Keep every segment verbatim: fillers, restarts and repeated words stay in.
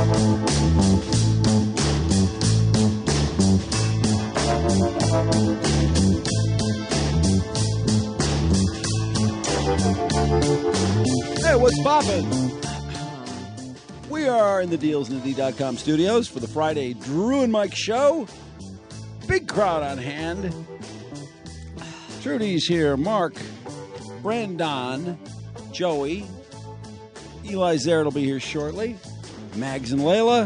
Hey, what's poppin'? We are in the Deals and the D dot com studios for the Friday Drew and Mike show. Big crowd on hand. Trudy's here. Mark, Brandon, Joey, Eli Zaret will be here shortly. Mags and Layla.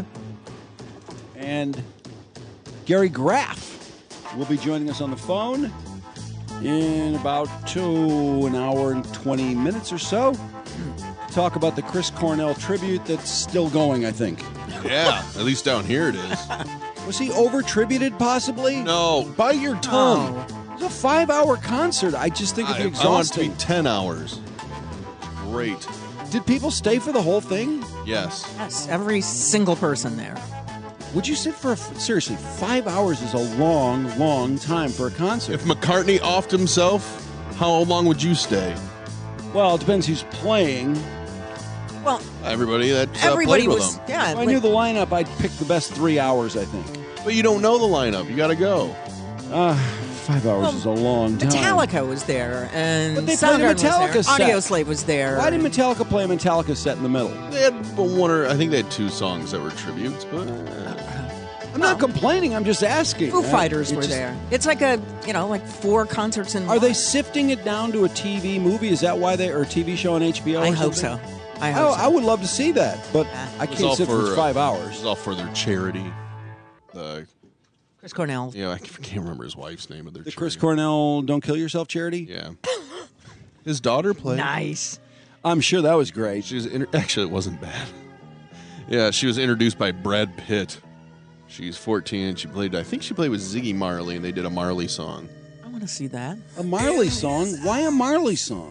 And Gary Graff will be joining us on the phone in about two, an hour and twenty minutes or so. Talk about the Chris Cornell tribute that's still going, I think. Yeah, at least down here it is. Was he over-tributed, possibly? No, bite your tongue. Oh. It was a five-hour concert. I just think it'd be I, exhausting. I want it to be ten hours. Great. Did people stay for the whole thing? Yes. Yes, every single person there. Would you sit for, a, seriously, five hours is a long, long time for a concert. If McCartney offed himself, how long would you stay? Well, it depends who's playing. Well, everybody that uh, everybody played with was, him. yeah. If I like, knew the lineup, I'd pick the best three hours, I think. But you don't know the lineup. You got to go. Uh, five hours well, is a long time. Metallica was there, and But they played a Soundgarden Metallica was there. set. Audioslave was there. Why did Metallica play a Metallica set in the middle? They had one or I think they had two songs that were tributes, but uh, I'm not complaining. I'm just asking. Foo Uh, Fighters it were just- there. It's like a, you know, like four concerts in Are one. they sifting it down to a T V movie? Is that why they or a T V show on H B O? I or hope something? so. I Oh, hope so. I would love to see that, but Yeah. I it was can't all sit for, for five uh, It hours. was all for their charity. The Chris Cornell. yeah, I can't remember his wife's name of their The charity. Chris Cornell "Don't Kill Yourself" charity. Yeah. His daughter played. Nice. I'm sure that was great. She was inter- actually it wasn't bad. Yeah, she was introduced by Brad Pitt. She's fourteen and she played I think she played with Ziggy Marley and they did a Marley song. I want to see that. A Marley song? Why a Marley song?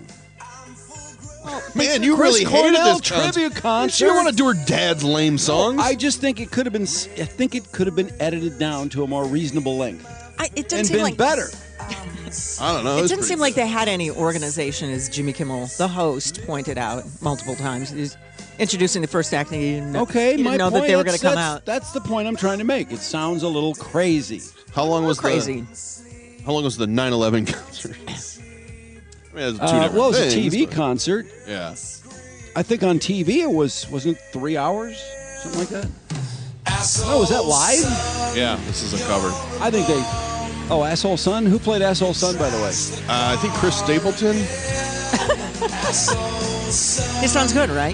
Man, you Chris really hated Cornell this concert. tribute concert. She didn't want to do her dad's lame songs. I just think it could have been. I think it could have been edited down to a more reasonable length I, it didn't and seem been like better. I don't know. It was didn't pretty seem like good. they had any organization, as Jimmy Kimmel, the host, pointed out multiple times. He's introducing the first act, and he didn't know, Okay, he didn't my know point. that they were going to that's- come that's- out. That's the point I'm trying to make. It sounds a little crazy. How long was Crazy. the How long was the nine eleven concert? I mean, it was two Uh, different well, it was things, a T V but- concert. Yeah. I think on T V it was wasn't it three hours, something like that. Oh, was that live? Yeah, this is a cover. I think they. Oh, Asshole Son. Who played Asshole Son, by the way? Uh, I think Chris Stapleton. It sounds good, right?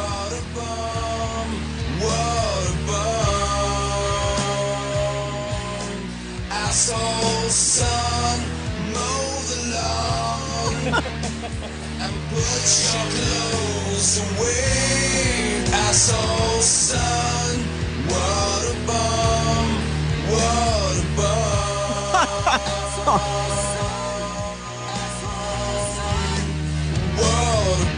Asshole son, mow the lawn and put your clothes away. Asshole son, what a bum, what a bum. What a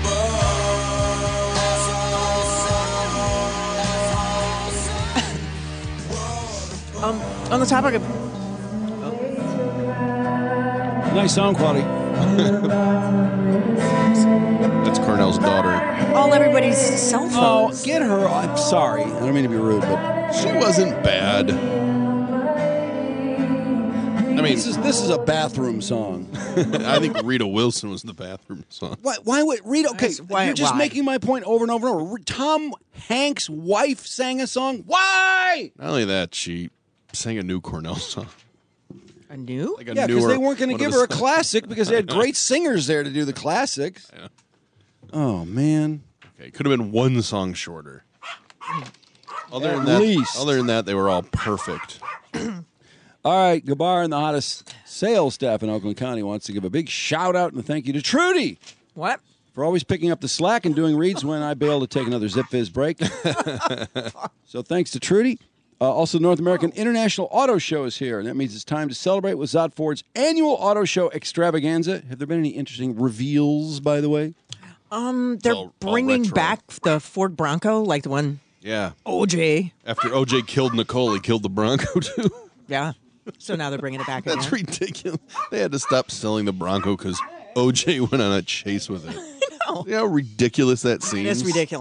Um, on the topic of Nice sound quality. That's Cornell's daughter. all everybody's cell Oh, phones. get her. I'm sorry. I don't mean to be rude, but She wasn't bad. I mean, this is this is a bathroom song. I think Rita Wilson was the bathroom song. Why? Why would Rita? Okay, Why- you're just why? making my point over and over and over. Tom Hanks' wife sang a song. Why? Not only that, she sang a new Cornell song. A new? Like a Yeah, because newer they weren't going to one of give the her a songs. classic because they had great singers there to do the classics. Yeah. Oh man. Okay, could have been one song shorter. Other At than that, least. other than that, they were all perfect. All right, Gabar and the hottest sales staff in Oakland County wants to give a big shout out and a thank you to Trudy What? for always picking up the slack and doing reads when I bail to take another Zip Fizz break. So thanks to Trudy. Uh, also, North American International Auto Show is here, and that means it's time to celebrate with Zott Ford's annual auto show extravaganza. Have there been any interesting reveals, by the way? Um, they're all- all bringing retro. back the Ford Bronco, like the one Yeah. O J. After O J killed Nicole, he killed the Bronco too. Yeah. So now they're bringing it back again. That's ridiculous. They had to stop selling the Bronco because O J went on a chase with it. know. You know how ridiculous that seems? It's ridiculous.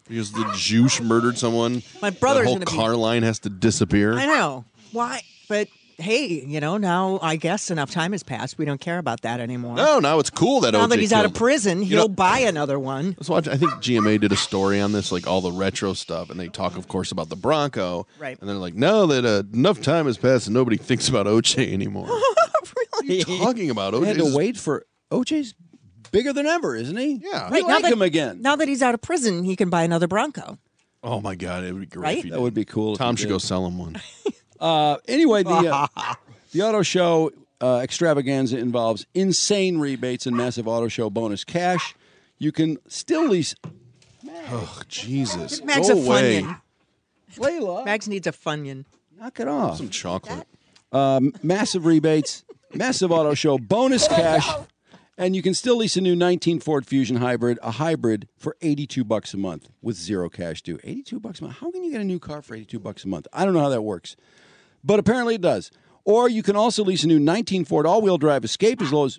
Because the Juice murdered someone. My brother's the whole gonna be- car line has to disappear. I know. Why? But hey, you know, now I guess enough time has passed. We don't care about that anymore. No, now it's cool that now O J that he's out of killed. prison, You he'll know- buy another one. Let's watch. I think G M A did a story on this, like all the retro stuff, and they talk, of course, about the Bronco. Right. And they're like, now that uh, enough time has passed and nobody thinks about O J anymore. What are you talking about? They O J had to wait for O J's bigger than ever, isn't he? Yeah. We Right, now like that- him again. Now that he's out of prison, he can buy another Bronco. Oh my God, it would be great. Right? If he That did. would be cool. if Tom he should did. go sell him one. Uh, anyway, the uh, the auto show uh, extravaganza involves insane rebates and massive auto show bonus cash. You can still lease. Oh Jesus! Mags go a away. Funyun. Layla, Mags needs a Funyun. knock it off. Some chocolate. Um, massive rebates, massive auto show, bonus cash, and you can still lease a new nineteen Ford Fusion Hybrid, a hybrid, for eighty-two bucks a month with zero cash due. eighty-two bucks a month. How can you get a new car for eighty-two bucks a month? I don't know how that works, but apparently it does. Or you can also lease a new nineteen Ford all-wheel drive Escape as low as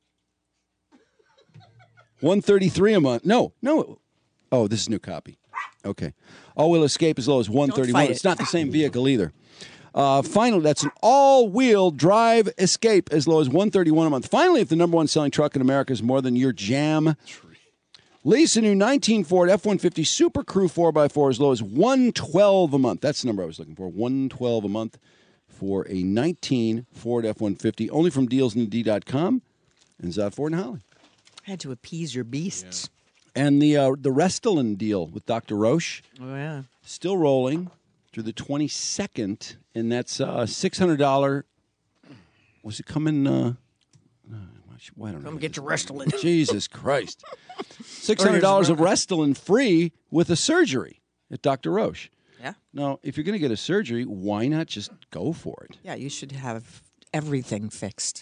one thirty-three a month. No, no. Oh, this is a new copy. Okay. All-wheel Escape as low as one thirty-one. fight It's it. not the same vehicle either. Uh, finally, that's an all-wheel drive Escape as low as one thirty-one a month. Finally, if the number one selling truck in America is more than your jam, lease a new nineteen Ford F one fifty Super Crew four by four as low as one twelve a month. That's the number I was looking for, one twelve a month for a nineteen Ford F one fifty, only from deals in the d dot com and Zod Ford and Holly. Had to appease your beasts. And the uh, the Restylane deal with Doctor Roche, Oh, yeah. still rolling through the twenty-second, and that's uh, six hundred dollars. Was it coming? Uh, why don't I Come know? get your Restylane. Jesus Christ. six hundred dollars of Restylane free with a surgery at Doctor Roche. Yeah. Now, if you're going to get a surgery, why not just go for it? Yeah, you should have everything fixed.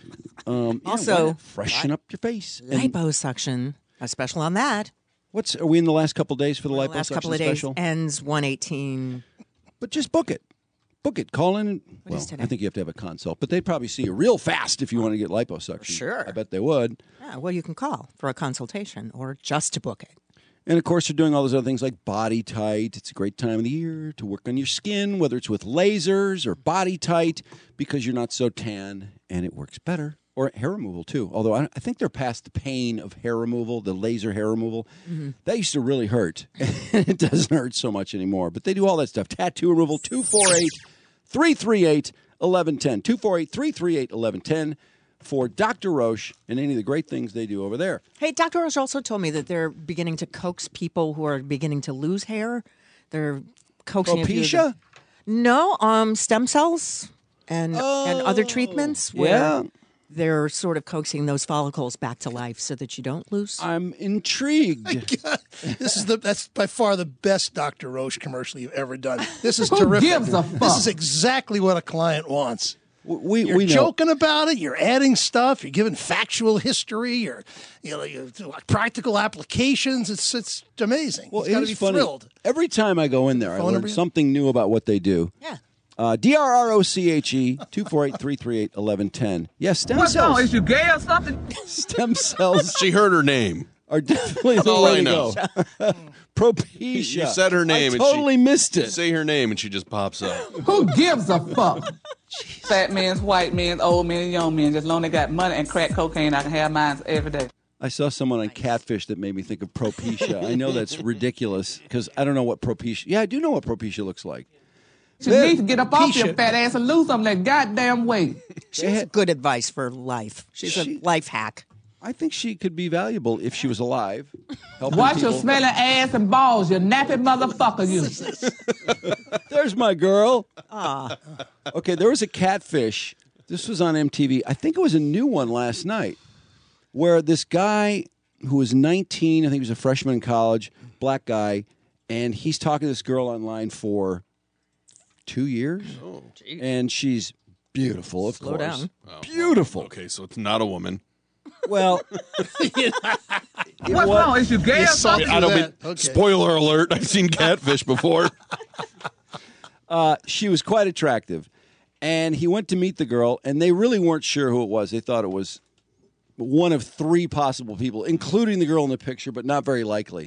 Um, yeah, Also, why not freshen up your face. And Liposuction, a special on that. what's are we in the last couple of days for the The liposuction last couple of days special? ends one eighteen. But just book it. Book it. Call in. And, What well, is today? I think you have to have a consult, but they'd probably see you real fast if you want to get liposuction. Sure. I bet they would. Yeah, well, you can call for a consultation or just to book it. And of course, they're doing all those other things like Body Tight. It's a great time of the year to work on your skin, whether it's with lasers or Body Tight, because you're not so tan and it works better. Or hair removal, too. Although I, I think they're past the pain of hair removal, the laser hair removal. That used to really hurt. It doesn't hurt so much anymore. But they do all that stuff. Tattoo removal, two four eight, three three eight, one one one zero. two four eight, three three eight, one one one zero for Doctor Roche and any of the great things they do over there. Hey, Doctor Roche also told me that they're beginning to coax people who are beginning to lose hair. They're coaxing a few of Propecia? them- No, um, stem cells and and other treatments where Yeah. they're sort of coaxing those follicles back to life so that you don't lose. I'm intrigued. This is the that's by far the best Doctor Roche commercial you've ever done. This is terrific. gives a fuck? This is exactly what a client wants. we You're we know. joking about it. You're adding stuff. You're giving factual history. You're, you know, you like practical applications. It's it's amazing. Well, He's got to it be is funny. thrilled. Every time I go in there, I Phone learn number? something new about what they do. Yeah. Uh, D R R O C H E, two four eight, three three eight, one one one zero. Yes, stem What's wrong? cells. Is you gay or something? Stem cells She heard her name. are definitely the That's all way I to know. go. Propecia. You said her name I and totally she- missed it. Say her name and she just pops up. Who gives a fuck? Fat man's, white man's, old man, young man. Just long they got money and crack cocaine, I can have mine every day. I saw someone on Catfish that made me think of Propecia. I know that's ridiculous because I don't know what Propecia. Yeah, I do know what Propecia looks like. You need to get up off your fat ass and lose some of that goddamn weight. She has good advice for life. She's She- a life hack. I think she could be valuable if she was alive. helping Watch your people. smelling ass and balls, you nappy motherfucker, you. There's my girl. Ah. Okay, there was a Catfish. This was on M T V. I think it was a new one last night where this guy who was nineteen, I think he was a freshman in college, black guy, and he's talking to this girl online for two years. Oh, and she's beautiful, of Slow course. down. Beautiful. Okay, so it's not a woman. Well, What's wrong? Is you gay or something? I don't mean. that. Okay. Spoiler alert! I've seen Catfish before. uh, she was quite attractive. And he went to meet the girl, and they really weren't sure who it was. They thought it was one of three possible people, including the girl in the picture, but not very likely.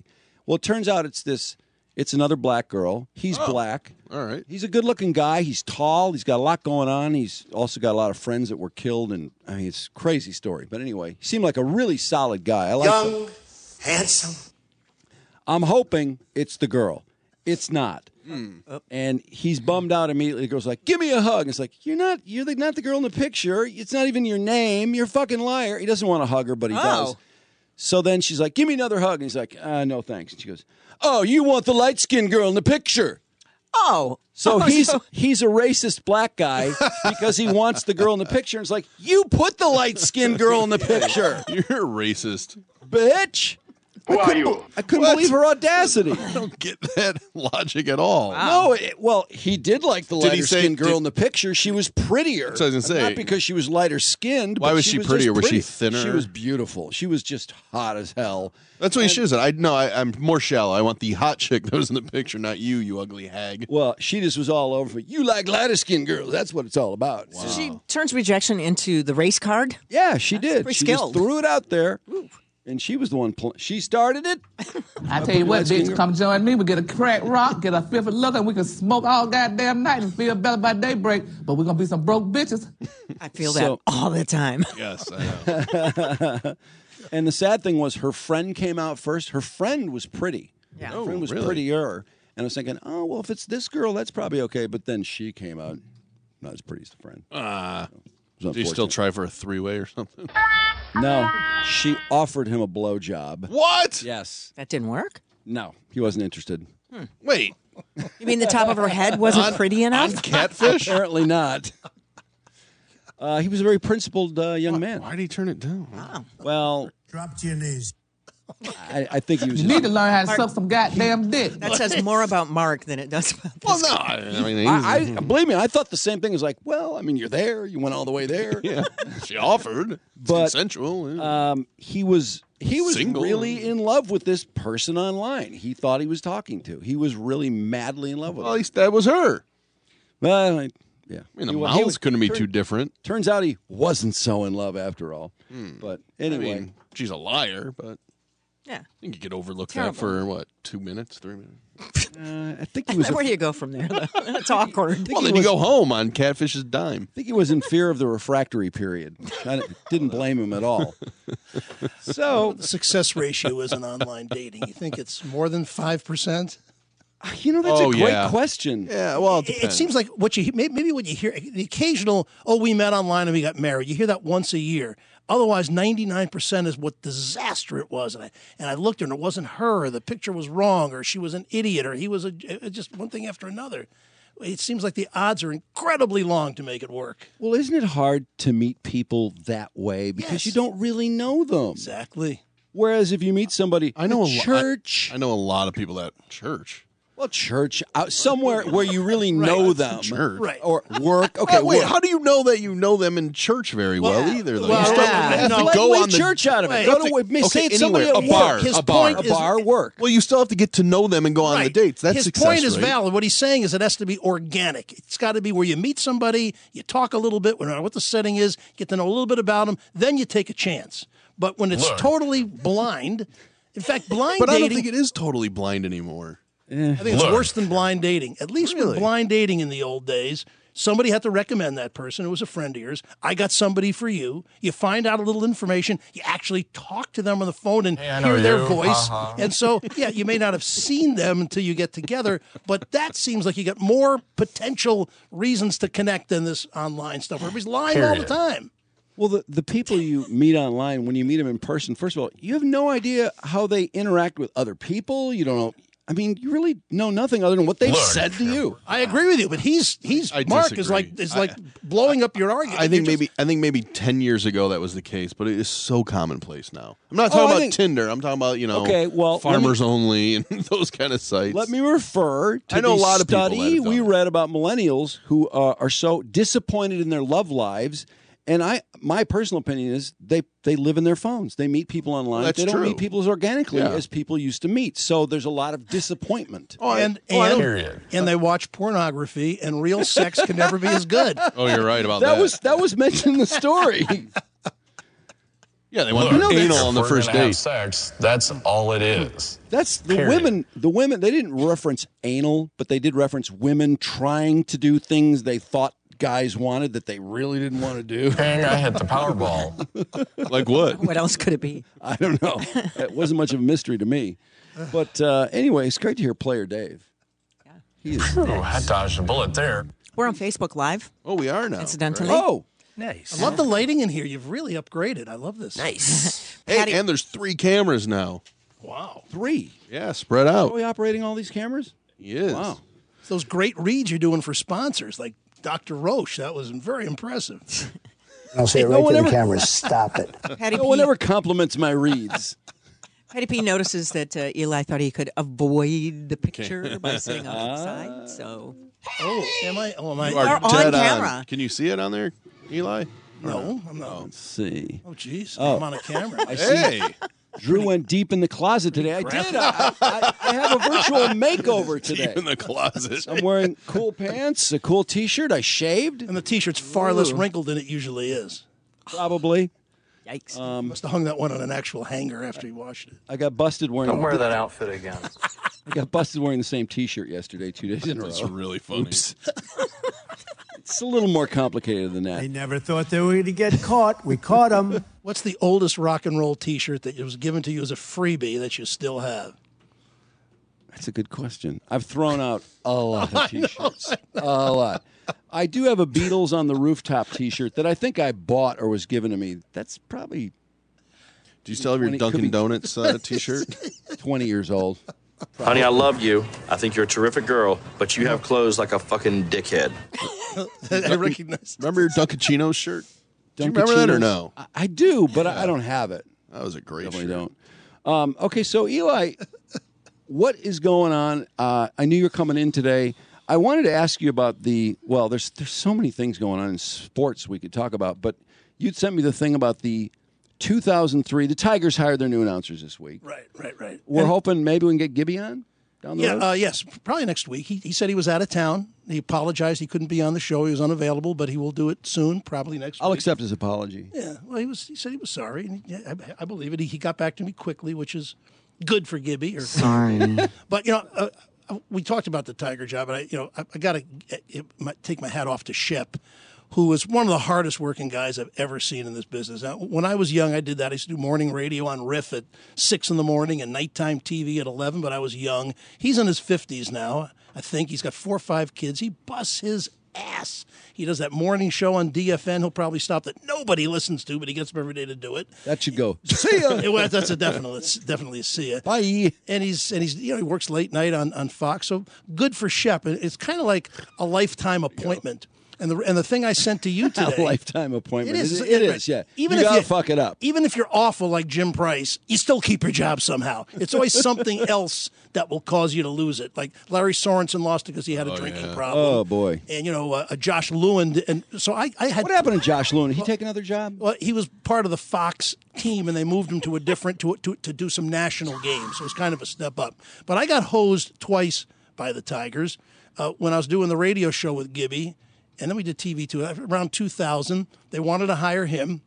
Well, it turns out it's this. It's another black girl. He's Oh. black. All right. He's a good-looking guy. He's tall. He's got a lot going on. He's also got a lot of friends that were killed, and I mean, it's a crazy story. But anyway, he seemed like a really solid guy. I like him. Young, handsome. I'm hoping it's the girl. It's not. And he's bummed out immediately. The girl's like, "Give me a hug." It's like, "You're not. You're the, not the girl in the picture. It's not even your name. You're a fucking liar." He doesn't want to hug her, but he Oh. does. So then she's like, "Give me another hug." And he's like, uh, "No, thanks." And she goes, "Oh, you want the light-skinned girl in the picture?" Oh. So Oh, he's so- he's a racist black guy because he wants the girl in the picture. And it's like, you put the light-skinned girl in the picture, You're a racist. bitch. Who are you? I couldn't What? believe her audacity. I don't get that logic at all. No, it, well, he did like the Did he lighter say- skinned girl did- in the picture. She was prettier. That's what I was gonna say. Not because she was lighter skinned. Why but was she she was prettier? just Was she pretty. thinner? She was beautiful. She was just hot as hell. That's what he should have said. I no, I, I'm more shallow. I want the hot chick that was in the picture, not you, you ugly hag. Well, she just was all over me. You like lighter skinned girls. That's what it's all about. So she turns rejection into the race card. Yeah, she did. pretty She skilled. just threw it out there. And she was the one. Pl- she started it. I tell you what, Light-skinned bitch, girl. come join me. We get a crack rock, get a fifth of look, and we can smoke all goddamn night and feel better by daybreak. But we're gonna be some broke bitches. I feel So- that all the time. Yes, I know. And the sad thing was, her friend came out first. Her friend was pretty. Yeah. Her friend was really? prettier. And I was thinking, oh well, if it's this girl, that's probably okay. But then she came out not as pretty as the friend. Ah, It was do you still unfortunate. try for a three-way or something? No, she offered him a blowjob. What? Yes. That didn't work. No, he wasn't interested. Wait, You mean the top of her head wasn't On- pretty enough? on catfish? Apparently not. Uh, he was a very principled uh, young man. Why did he turn it down? Well, Drop to your knees. I, I think he was. You need to learn how to suck some goddamn dick. That says more about Mark than it does about Well, this. no, I, I mean, I, he's- I believe me. I thought the same thing. It was like, well, I mean, you're there. You went all the way there. yeah, she offered. It's But, consensual. yeah. Um, he was he was Single. really in love with this person online. He thought he was talking to. He was really madly in love with well, at her. least that was her. Well, I- yeah. I mean, the He wa- mouths he was- couldn't be turn- too different. Turns out he wasn't so in love after all. But I anyway, mean, she's a liar, but Yeah. I think you could overlook Terrible. that for what, two minutes, three minutes. uh, I think he was. Where do you go from there? though? That's awkward. Well, he then you was- go home on Catfish's dime. I think he was in fear of the refractory period. I didn't blame him at all. So, The success ratio is in online dating. You think it's more than five percent? you know, that's Oh, a great yeah. question. Yeah, well, it, It, it seems like what you may- maybe what you hear the occasional oh we met online and we got married. You hear that once a year. Otherwise, ninety-nine percent is what disaster it was. And I and I looked at her and it wasn't her. Or the picture was wrong, or she was an idiot, or he was a it- just one thing after another. It seems like the odds are incredibly long to make it work. Well, isn't it hard to meet people that way because Yes. you don't really know them? Exactly. Whereas if you meet somebody I know at a lo- church, I know a lot of people at church. well, church, out somewhere where you really know them, Church. Right. or work. Okay, Okay, wait. work. How do you know that you know them in church very well, Well, either? Though well, you still yeah. have to No, go leave on the church out of it. Wait, Go okay, to okay, say it's anywhere, somebody at a bar, work. His a bar, point a is- bar, work. Well, you still have to get to know them and go on the Right. dates. That's His success point is rate. valid. What he's saying is it has to be organic. It's got to be where you meet somebody, you talk a little bit, no matter what the setting is, get to know a little bit about them, then you take a chance. But when it's totally blind, in fact, blind But I dating, don't think it is totally blind anymore. I think it's worse than blind dating. At least with Really? blind dating in the old days, somebody had to recommend that person who was a friend of yours. I got somebody for you. You find out a little information. You actually talk to them on the phone and hear their voice. And so, yeah, you may not have seen them until you get together, but that seems like you got more potential reasons to connect than this online stuff. Everybody's lying all the time. Well, the, the people you meet online, when you meet them in person, first of all, you have no idea how they interact with other people. You don't know. I mean, you really know nothing other than what they've said to you. I agree with you, but he's he's I Mark is disagree. like is I- like blowing up your argument. I think You're just- maybe I think maybe ten years ago that was the case, but it is so commonplace now. I'm not Oh, talking I about think- Tinder. I'm talking about you know, Okay, well, let me- farmers only and those kind of sites. Let me refer to I know the a lot of people that study have done we it. read about millennials who uh, are so disappointed in their love lives. And I, my personal opinion is they, they live in their phones. They meet people online. That's they don't true. meet people as organically Yeah. as people used to meet. So there's a lot of disappointment. Oh, I- and oh, I and, don't- and they watch pornography, and real sex can never be as good. oh, you're right about that. That was that was mentioned in the story. Yeah, they want Look, anal if on the we're first gonna have date. sex, that's all it is. That's the Period. women. The women. They didn't reference anal, but they did reference women trying to do things they thought guys wanted that they really didn't want to do. Dang, I hit the Powerball. Like what? What else could it be? I don't know. It wasn't much of a mystery to me. But uh, anyway, it's great to hear Player Dave. Yeah. He is. Oh, I dodged a bullet there. We're on Facebook Live, Oh, we are now. incidentally. Oh, I love the lighting in here. You've really upgraded. I love this. Nice. Hey, Patty- and there's three cameras now. Wow. three. Yeah, spread Are out. we operating all these cameras? He is. Wow. It's those great reads you're doing for sponsors like Doctor Roche. That was very impressive. I'll say it no right one to the ever- camera. Stop it. Patty No P. one ever compliments my reads. Patty P notices that uh, Eli thought he could avoid the picture by sitting on the side. So Oh, am I? Oh, am I? You are Are on dead camera. Can you see it on there, Eli? No, I'm not. Let's see. Oh, jeez. Oh. I'm on a camera. I see. Hey, Drew went deep in the closet today. I did. I, I, I have a virtual makeover today. deep in the closet. I'm wearing cool pants, a cool T-shirt. I shaved, And the T-shirt's far less wrinkled than it usually is. probably. yikes. Must have hung that one on an actual hanger after he washed it. I got busted wearing. Don't wear that outfit again. I got busted wearing the same T-shirt yesterday, two days in a row. That's really funny. Oops. It's a little more complicated than that. They never thought they were going to get caught. We caught them. What's the oldest rock and roll T-shirt that was given to you as a freebie that you still have? That's a good question. I've thrown out a lot of T-shirts. A lot. I do have a Beatles on the Rooftop T-shirt that I think I bought or was given to me. That's probably Do you still have your Twenty- could Dunkin' be- Donuts uh, T-shirt? twenty years old. Honey, I love you. I think you're a terrific girl, but you have clothes like a fucking dickhead. I recognize. Remember your Dunkachinos shirt? Do you remember that or no? I, I do, but I, I don't have it. That was a great Definitely shirt. don't. Um, okay, so Eli, what is going on? Uh, I knew you were coming in today. I wanted to ask you about the, well, there's there's so many things going on in sports we could talk about, but you'd sent me the thing about the two thousand three, the Tigers hired their new announcers this week. Right, right, right. We're And- hoping maybe we can get Gibby on down the Yeah, road. uh, yes, probably next week. He, he said he was out of town. He apologized. He couldn't be on the show. He was unavailable, but he will do it soon, probably next I'll week. accept his apology. Yeah, well, he was. He said he was sorry. And he, yeah, I, I believe it. He, he got back to me quickly, which is good for Gibby. Or, Sorry. but you know, uh, we talked about the Tiger job, and I, you know, I, I got to take my hat off to Shep, who was one of the hardest working guys I've ever seen in this business. Now, when I was young, I did that. I used to do morning radio on Riff at six in the morning and nighttime T V at eleven. But I was young. He's in his fifties now. I think he's got four or five kids. He busts his ass. He does that morning show on D F N. He'll probably stop that nobody listens to, but he gets up every day to do it. That should go. See ya. It was- that's a definite. It's definitely a see ya. Bye. And he's and he's you know he works late night on, on Fox. So good for Shep. And it's kind of like a lifetime appointment. And the and the thing I sent to you today, A lifetime appointment. It is. It is, it is, yeah. Even you if gotta you fuck it up. Even if you're awful like Jim Price, you still keep your job somehow. It's always something else that will cause you to lose it. Like Larry Sorensen lost it because he had a drinking yeah. problem. Oh, boy. And you know, uh, uh, Josh Lewin. And so I, I had. What happened to Josh Lewin? Did he take another job? Well, he was part of the Fox team, and they moved him to a different to to to do some national games. So it was kind of a step up. But I got hosed twice by the Tigers uh, when I was doing the radio show with Gibby, and then we did T V too. Around two thousand, they wanted to hire him,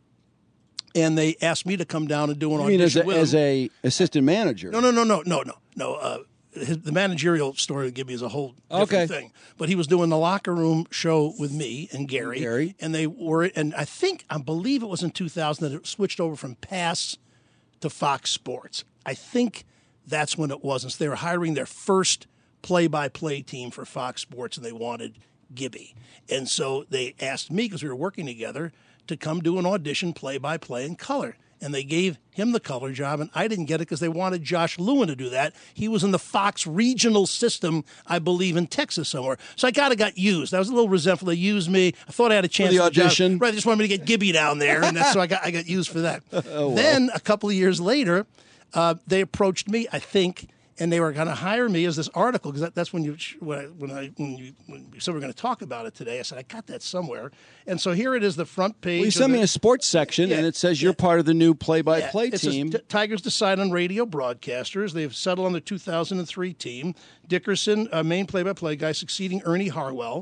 and they asked me to come down and do an I mean, as audition a, with as him. a assistant manager. No, no, no, no, no, no, no. Uh, his, the managerial story with Gibby is a whole different Okay. thing. But he was doing the locker room show with me and Gary. Gary. And they were, and I think, I believe it was in two thousand that it switched over from Pass to Fox Sports. I think that's when it was. And so they were hiring their first play-by-play team for Fox Sports, and they wanted Gibby. And so they asked me, because we were working together, to come do an audition play-by-play in color. And they gave him the color job, and I didn't get it because they wanted Josh Lewin to do that. He was in the Fox regional system, I believe, in Texas somewhere. So I kind of got used. I was a little resentful. They used me. I thought I had a chance the for job. audition? Right, they just wanted me to get Gibby down there, and that's, so I got I got used for that. Oh, well. Then a couple of years later, uh, they approached me, I think, and they were going to hire me as this article, because that, that's when you when I when I when you when you said we we're going to talk about it today. I said I got that somewhere, and so here it is, the front page. Well, you of sent the- me a sports section, Yeah, and it says yeah. you're part of the new play-by-play yeah, it says, team. T- Tigers decide on radio broadcasters. They've settled on the two thousand three team. Dickerson, uh, main play-by-play guy, succeeding Ernie Harwell.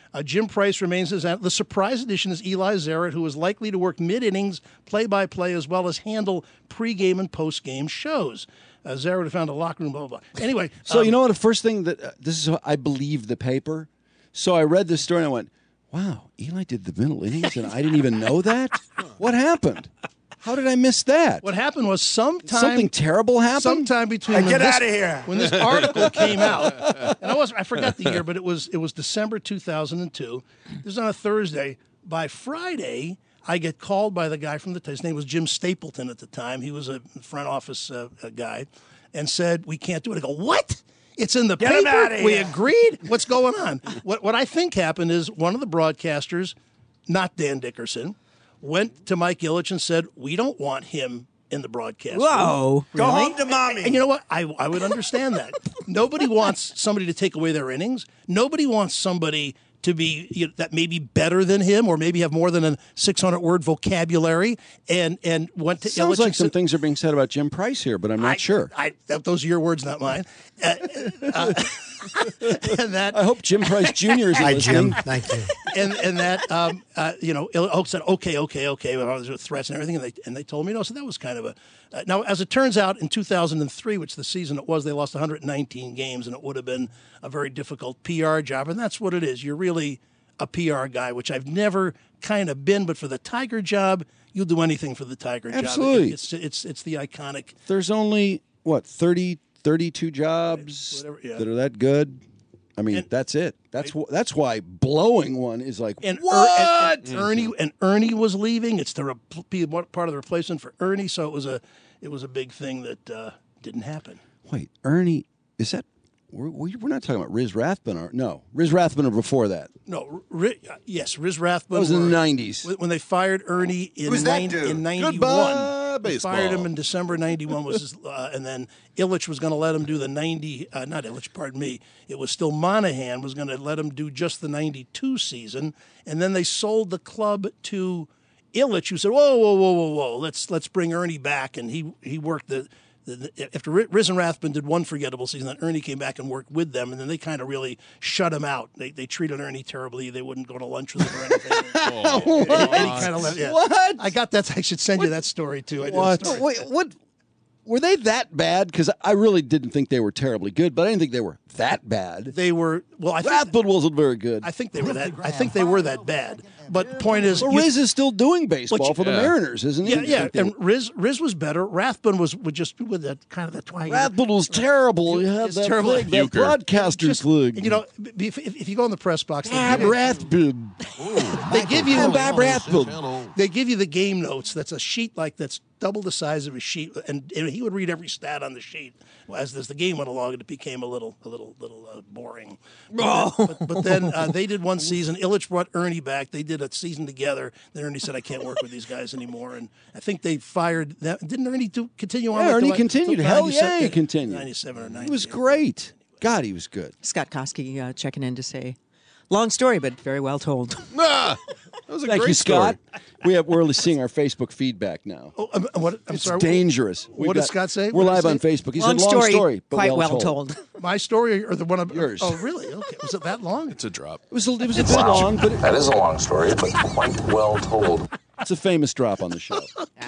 Uh, Jim Price remains as the surprise addition is Eli Zaret, who is likely to work mid-innings play-by-play as well as handle pre-game and post-game shows. Uh, Zaret found a locker room, blah, blah, blah. Anyway. So um, you know what? The first thing that, uh, this is how I believe the paper. So I read this story and I went, wow, Eli did the middle innings and I didn't even know that? What happened? How did I miss that? What happened was sometime Something terrible happened? Sometime between Hey, when get this- outta here. when this article came out, and I was I forgot the year, but it was it was December two thousand two. This was on a Thursday. By Friday, I get called by the guy from the his name was Jim Stapleton at the time. He was a front office uh, a guy, and said we can't do it. I go, what? It's in the Get him paper. outta We here. agreed. What's going on? What what I think happened is one of the broadcasters, not Dan Dickerson, went to Mike Ilitch and said, we don't want him in the broadcast. Whoa. Go Really? home to mommy. And you know what? I, I would understand that. Nobody wants somebody to take away their innings. Nobody wants somebody to be you know, that may be better than him or maybe have more than a six hundred word vocabulary and, and went to Sounds Ilitch like and some said, things are being said about Jim Price here, but I'm not I, sure. I, that, those are your words, not mine. Uh, uh, and that I hope Jim Price Junior isn't Hi, listening. Jim. Thank you. and and that um, uh, you know, Oak said okay, okay, okay, when I was with threats and everything, and they and they told me no. So that was kind of a uh, now, as it turns out, in two thousand three, which the season it was, they lost one hundred nineteen games, and it would have been a very difficult P R job, and that's what it is. You're really a P R guy, which I've never kind of been, but for the Tiger job, you'll do anything for the Tiger job. Absolutely. It's it's it's the iconic. There's only, what, thirty, thirty-two jobs Whatever, yeah. that are that good? I mean, And- that's it. That's wh- that's why blowing one is like, And, Er- what? and, and Ernie and Ernie was leaving. It's the rep- be part of the replacement for Ernie, so it was a it was a big thing that uh, didn't happen. Wait, Ernie, is that, we're, we're not talking about Riz Rathbun. Or, no, Riz Rathbun or before that. No, Ri- uh, yes, Riz Rathbun. That was in the were- nineties. when- when they fired Ernie in Who's that nine- dude? in ninety-one. Goodbye, They fired him baseball. in December ninety-one, was his, uh, and then Ilitch was going to let him do the ninety. Uh, not Ilitch, pardon me. It was still Monahan was going to let him do just the ninety-two season, and then they sold the club to Ilitch, who said, "Whoa, whoa, whoa, whoa, whoa! Let's let's bring Ernie back." And he he worked the. the- After Riz and Rathbun did one forgettable season, then Ernie came back and worked with them, and then they kind of really shut him out. They they treated Ernie terribly. They wouldn't go to lunch with him or anything. And he- and he kind of let, yeah. What? I got that. I should send you that story too. I did a What? story. Wait, what? Were they that bad? Because I really didn't think they were terribly good, but I didn't think they were that bad. They were well. I think Rathbun wasn't very good. I think they were that. I think they were that bad. But point is, Well, you- Riz is still doing baseball But you- for the Yeah. Mariners, isn't he? yeah, yeah. Like they- And Riz Riz was better. Rathbun was was just with that kind of that twang. Rathbun was terrible. He had It's that terrible. thing, that Euchre. broadcaster's Just, league. and, you know, b- if, if you go in the press box, they Bob give you- Rathbun. they give you And Bob Rathbun. they give you the game notes. That's a sheet like that's double the size of a sheet, and, and he would read every stat on the sheet. Well, as, as the game went along, it became a little a little little uh, boring. But, then, but, but then uh, they did one season. Ilitch brought Ernie back. They did a season together. Then Ernie said, "I can't work with these guys anymore." And I think they fired them. Didn't Ernie do, continue on? Yeah, like Ernie till- continued. till Hell yeah, ninety-seven he continued. Ninety-seven or ninety. He was great. God, he was good. Scott Koski uh, checking in to say, long story, but very well told. Ah, that was a Thank great you, Scott. story. We have, we're seeing our Facebook feedback now. Oh, um, what, I'm It's sorry. dangerous. We've What did got- Scott say? We're What did live he on say? Facebook. He long said, story, long story, but quite well, well told. told. My story or the one of Yours. Oh, really? Okay. Was it that long? It's a drop. It was a, it was a bit long, but it, That is a long story, but quite well told. it's a famous drop on the show.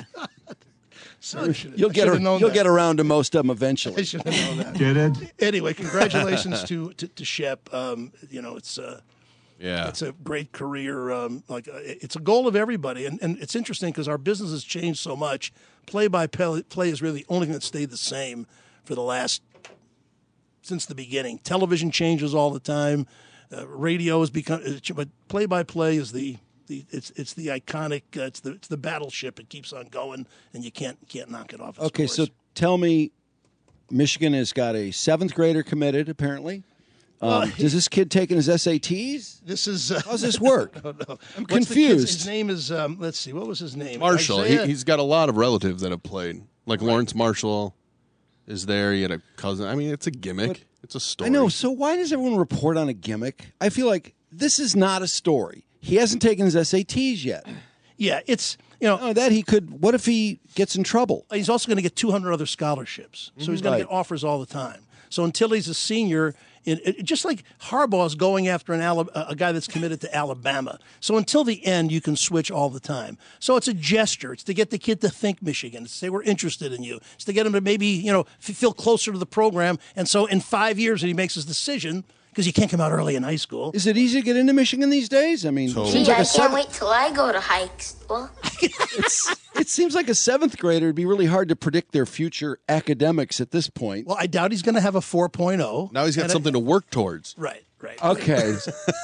Sorry, I should- You'll I get should a, have known you'll that. get around to most of them I eventually. should have known that. Get it? Anyway, congratulations to, to to Shep. Um, you know, it's uh, Yeah. it's a great career. Um, like uh, it's a goal of everybody, and and it's interesting because our business has changed so much. Play by play, play is really the only thing that stayed the same for the last since the beginning. Television changes all the time. Uh, radio has become, but play by play is the. The, it's it's the iconic uh, it's the it's the battleship. It keeps on going, and you can't can't knock it off. Its Okay, course. so tell me, Michigan has got a seventh grader committed, apparently. Um, Well, does this kid taking his S A Ts? this is uh, How's this work? no, no. I'm What's the kid's- confused. His name is um, let's see, what was his name? Marshall. He, Isaiah- he's got a lot of relatives that have played. Like Lawrence Marshall is there. He had a cousin. I mean, it's a gimmick. it's a story. I know. So why does everyone report on a gimmick? I feel like this is not a story. He hasn't taken his S A Ts yet. yeah, it's you know Oh, that he could. What if he gets in trouble? he's also going to get two hundred other scholarships, so he's going Right. to get offers all the time. So until he's a senior, In, it, just like Harbaugh's going after an Ala- a guy that's committed to Alabama. So until the end, you can switch all the time. So it's a gesture. It's to get the kid to think Michigan. It's to say we're interested in you. It's to get him to maybe, you know, f- feel closer to the program. And so in five years, when he makes his decision, because you can't come out early in high school. Is it easy to get into Michigan these days? I mean, it seems Gee, like I a can't seven- wait till I go to high school. it's, it seems like a seventh grader. It'd be really hard to predict their future academics at this point. Well, I doubt he's going to have a four point oh. Now he's got And something I, to work towards. Right, right. Okay.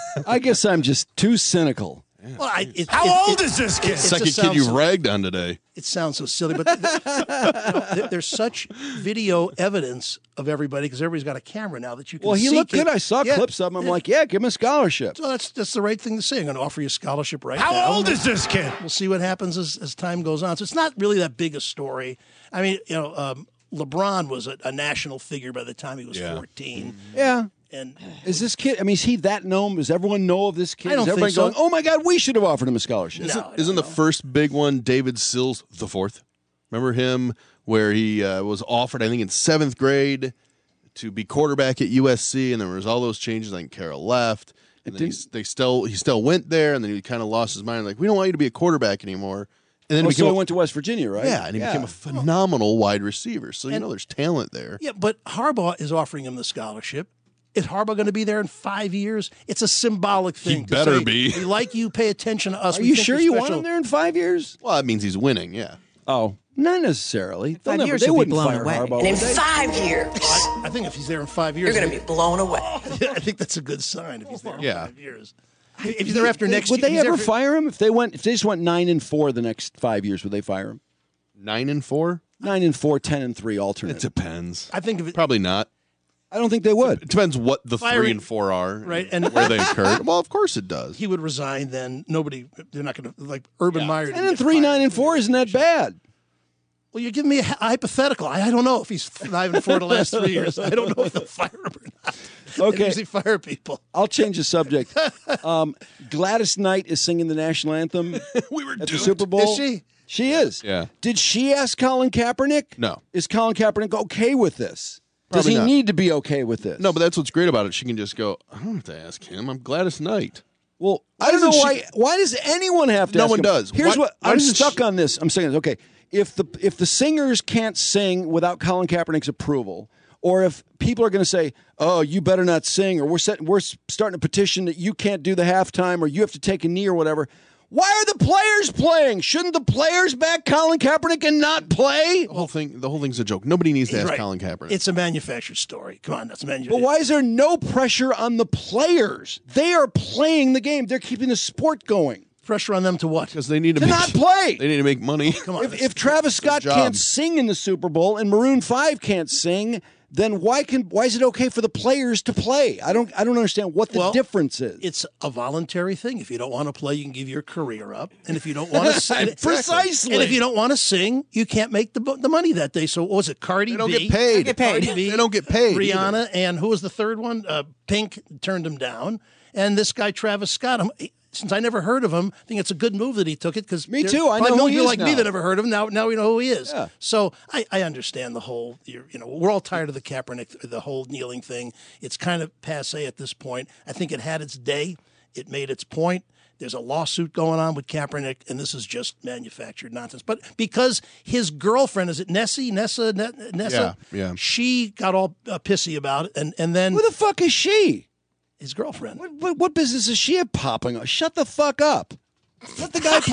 I guess I'm just too cynical. Well, I, it, How it, old it, is this kid? it Second just kid sounds you've so- ragged on today. It sounds so silly, but th- th- you know, th- there's such video evidence of everybody because everybody's got a camera now that you can Well, he see looked kid- good. I saw Yeah, clips of him. I'm yeah. like, yeah, give him a scholarship. So that's that's the right thing to say. I'm going to offer you a scholarship right How now. old is this kid? We'll see what happens as, as time goes on. So it's not really that big a story. I mean, you know, um, LeBron was a, a national figure by the time he was Yeah. fourteen. Yeah. And Is this kid, I mean, is he that known? Does everyone know of this kid? I don't is everybody think so. going, oh my God, we should have offered him a scholarship? No. Isn't, I don't isn't the know. first big one David Sills the fourth? Remember him where he uh, was offered, I think, in seventh grade to be quarterback at U S C, and there was all those changes. I think Carroll left, and then he, they still he still went there, and then he kind of lost his mind. Like, we don't want you to be a quarterback anymore. And then Oh, he so became he a, went to West Virginia, right? yeah, and he became a phenomenal wide receiver. So you And- know, there's talent there. yeah, but Harbaugh is offering him the scholarship. Is Harbaugh going to be there in five years? It's a symbolic thing. to better say, be. We like you. Pay attention to us. Are we you think sure you're you want special." him there in five years? Well, that means he's winning. Yeah. Oh, not necessarily. They'll five never, years they he'll be wouldn't blown fire away. Harbaugh. And in would they? five years, I, I think if he's there in five years, you're going to be blown away. I think that's a good sign. If he's there in Yeah. five years, if he's there after They- next, would year, they if he's there ever for- fire him if they went? If they just went nine and four the next five years, would they fire him? Nine and four. Nine and four, ten and three alternate. It depends. I think if it, Probably not. I don't think they would. It depends what the Firing- three and four are, Right, and and- where they occurred. Well, of course it does. he would resign, then nobody. They're not going to like Urban Meyer. didn't Ten and get three, fired. nine and four isn't that bad. Well, you're giving me a hy- hypothetical. I, I don't know if he's five and four the last three years. I don't know if they'll fire him or not. They Okay. usually fire people. I'll change the subject. Um, Gladys Knight is singing the national anthem we were at the doomed. Super Bowl. Is she? She is. Yeah. Did she ask Colin Kaepernick? No. Is Colin Kaepernick okay with this? Does Probably he not. need to be okay with this? No, but that's what's great about it. She can just go, I don't have to ask him. I'm Gladys Knight. Well, Why I don't know doesn't why. she- Why does anyone have to? No ask one him? does. Here's Why- what why I'm doesn't stuck she- on. This I'm saying, okay, if the if the singers can't sing without Colin Kaepernick's approval, or if people are going to say, "Oh, you better not sing," or we're set, we're starting a petition that you can't do the halftime, or you have to take a knee, or whatever. Why are the players playing? Shouldn't the players back Colin Kaepernick and not play? The whole thing, the whole thing's a joke. Nobody needs to He's ask right. Colin Kaepernick. It's a manufactured story. Come on, that's a manufactured. But why is there no pressure on the players? They are playing the game. They're keeping the sport going. Pressure on them to what? because they need to, To make, not play. They need to make money. Come on. If, if Travis Scott job. can't sing in the Super Bowl and Maroon five can't sing, then why can why is it okay for the players to play? I don't I don't understand what the Well, difference is. It's a voluntary thing. If you don't want to play, you can give your career up. And if you don't want to sing, Precisely. And if you don't want to sing, you can't make the the money that day. So what was it? Cardi They don't B. get paid. get paid. Cardi B, They don't get paid Rihanna, either. and who was the third one? Uh, Pink turned him down. And this guy Travis Scott. I'm, since I never heard of him, I think it's a good move that he took it because Me too. I know probably who million he people is like me now. that never heard of him. Now, now we know who he is. Yeah. So I, I understand the whole. You know, we're all tired of the Kaepernick, the whole kneeling thing. It's kind of passe at this point. I think it had its day. It made its point. There's a lawsuit going on with Kaepernick, and this is just manufactured nonsense. But because his girlfriend, is it Nessie, Nessa, Ne- Nessa? Yeah, yeah. She got all uh, pissy about it, and and then Who the fuck is she? his girlfriend. What, what, what business is she have popping up? Shut the fuck up. Let the guy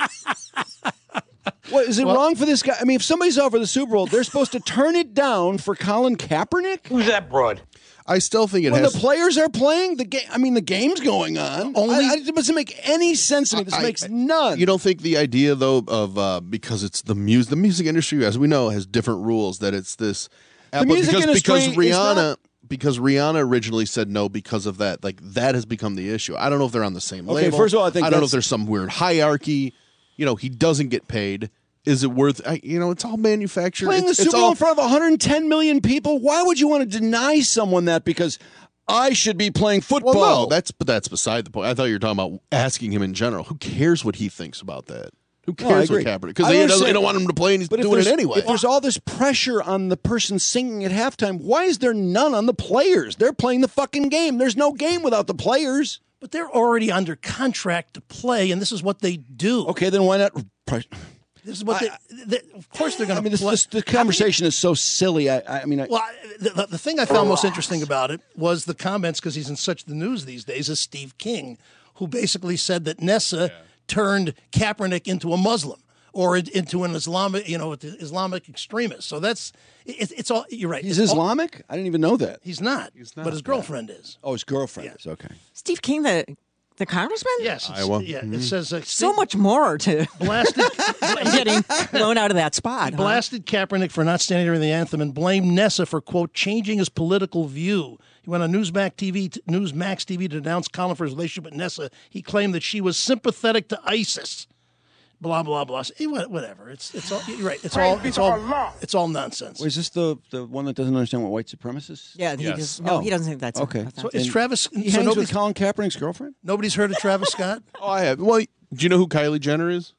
play. What, is it wrong for this guy? I mean, if somebody's over the Super Bowl, they're supposed to turn it down for Colin Kaepernick? Who's that broad? I still think it When has. the players are playing, the game. I mean, the game's going on. Only- I, I, it doesn't make any sense to me. This I- makes I- none. You don't think the idea though of uh, because it's the music, the music industry, as we know, has different rules. That it's this. The music because, industry because is Rihanna. not- Because Rihanna originally said no because of that. Like that has become the issue. I don't know if they're on the same Okay, label. first of all, I think I don't know that's- if there's some weird hierarchy. You know, he doesn't get paid. Is it worth? I, you know, it's all manufactured. Playing it's, the it's Super Bowl all, in front of one hundred ten million people? Why would you want to deny someone that because I should be playing football? Well, no, that's but that's beside the point. I thought you were talking about asking him in general. Who cares what he thinks about that? Who Who No, I cares what agree. Kaepernick? Because I they, don't- understand. they don't want him to play, and he's But if doing it there's- anyway. If there's all this pressure on the person singing at halftime, why is there none on the players? They're playing the fucking game. There's no game without the players. But they're already under contract to play, and this is what they do. Okay, then why not? This is what they, they. Of course, they're going I to. mean, this, this, the conversation is so silly. I, I mean, I, Well, I- the, the thing I found most interesting about it was the comments, because he's in such the news these days, is Steve King, who basically said that Nessa turned Kaepernick into a Muslim or in- into an Islamic, you know, Islamic extremist. So that's it, it's all. You're right. he's It's all- Islamic. I didn't even know that. he's not. He's not. But his girlfriend is. Oh, his girlfriend is okay. Steve King, the the congressman? Yes. it's- Iowa. Yeah. Mm-hmm. It says uh, So much more to blasted. getting blown out of that spot. huh? blasted Kaepernick for not standing during the anthem and blamed Nessa for, quote, changing his political view. He went on Newsmax T V, t- Newsmax T V to denounce Colin for his relationship with Nessa. He claimed that she was sympathetic to ISIS. Blah blah blah. Eh, wha- Whatever. It's it's all. You're right. It's all. It's all. It's all nonsense. Wait, is this the, the one that doesn't understand what white supremacists? Yeah, he Yes. just, no, Oh. he doesn't think that's Okay. that's So not- is And Travis? He so hangs nobody's, with Colin Kaepernick's girlfriend? nobody's heard of Travis Scott? Oh, I have. Well, do you know who Kylie Jenner is?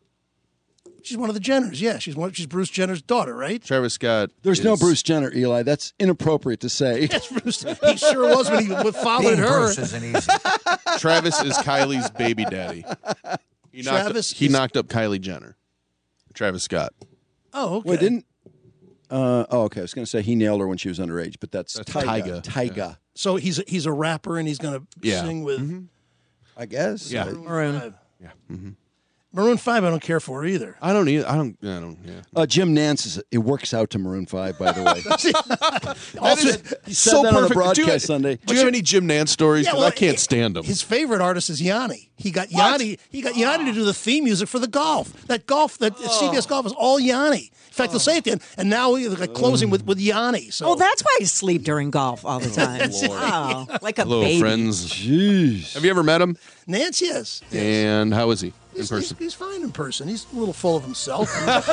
She's one of the Jenners. Yeah, she's one. She's Bruce Jenner's daughter, right? Travis Scott. There's no is- Bruce Jenner, Eli. That's inappropriate to say. Yes, Bruce. He sure was when he fathered her. isn't easy. Travis is Kylie's baby daddy. He knocked, Travis he is- knocked up Kylie Jenner. Travis Scott. Oh, okay. Well, didn't. Uh, oh, okay. I was going to say he nailed her when she was underage, but that's, That's Tyga. Tyga. Tyga, So he's a, he's a rapper and he's going to Yeah. sing with Mm-hmm. I guess. Yeah. Maroon. Five. Yeah. Mm-hmm. Maroon Five. I don't care for either. I don't either. I don't. I don't. Yeah. Uh, Jim Nance is. It works out to Maroon Five, by the way. Also, He said that on the broadcast do you, Sunday. Do you have any Jim Nance stories? Yeah, 'Cause well, I can't it- stand them. His favorite artist is Yanni. He got Yanni. He got Yanni to do the theme music for the golf. That golf, that C B S golf is all Yanni. In fact, they'll say it then. And now we're like closing with with Yanni. So Oh, that's why you sleep during golf all the time. oh, like a Hello, baby. friends. Jeez. Have you ever met him? Nance, yes. And how is he in He's, person? he's, he's fine in person. He's a little full of himself.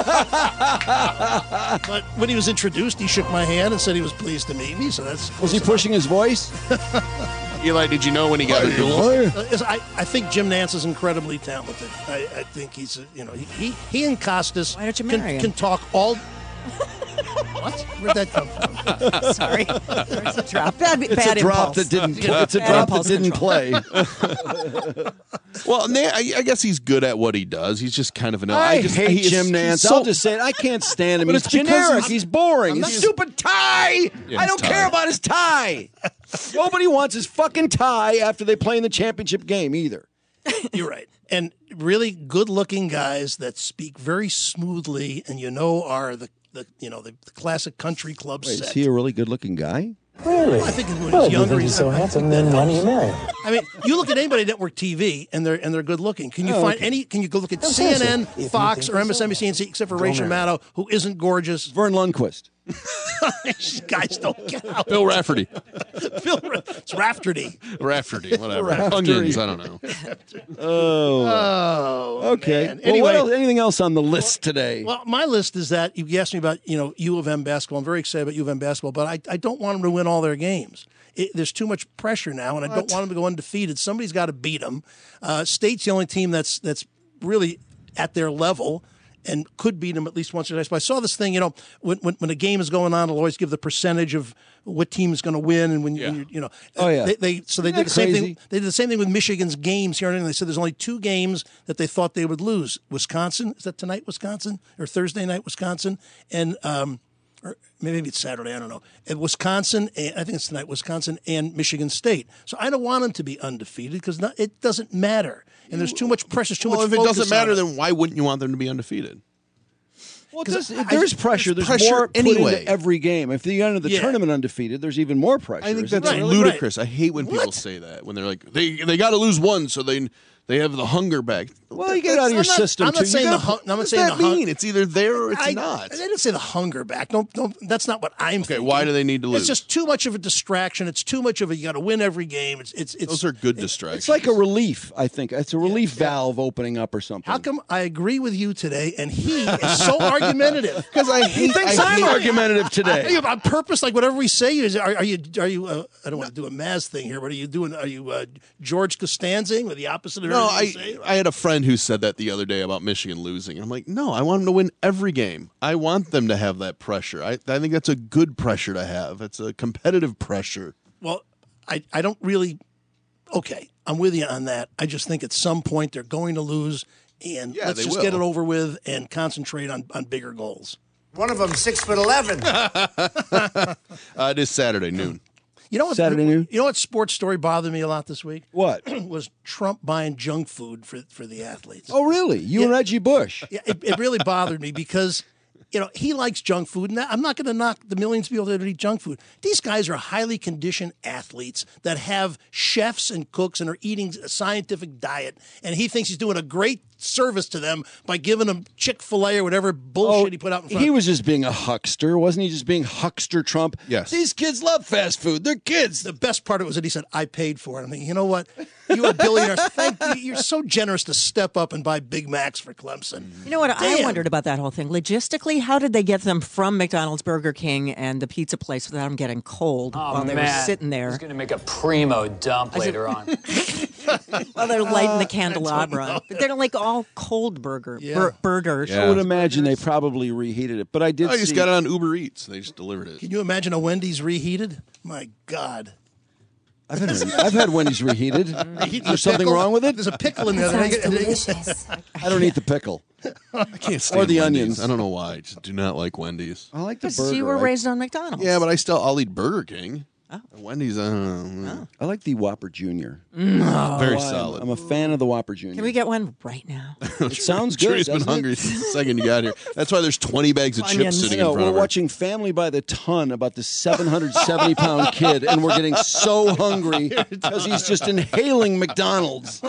But when he was introduced, he shook my hand and said he was pleased to meet me. So that's Was he pushing his voice? Eli, did you know when he got into Uh, is- I, I think Jim Nance is incredibly talented. I, I think he's, uh, you know, he he, he and Costas Why don't you can, marry him? can talk all. What? Where'd that come from? Sorry. There's a drop. Bad, It's bad a drop impulse. that didn't. It's a Bad drop that impulse didn't control. play. Well, Na- I, I guess he's good at what he does. He's just kind of an. I, just, hate he is- Jim he's Nance. so- I'll just say it. I can't stand him. But He's it's because generic. he's- He's boring. I'm His not- stupid tie. Yeah, I his don't tie. care about his tie. Nobody wants his fucking tie after they play in the championship game either. You're right. And really good-looking guys that speak very smoothly, and you know are the, the you know the, the classic country club Wait, set. is he a really good-looking guy? Really? I think when he Well, was if you younger, think he's he's so handsome, then why do you marry him? I mean, you look at anybody at network T V, and they're and they're good looking. Can you Oh, find okay. any? Can you go look at Of C N course. N, If you Fox, think or he's M S N B C, and C, except for Rachel marry Maddow, who isn't gorgeous? Vern Lundquist. These guys don't count. Bill Rafferty. Bill Ra- it's Rafferty. Rafferty, whatever. Rafferty. Onions, I don't know. Oh. Oh, Okay. man. Well, Anyway, what else, anything else on the list today? well, my list is that you asked me about you know U of M basketball. I'm very excited about U of M basketball, but I, I don't want them to win all their games. It, there's too much pressure now, and I don't want them to go undefeated. Somebody's got to beat them. Uh, State's the only team that's that's really at their level and could beat them at least once or twice. But I saw this thing, you know, when when, when a game is going on, they'll always give the percentage of what team is going to win, and when, you- when Yeah. you you know, Oh, yeah. they, they so they Isn't did that the same crazy? thing. They did the same thing with Michigan's games here in England. They said there's only two games that they thought they would lose: Wisconsin, is that tonight, Wisconsin, or Thursday night, Wisconsin, and um, or maybe it's Saturday, I don't know. And Wisconsin, and I think it's tonight, Wisconsin and Michigan State. So I don't want them to be undefeated because it doesn't matter, and there's too much pressure, too Well, much. if it focus doesn't on matter, it. then why wouldn't you want them to be undefeated? Well, 'Cause there's, I- there's I- pressure. there's There's, pressure more put anyway. into every game. If you enter the Yeah. tournament undefeated, there's even more pressure. I think isn't that's there? Right, ludicrous. right. I hate when people What? say that when they're like they they got to lose one so they they have the hunger back. Well, you get it out of your I'm not- system I'm not too. You saying gotta- the hun- I'm not What does saying that the hun- mean? It's either there or it's I, not. I didn't say the hunger back. Don't don't. That's not what I'm. Okay, thinking. why do they need to lose? It's just too much of a distraction. It's too much of a. You got to win every game. It's it's it's. Those are good distractions. It's like a relief, I think. It's a relief valve opening up or something. How come I agree with you today and he is so argumentative? Because I He hate. thinks I I'm hate- argumentative today. Are you on purpose? Like whatever we say, is are, are you are you? Uh, I don't want to do a Maz thing here, but are you doing? Are you uh, George Costanzing with the opposite of No, know. I I had a friend who said that the other day about Michigan losing. And I'm like, no, I want them to win every game. I want them to have that pressure. I I think that's a good pressure to have. It's a competitive pressure. Well, I, I don't really. Okay, I'm with you on that. I just think at some point they're going to lose, and Yeah, let's they just will. get it over with and concentrate on, on bigger goals. One of them six foot eleven. uh, it is Saturday noon. You know what? Saturday noon? You know what sports story bothered me a lot this week? What? Was Trump buying junk food for for the athletes. Oh, really? You and Reggie Bush? Yeah, it, it really bothered me because, you know, he likes junk food, and I'm not going to knock the millions of people that eat junk food. These guys are highly conditioned athletes that have chefs and cooks and are eating a scientific diet, and he thinks he's doing a great service to them by giving them Chick-fil-A or whatever bullshit Oh, he put out in front. He was just being a huckster, wasn't he? Just being huckster Trump. Yes. These kids love fast food. They're kids. The best part of it was that he said, I paid for it. I'm thinking, you know what? You are billionaires. Thank you. You're so generous to step up and buy Big Macs for Clemson. You know what? I Damn. wondered about that whole thing. Logistically, how did they get them from McDonald's, Burger King, and the pizza place without them getting cold Oh, while they man. were sitting there? He's going to make a primo dump later on. While they're lighting Uh, the candelabra. But they're like all cold burger Yeah. bur- burgers. Yeah. I would imagine they probably reheated it, but I did. I just see, got it on Uber Eats. They just delivered it. Can you imagine a Wendy's reheated? My God. I've had, I've had Wendy's reheated. Reheat There's something pickle. wrong with it? There's a pickle in there. Sounds That I- delicious. I don't eat the pickle. I can't stand Or the Wendy's. onions. I don't know why. I just do not like Wendy's. I like the Because burger. you were I- raised on McDonald's. Yeah, but I still I'll eat Burger King. Wendy's, I don't know. I like the Whopper Junior Very I'm- solid. I'm a fan of the Whopper Junior Can we get one right now? It sounds I'm sure good. he's been doesn't it? hungry since the second you got here. That's why there's twenty bags of Onions. chips sitting No, in front we're of her. watching Family by the Ton about the seven hundred seventy pound kid, and we're getting so hungry because he's just inhaling McDonald's.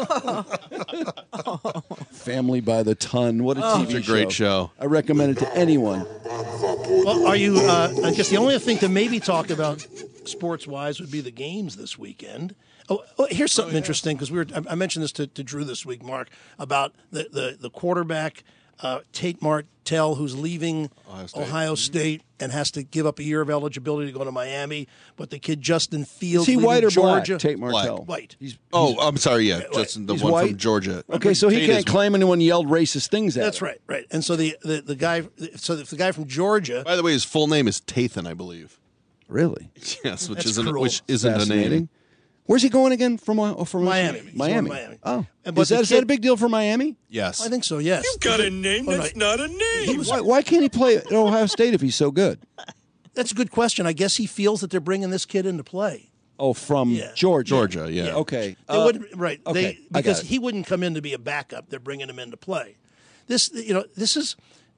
Family by the Ton. What a T V It's a great show. I recommend it to anyone. Well, are you? Uh, I guess the only thing to maybe talk about sports-wise would be the games this weekend. Oh, oh here's something interesting because we were. I I mentioned this to, to Drew this week, Mark, about the the, the quarterback uh, Tate Martell, who's leaving Ohio State. Ohio State and has to give up a year of eligibility to go to Miami. But the kid Justin Fields, Is he leaving white or Georgia, black? Tate Martell. White. He's, Oh, I'm sorry. Yeah, Justin, the He's one white? from Georgia. okay, so he Tate can't is- claim anyone yelled racist things at That's him. right, right. And so the, the, the guy, so if the guy from Georgia, By the way, his full name is Tathan, I believe. Really? Yes, which That's isn't cruel. which isn't a Fascinating. name. Where's he going again? From oh, from Miami. He's Miami. going to Miami. Oh, And- but is that, the is that a kid- big deal for Miami? Yes. I think so. Yes. You've got a name Oh, that's no. not a name. Why, why can't he play at Ohio State if he's so good? That's a good question. I guess he feels that they're bringing this kid into play. Oh, from Yeah. Georgia. Georgia, yeah. Okay. They Uh, wouldn't, right? okay, They, I got because it. he wouldn't come in to be a backup. They're bringing him into play. This, you know, this is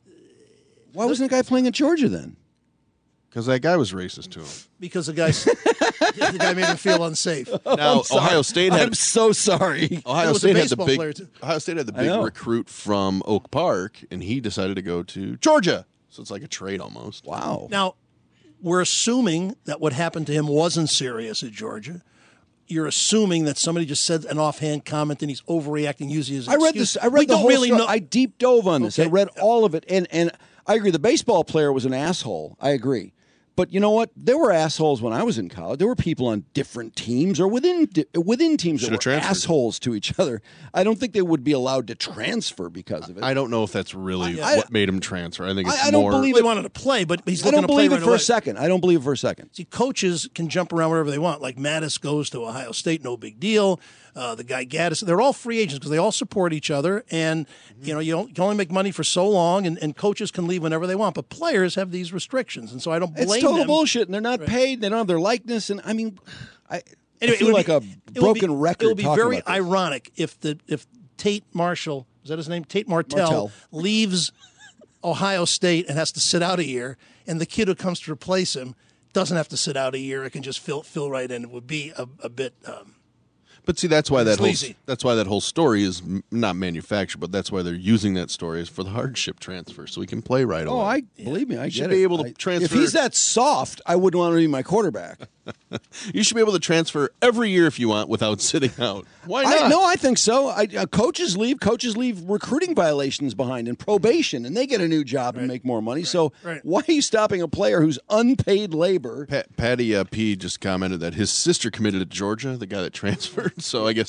Why wasn't the guy playing at Georgia then? Because that guy was racist to him. because the guy, the guy made him feel unsafe. Now, Ohio State had I'm so sorry. Ohio He was a State had the baseball big player, too. Ohio State had the I big know. recruit from Oak Park, and he decided to go to Georgia. So it's like a trade almost. Wow. Now, we're assuming that what happened to him wasn't serious at Georgia. You're assuming that somebody just said an offhand comment and he's overreacting using his I read excuse. this. I read we the don't whole really story. know. I deep dove on this. I Okay. read all of it, and and I agree. The baseball player was an asshole. I agree. But you know what? There were assholes when I was in college. There were people on different teams or within di- within teams that Should've were transferred. assholes to each other. I don't think they would be allowed to transfer because of it. I don't know if that's really I- what made him transfer. I think it's I- I don't more. believe They wanted to play, but he's I looking don't to play believe right it for away. a second. I don't believe it for a second. See, coaches can jump around wherever they want. Like Mattis goes to Ohio State, no big deal. Uh, the guy Gaddis, they're all free agents because they all support each other. And, you know, you, don't, you can only make money for so long, and, and coaches can leave whenever they want. But players have these restrictions. And so I don't blame It's total them. bullshit, and they're not paid. They don't have their likeness, and I mean, I, Anyway, I feel it would like be- a it would broken be, record. It would be talking very about this. ironic if the if Tate Marshall, is that his name? Tate Martell, Martell. leaves Ohio State and has to sit out a year, and the kid who comes to replace him doesn't have to sit out a year. It can just fill fill right in. It would be a, a bit. Um, But see, that's why that whole Sleazy. that's why that whole story is m- not manufactured. But that's why they're using that story is for the hardship transfer, so he can play right Oh, away. I believe me. I You get should it. be able to I- transfer- If he's that soft, I wouldn't want to be my quarterback. You should be able to transfer every year if you want without sitting out. Why not? I, no, I think so. I, uh, coaches leave. Coaches leave recruiting violations behind and probation, and they get a new job and make more money. So right. why are you stopping a player who's unpaid labor? Pat, Patty uh, P just commented that his sister committed to Georgia, the guy that transferred. So I guess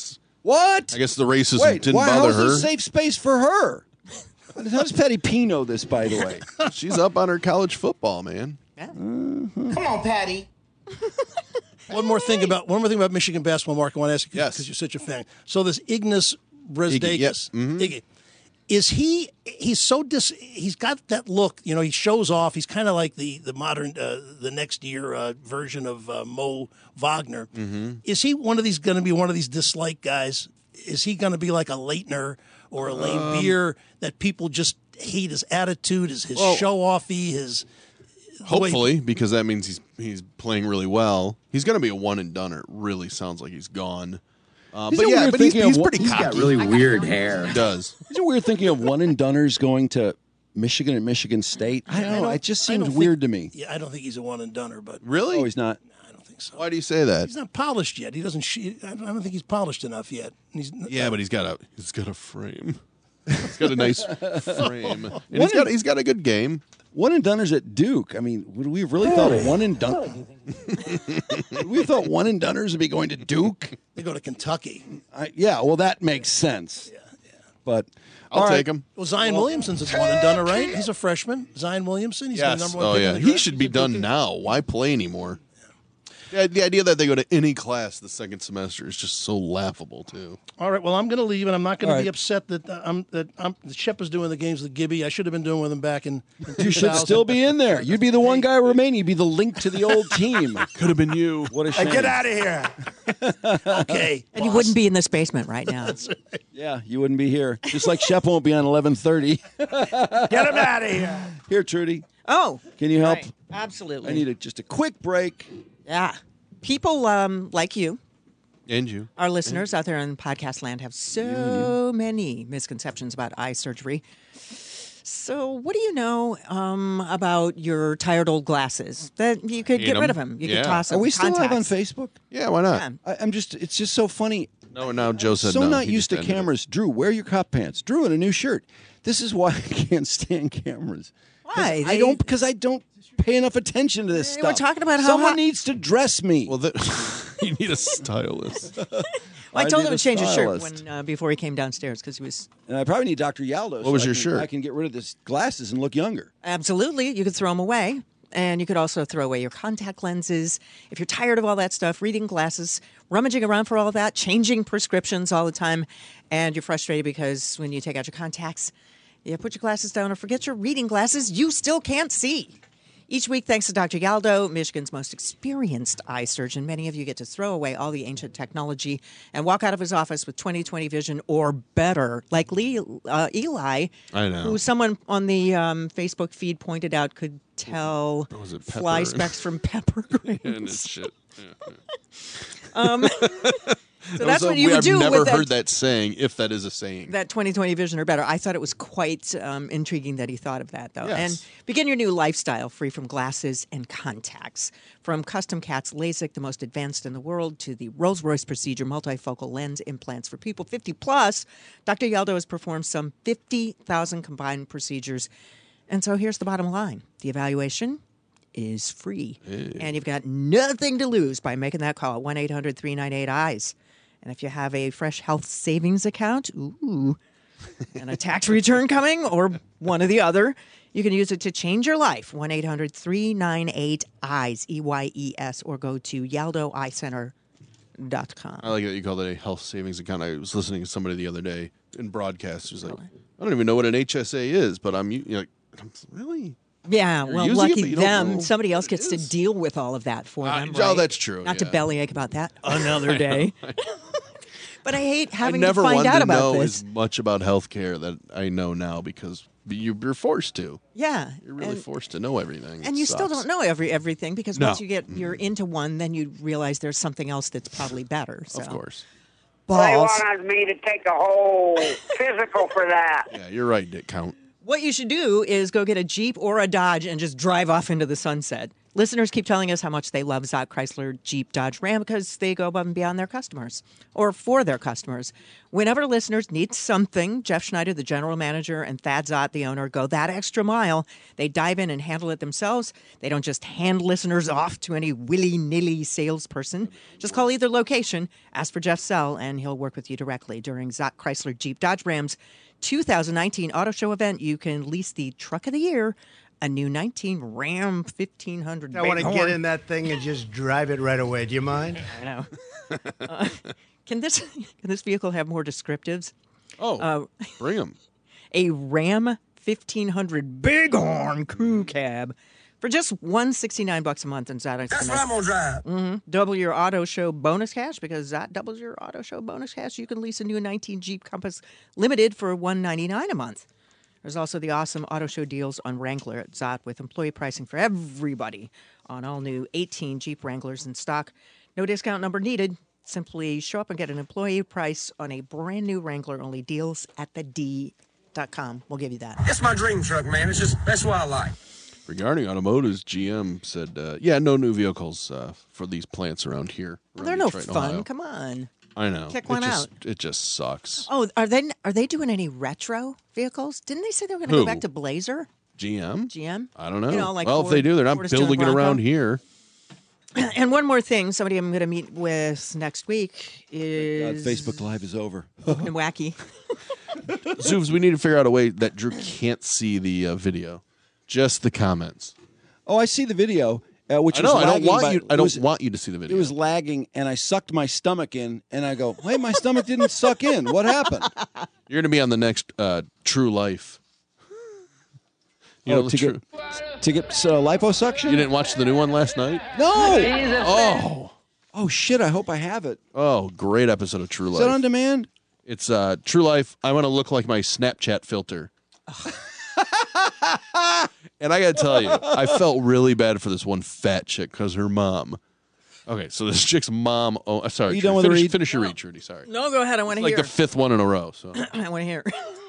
What? I guess the racism Wait, didn't why, bother how's her. a safe space for her? How does Petty P know this, by the way? She's up on her college football, man. Come on, Patty. One more thing about one more thing about Michigan basketball, Mark. I want to ask you because Yes. you're such a fan. So this Ignas Brazdeikis, yep. Mhm. Iggy, is he? He's so dis. He's got that look. You know, he shows off. He's kind of like the the modern, uh, the next year uh, version of uh, Mo Wagner. Mm-hmm. Is he one of these? Going to be one of these dislike guys? Is he going to be like a Leitner or a Lane Um, Beer that people just hate his attitude, his his Well, show offy, his the way- Hopefully, because that means he's he's playing really well. He's going to be a one and doneer. It really sounds like he's gone. Uh, He's but a yeah, weird but he's, thinking he's of what- pretty he's cocky. got really weird hair. He does. Is it weird thinking of one and doneers going to Michigan and Michigan State? I don't know. It just I seems don't weird think- to me. Yeah, I don't think he's a one and doneer, but Really? Oh, he's not. Why do you say that? he's not polished yet. He doesn't. Sh- I don't think he's polished enough yet. And he's Yeah, but he's got a he's got a frame. He's got a nice frame, and he's got he's got a good game. One and doneers at Duke. I mean, would we have really thought one and done? we thought one and doneers would be going to Duke. They go to Kentucky. I, yeah, well, that makes sense. Yeah, yeah. But I'll all take right. him. Well, Zion Williamson's a one and doneer, right? He's a freshman. Zion Williamson. He's the Yes. number one Oh pick in yeah. the He draft. should be done now. Why play anymore? Yeah, the idea that they go to any class the second semester is just so laughable too. All right. Well, I'm going to leave, and I'm not going All to be right. upset that uh, I'm that I'm that Shep is doing the games with Gibby. I should have been doing with him back in. in You should two thousand. still be in there. You'd be the one guy remaining. You'd be the link to the old team. Could have been you. What a Hey, shame. get out of here. Okay. And you wouldn't be in this basement right now. Yeah, you wouldn't be here. Just like Shep won't be on eleven thirty. Get him out of here. Here, Trudy. Oh, Can you help? right. Absolutely. I need a, just a quick break. Yeah. People um, like you, And you. our listeners out there in podcast land, have so many misconceptions about eye surgery. So, what do you know um, about your tired old glasses that you could Hate get rid 'em. of them? You Yeah. could toss Are them. we still live on Contacts. Facebook? Yeah, why not? Yeah. I, I'm just, it's just so funny. No, now Joe said so no. not He used just to ended it. cameras. Drew, wear your cop pants. Drew in a new shirt. This is why I can't stand cameras. 'Cause Why? I They- don't because I don't pay enough attention to this They stuff. were talking about how someone hot- needs to dress me. Well, the, you need a stylist. Well, I I told need him a to change his shirt stylist. when uh, before he came downstairs because he was and I probably need Doctor Yaldo. What was so I your can- shirt? I can get rid of this glasses and look younger. absolutely. You could throw them away, and you could also throw away your contact lenses if you're tired of all that stuff. Reading glasses, rummaging around for all of that, changing prescriptions all the time, and you're frustrated because when you take out your contacts, you put your glasses down or forget your reading glasses, you still can't see. Each week, thanks to Doctor Yaldo, Michigan's most experienced eye surgeon, many of you get to throw away all the ancient technology and walk out of his office with twenty twenty vision or better, like Lee, uh, Eli, I know. who someone on the um, Facebook feed pointed out could tell Was it fly pepper? specks from pepper grains. and it's shit. Yeah. Um, so That that's was a- what you we- would I've do never with heard that, that saying, if that is a saying. that twenty twenty vision or better. I thought it was quite um, intriguing that he thought of that, though. Yes. And begin your new lifestyle free from glasses and contacts. From Custom Cat's LASIK, the most advanced in the world, to the Rolls-Royce procedure, multifocal lens implants for people fifty plus, Doctor Yaldo has performed some fifty thousand combined procedures. And so here's the bottom line. The evaluation is free. And you've got nothing to lose by making that call at one eight hundred three nine eight eyes. And if you have a Fresh Health Savings account, ooh, and a tax return coming, or one or the other, you can use it to change your life. one eight hundred three nine eight eyes, E Y E S, or go to yaldo eye center dot com. I like that you call that a health savings account. I was listening to somebody the other day in broadcast who's like, I don't even know what an H S A is, but I'm, you know, like, I'm really? Yeah, You're well, using it, lucky but you don't them. know Somebody else what it gets to is. deal with all of that for Uh, them. oh, right? that's true, Not to yeah. bellyache about that another day. But I hate I having never to find wanted out to about know this. as much about healthcare that I know now because you- you're forced to. Yeah, You're really and, forced to know everything. and It you still sucks. don't know every everything because No. once you get you're into one, then you realize there's something else that's probably better. So. Of course. They Balls. wanted me to take a whole physical for that. Yeah, you're right, Dick Count. What you should do is go get a Jeep or a Dodge and just drive off into the sunset. Listeners keep telling us how much they love Zott Chrysler Jeep Dodge Ram because they go above and beyond their customers or for their customers. Whenever listeners need something, Jeff Schneider, the general manager, and Thad Zott, the owner, go that extra mile. They dive in and handle it themselves. They don't just hand listeners off to any willy-nilly salesperson. Just call either location, ask for Jeff Sell, and he'll work with you directly. During Zott Chrysler Jeep Dodge Ram's two thousand nineteen Auto Show event, you can lease the truck of the year, a new nineteen Ram fifteen hundred. I want to get in that thing and just drive it right away. Do you mind? I know. uh, can this can this vehicle have more descriptives? Oh, uh, bring them. A Ram fifteen hundred Bighorn Crew Cab for just one hundred sixty-nine bucks a month in Zott. That's what I'm gonna drive. Mm-hmm. Double your Auto Show bonus cash because Zott doubles your Auto Show bonus cash. You can lease a new nineteen Jeep Compass Limited for one hundred ninety-nine dollars a month. There's also the awesome Auto Show deals on Wrangler at Zott with employee pricing for everybody on all new eighteen Jeep Wranglers in stock. No discount number needed. Simply show up and get an employee price on a brand new Wrangler. Only deals at the D dot com. We'll give you that. It's my dream truck, man. It's just, that's what I like. Regarding automotives, G M said, uh, yeah, no new vehicles uh, for these plants around here. Well, around they're no Detroit and fun. Ohio. Come on. I know. Kick it one just, out. It just sucks. Oh, are they are they doing any retro vehicles? Didn't they say they were going to Who? go back to Blazer? G M? G M? I don't know. You know, like well, Ford, if they do, they're not Ford is doing building it Bronco. around here. And one more thing, somebody I'm going to meet with next week God, is Facebook Live is over. wacky. Zoovs, we need to figure out a way that Drew can't see the uh, video, just the comments. Oh, I see the video, uh, which I know. was I don't lagging, want but you. I it don't was- want you to see the video. It was lagging, and I sucked my stomach in, and I go, "Hey, my stomach didn't suck in. What happened?" You're going to be on the next uh, True Life. You oh, know, to True- get to get uh, liposuction. You didn't watch the new one last night? No. Oh. Oh shit! I hope I have it. Oh, great episode of True Is Life. that on demand? It's uh, True Life. I want to look like my Snapchat filter. And I got to tell you, I felt really bad for this one fat chick because her mom. Okay, so this chick's mom. Oh, uh, sorry. Are you Trudy, done with the finish, read? finish your read, Trudy. Sorry. No, go ahead. I want to Like hear. the fifth one in a row. So I want to hear.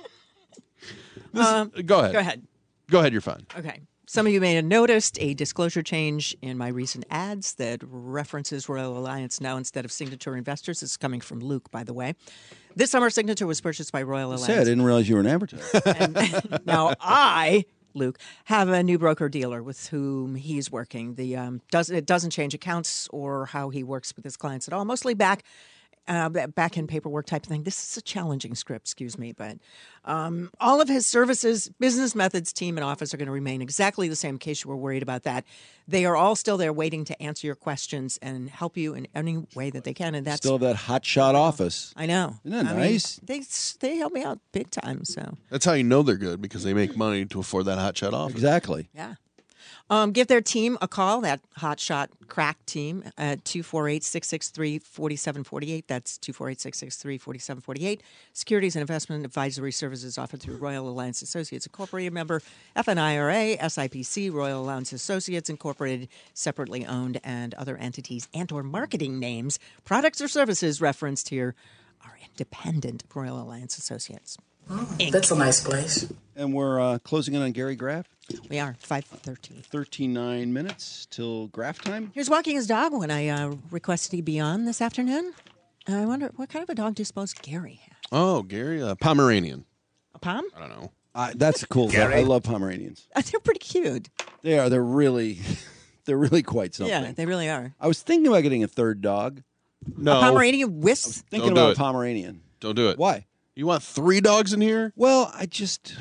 This- Um, go ahead. Go ahead. Go ahead. You're fine. Okay. Some of you may have noticed a disclosure change in my recent ads that references Royal Alliance now instead of Signature Investors. This is coming from Luke, by the way. This summer, Signature was purchased by Royal I Alliance. said I didn't realize you were an advertiser. And now I, Luke, have a new broker dealer with whom he's working. The um, does it doesn't change accounts or how he works with his clients at all. Mostly back. Uh, back end paperwork type of thing. This is a challenging script, excuse me, but um, all of his services, business methods, team, and office are going to remain exactly the same in case you were worried about that. They are all still there waiting to answer your questions and help you in any way that they can. And that's Still have that hot shot office. I know. Isn't that I mean, nice? they they help me out big time. So That's how you know they're good because they make money to afford that hot shot office. Exactly. yeah. Um, give their team a call, that Hot Shot Crack team, at two four eight, six six three, four seven four eight. That's two four eight, six six three, four seven four eight. Securities and investment advisory services offered through Royal Alliance Associates Incorporated, member F N I R A, S I P C, Royal Alliance Associates Incorporated, separately owned, and other entities and or marketing names, products or services referenced here are independent of Royal Alliance Associates. Inc. That's a nice place. And we're uh, closing in on Gary Graff. We are, five thirteen. thirty-nine minutes till Graff time. He was walking his dog when I uh, requested he be on this afternoon. And I wonder, what kind of a dog do you suppose Gary has? Oh, Gary, uh, Pomeranian. A Pom? I don't know. Uh, that's cool. Gary? I love Pomeranians. Uh, they're pretty cute. They are. They're really, they're really quite something. Yeah, they really are. I was thinking about getting a third dog. No. A Pomeranian with? Thinking Don't do about it. a Pomeranian. Don't do it. Why? You want three dogs in here? Well, I just.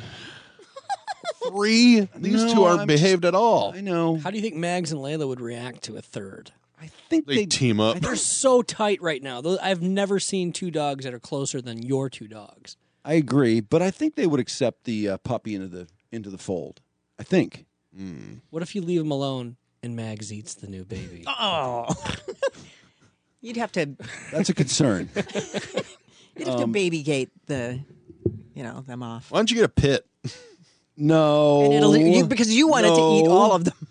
Three? These No, two aren't I'm behaved at all. I know. How do you think Mags and Layla would react to a third? I think They they. team up. They're so tight right now. Those- I've never seen two dogs that are closer than your two dogs. I agree, but I think they would accept the uh, puppy into the into the fold. I think. What if you leave them alone and Mags eats the new baby? Oh. You'd have to, That's a concern. you'd have to baby gate the, you know, them off. Why don't you get a pit? No. And it'll, you, because you wanted to eat No. all of them.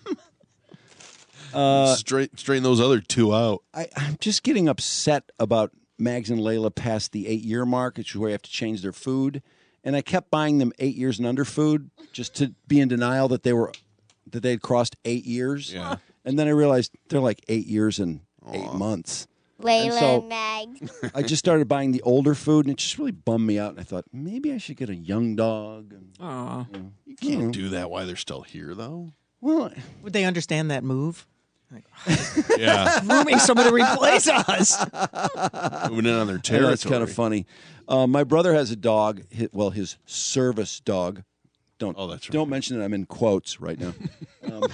Uh, Straight, straighten those other two out. I, I'm just getting upset about Mags and Layla past the eight year mark, which is where you have to change their food. And I kept buying them eight years and under food just to be in denial that they were that they had crossed eight years. Yeah. And then I realized they're like eight years and eight months. Layla And so and Mag. I just started buying the older food, and it just really bummed me out. And I thought, maybe I should get a young dog. And, Aw. you know, You can't do that while they're still here, though. Well, Would they understand that move? Yeah. Grooming someone to replace us. Moving in on their I know, territory. That's kind of funny. Uh, my brother has a dog. hi- Well, his service dog. Don't. Oh, that's right. Don't mention it. I'm in quotes right now. um,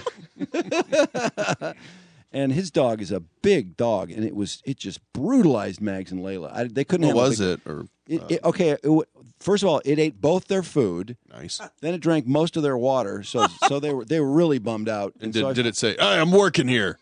and his dog is a big dog, and it was it just brutalized Mags and Layla. I, they couldn't. What handle was big- it? Or It, it, okay, it, w- first of all, it ate both their food. Nice. Then it drank most of their water, so so they were they were really bummed out. And so did, I, did it say, "Hey, I'm working here"?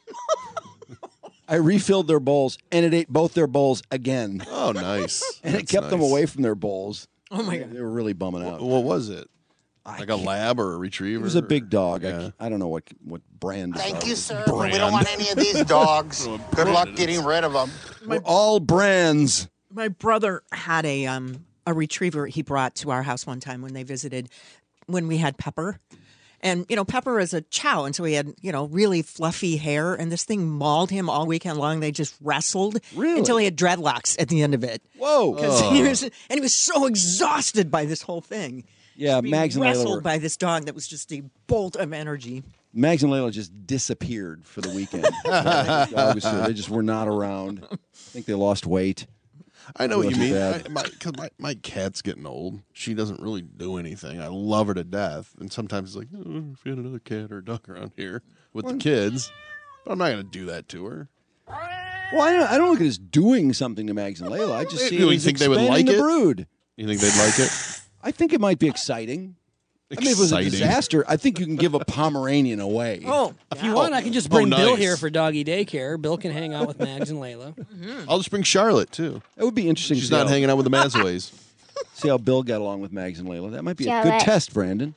I refilled their bowls, and it ate both their bowls again, Oh, nice. and it That's kept them nice. away from their bowls. Oh my They god. were really bumming out. What was it? Like a lab or a retriever? It was a big dog. I Yeah. c- I, don't know what what brand. the Thank dog you, was. sir. Brand. We don't want any of these dogs. Good luck getting rid of them. We're all brands. My brother had a um a retriever he brought to our house one time when they visited when we had Pepper. And, you know, Pepper is a chow, and so he had, you know, really fluffy hair, and this thing mauled him all weekend long. They just wrestled Really? until he had dreadlocks at the end of it. Whoa. Because he was, and he was so exhausted by this whole thing. Yeah, Being Mags and Layla wrestled were, by this dog that was just a bolt of energy. Mags and Layla just disappeared for the weekend. The dog was- they just were not around. I think they lost weight. I know what It you wasn't mean. bad. I, my, cause my, my cat's getting old. She doesn't really do anything. I love her to death. And sometimes it's like, oh, if you had another cat or a duck around here with the kids. But I'm not going to do that to her. Well, I don't, I don't look at it as doing something to Mags and Layla. I just see You it as think they would expanding like the it? brood. You think they'd like it? I think it might be exciting. I mean, if it was a Exciting. disaster, I think you can give a Pomeranian away. Oh, If you want, I can just Oh, bring Bill nice. here for doggy daycare. Bill can hang out with Mags and Layla. I'll just bring Charlotte, too. That would be interesting. She's to see not how, hanging out with the Mazaways. See how Bill got along with Mags and Layla. That might be a Charlotte. good test, Brandon.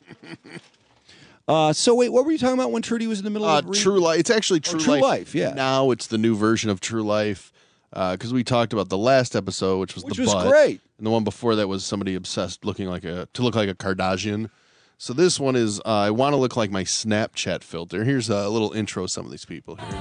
Uh, so wait, what were you talking about when Trudy was in the middle Uh, of re- True Life. It's actually Oh, True, True Life. Life, yeah. Now it's the new version of True Life because we talked about the last episode, which was Which the was butt, great. and the one before that was somebody obsessed looking like a to look like a Kardashian. So this one is uh, I want to look like my Snapchat filter. Here's a little intro of some of these people here.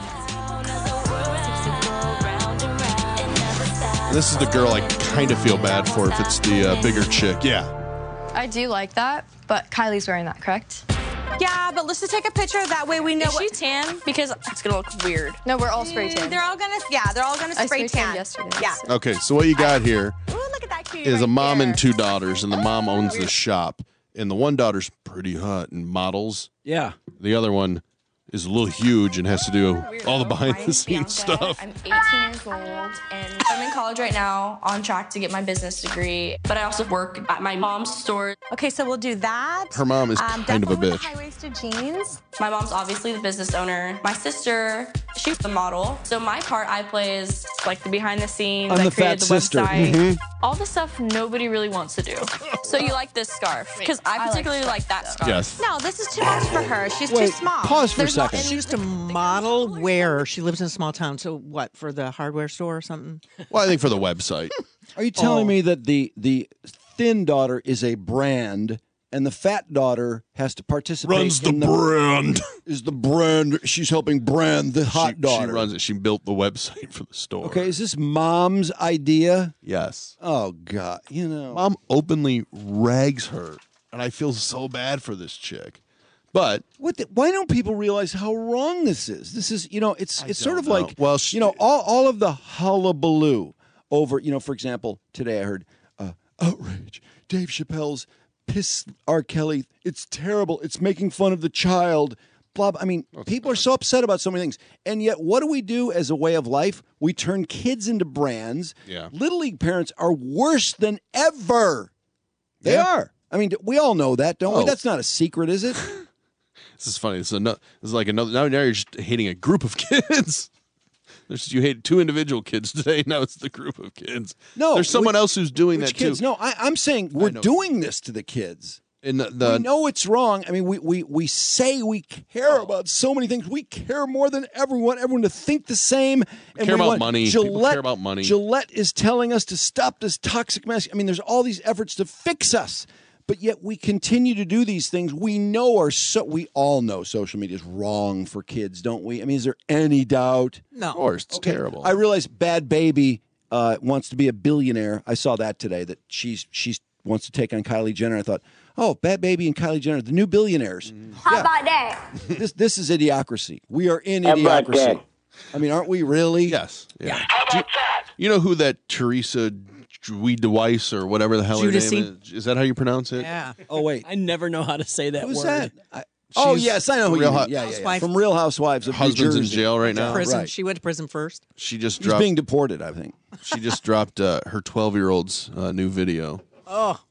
And this is the girl I kind of feel bad for if it's the uh, bigger chick. Yeah. I do like that, but Kylie's wearing that, correct? Yeah, but let's just take a picture. That way we know Is what. she tan? Because it's gonna look weird. No, we're all spray tan. They're all gonna. Yeah, they're all gonna I spray spray tan. tanned yesterday, Yeah. so- Okay, so what you got here Ooh, look at that cute is a right mom there. and two daughters, and the mom owns the shop, and the one daughter's pretty hot and models. Yeah. The other one is a little huge and has to do all the behind the Bianca. scenes stuff. I'm eighteen years old, and I'm in college right now, on track to get my business degree. But I also work at my mom's store. Okay, so we'll do that. Her mom is Um, kind of a definitely with bitch. the high-waisted jeans. My mom's obviously the business owner. My sister, she's the model. So my part I play is like the behind the scenes. I'm I the created fat the sister. website. Mhm. All the stuff nobody really wants to do. So you like this scarf? Because I particularly like, that scarf. Yes. No, this is too much for her. She's Wait, too small. pause for There's a not- second. She used to model where she lives in a small town. So what, for the hardware store or something? Well, I think for the website. Are you telling Oh. me that the the thin daughter is a brand and the fat daughter has to participate Runs the in the brand. Is the brand she's helping brand the hot she, daughter. She runs it. She built the website for the store. Okay, is this mom's idea? Yes. Oh God, you know. Mom openly rags her, and I feel so bad for this chick. But What? The, why don't people realize how wrong this is? This is, you know, it's it's sort don't of know. like, Well, she- you know, all all of the hullabaloo over, you know, for example, today I heard uh, outrage. Dave Chappelle's piss R. Kelly. It's terrible. It's making fun of the child. Blah. blah. I mean, people are so upset about so many things, and yet, what do we do as a way of life? We turn kids into brands. Yeah. Little league parents are worse than ever. They Yeah. are. I mean, we all know that, don't we? Oh. That's not a secret, is it? this is funny. This is, ano- this is like another. Now, now you're just hating a group of kids. There's, you hate two individual kids today. Now it's the group of kids. No, there's someone which- else who's doing Which that kids? too. No, I, I'm saying we're know. doing this to the kids. And the, the we know it's wrong. I mean, we, we, we say we care about so many things. We care more than ever. We want everyone to think the same. And care we about want money. People Gillette, care about money. Gillette is telling us to stop this toxic mess. I mean, there's all these efforts to fix us. but yet we continue to do these things. We know are so. We all know social media is wrong for kids, don't we? I mean, is there any doubt? No. Of course, it's terrible. I realize Bad Baby uh, wants to be a billionaire. I saw that today. That she's she's wants to take on Kylie Jenner. I thought, oh, Bad Baby and Kylie Jenner, the new billionaires. How Yeah. about that? This this is idiocracy. We are in How about idiocracy. that? I mean, aren't we really? Yes. Yeah. Do you, you know who that Teresa Weiss or whatever the hell her Judici? name is? Is that how you pronounce it? Yeah. Oh wait, I never know how to say that who's word. that? I, oh She's yes, I know who you Real mean. Hou- Yeah, yeah, yeah. Housewife. From Real Housewives of Her husband's New in Jersey. jail right now. Prison. Right. She went to prison first. She just He's dropped. being deported, I think. She just dropped uh, her twelve-year-old's uh, new video. Oh.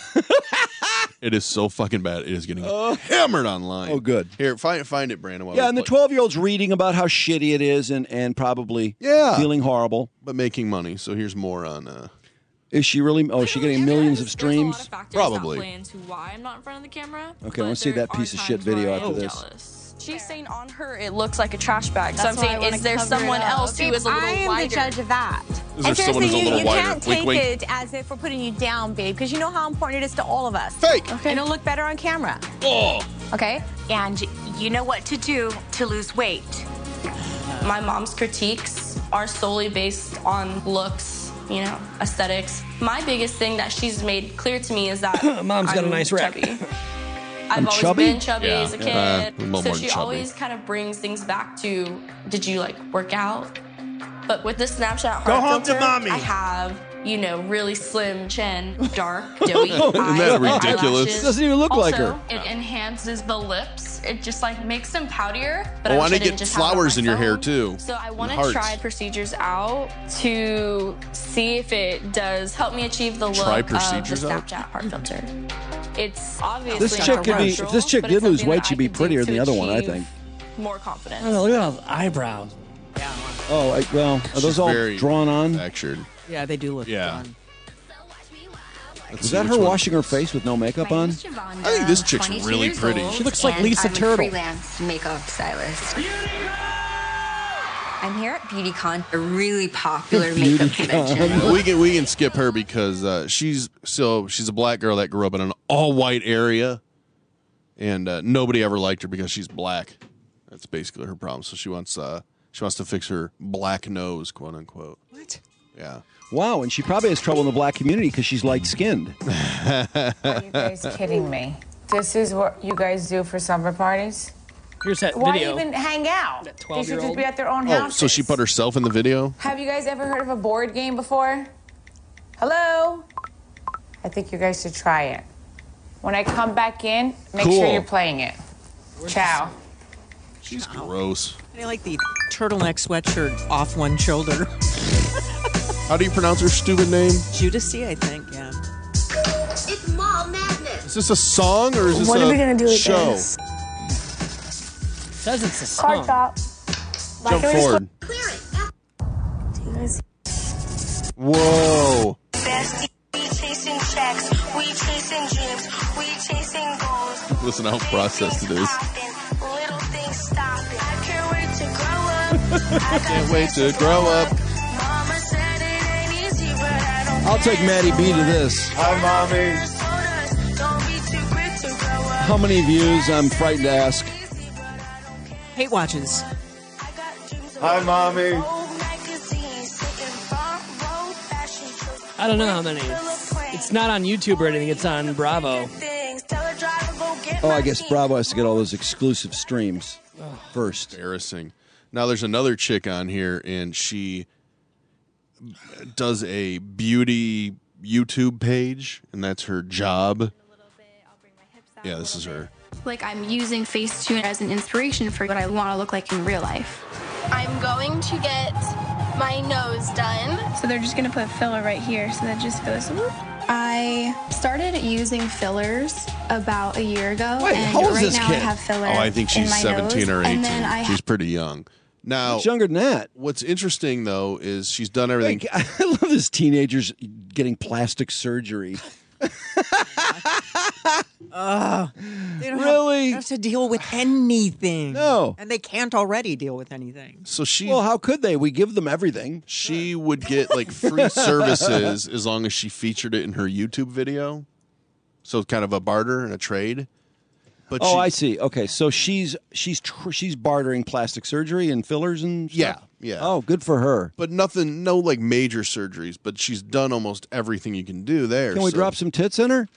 It is so fucking bad. It is getting hammered online. Oh, good. Here, find find it, Brandon. while Yeah, we and the play. twelve-year-old's reading about how shitty it is and, and probably Yeah. feeling horrible. but making money. So here's more on. Uh, Is she really? Oh, is she getting millions of There's a lot streams? of factors Probably. that play into why I'm not in front of the camera. Okay, I but want to see there that piece are of shit times where video I after am this. jealous. She's saying on her it looks like a trash bag. So That's I'm why I saying, wanna is there cover it someone up. else who is a little I am wider? the judge of that. Is there and someone who's a seriously, little you, you wider? can't Wink, take wink. it as if we're putting you down, babe, because you know how important it is to all of us. Fake. Okay. And it'll look better on camera. oh, Okay? And you know what to do to lose weight. My mom's critiques are solely based on looks, you know, aesthetics. My biggest thing that she's made clear to me is that Mom's got a I'm nice rep. chubby. I've I'm always chubby? been chubby Yeah. as a kid. Uh, a little so more she chubby. always kind of brings things back to, did you like work out? But with this Snapchat heart Go home to filter, mommy. I have, you know, really slim chin, dark, doughy Isn't that eyes, ridiculous? eyelashes. Doesn't even look like Also, her. it enhances the lips. It just like makes them poutier. But Oh, I I wish need I to didn't get just have it on flowers my in your hair, phone. too. So I want to Hearts. try procedures out to see if it does help me achieve the Try look of the procedures out? Snapchat heart filter. It's obviously This chick not could be. natural, If this chick but did it's lose something weight, that she'd I be could do prettier than to the other one, I achieve think. More confidence. Oh, look at those eyebrows. Oh, I, well, are She's those all very drawn on? Textured. Yeah, they do look Yeah. fun. Let's Is see that which her one. washing her face with no makeup on? I think this chick's really pretty. She looks like Lisa I'm Turtle. a freelance makeup stylist. I'm here at BeautyCon, a really popular makeup convention. we can we can skip her because uh, she's so she's a black girl that grew up in an all white area, and uh, nobody ever liked her because she's black. That's basically her problem. So she wants uh, she wants to fix her black nose, quote unquote. What? Yeah. Wow, and she probably has trouble in the black community because she's light skinned. Are you guys kidding me? This is what you guys do for summer parties? Here's that Why video. even hang out? They should just twelve-year-old. be at their own Oh, houses. so she put herself in the video? Have you guys ever heard of a board game before? Hello? I think you guys should try it. When I come back in, make Cool. sure you're playing it. Ciao. She's gross. I like the turtleneck sweatshirt off one shoulder. How do you pronounce her stupid name? Judici, I think, yeah. It's mall madness. Is this a song or is this What a are we gonna do with show? this? Says it's a Card song. top. Jump forward. Do you guys Whoa. Bestie, we chasing checks, we chasing dreams, we chasing goals. Listen how processed it is. Little things stopping. I can't wait to grow up. I Can't wait to grow up. Mama said it ain't easy, but I don't I'll take Maddie B to this. Hi, mommy. care. Don't be too quick to grow up. How many views? I'm frightened to ask. Hate watches. Hi, mommy. I don't know how many. It's not on YouTube or anything. It's on Bravo. Oh, I guess Bravo has to get all those exclusive streams first. Embarrassing. Now there's another chick on here, and she does a beauty YouTube page, and that's her job. Yeah, this is her. Like I'm using Facetune as an inspiration for what I want to look like in real life. I'm going to get my nose done. So they're just gonna put filler right here, so that just goes. Whoop. I started using fillers about a year ago, Wait, and how old is right this now kid? I have filler. Oh, I think in she's my seventeen nose, or and eighteen. then I She's pretty young. Now, She's younger than that. What's interesting though is she's done everything. Like, I love this teenagers getting plastic surgery. Uh, they don't Really? have, have to deal with anything. No. And they can't already deal with anything. So she, Well, how could they? We give them everything. she would get like free services as long as she featured it in her YouTube video. so kind of a barter and a trade. But oh, she, I see. Okay, so she's she's tr- she's bartering plastic surgery and fillers and stuff? Yeah, yeah. Oh, good for her. But nothing, no like major surgeries. But she's done almost everything you can do there. Can we so. drop some tits in her?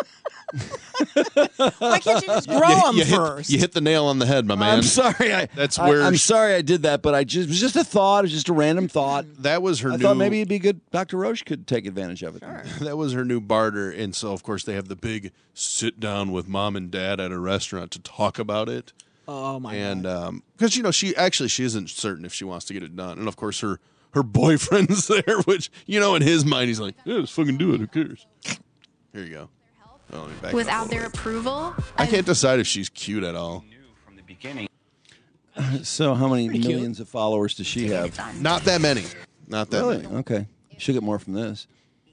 Why can't you just grow you, them you hit, first? You hit the nail on the head, my man. I'm sorry. I, That's I, where I'm she- sorry I did that, but I just it was just a thought. It was just a random thought. That was her I new. thought maybe it'd be good. Doctor Roche could take advantage of it. That was her new barter, and so of course they have the big sit down with mom and dad at a restaurant to talk about it. Oh my and god! um, because you know she actually she isn't certain if she wants to get it done, and of course her her boyfriend's there, which you know in his mind he's like, yeah, let's fucking do it. Who cares? Here you go. Oh, let me back up a Without little their bit. approval, I can't decide if she's cute at all. So how many millions of followers does she have? Not that many. Not that Really? many. Okay. She'll get more from this.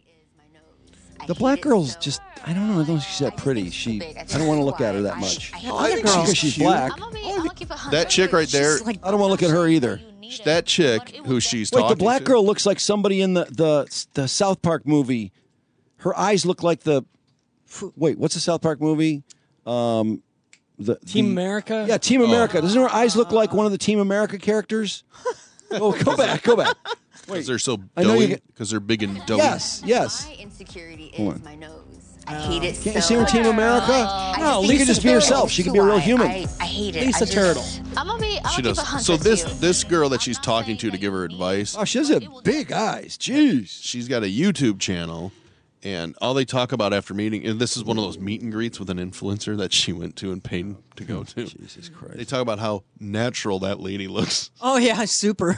The black girl's just, I don't know, I don't think she's that pretty. She, I don't want to look at her that much. Oh, I think she's Because she's cute. black. That chick right there, I don't want to look at her either. that chick who she's Wait, talking the black to, girl looks like somebody in the, the, the South Park movie. Her eyes look like the, wait, what's the South Park movie? Um, the Team the- America? Yeah, Team America. Doesn't her eyes look like one of the Team America characters? Oh, go back, go back. because they're so I know you doughy, get- because they're big and doughy. Yes, yes. My insecurity Hold is on. my nose. I hate it Can't you so see her in Team America? I No, just she think could just it's be so herself. She could be a real why human. I, I hate it. Lisa I just, Turtle. I'm gonna be. I'm She gonna does. keep a hundred So with this you. this girl that she's talking to to give her advice, Oh, she has a big eyes. Jeez. she's got a YouTube channel, and all they talk about after meeting, and this is one of those meet and greets with an influencer that she went to and paid to go to. Jesus Christ. They talk about how natural that lady looks. Oh yeah, super.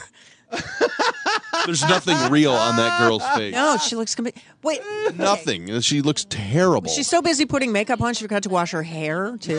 There's nothing real on that girl's face. No, she looks. Com- Wait, Nothing. And She looks terrible. she's so busy putting makeup on, she forgot to wash her hair too.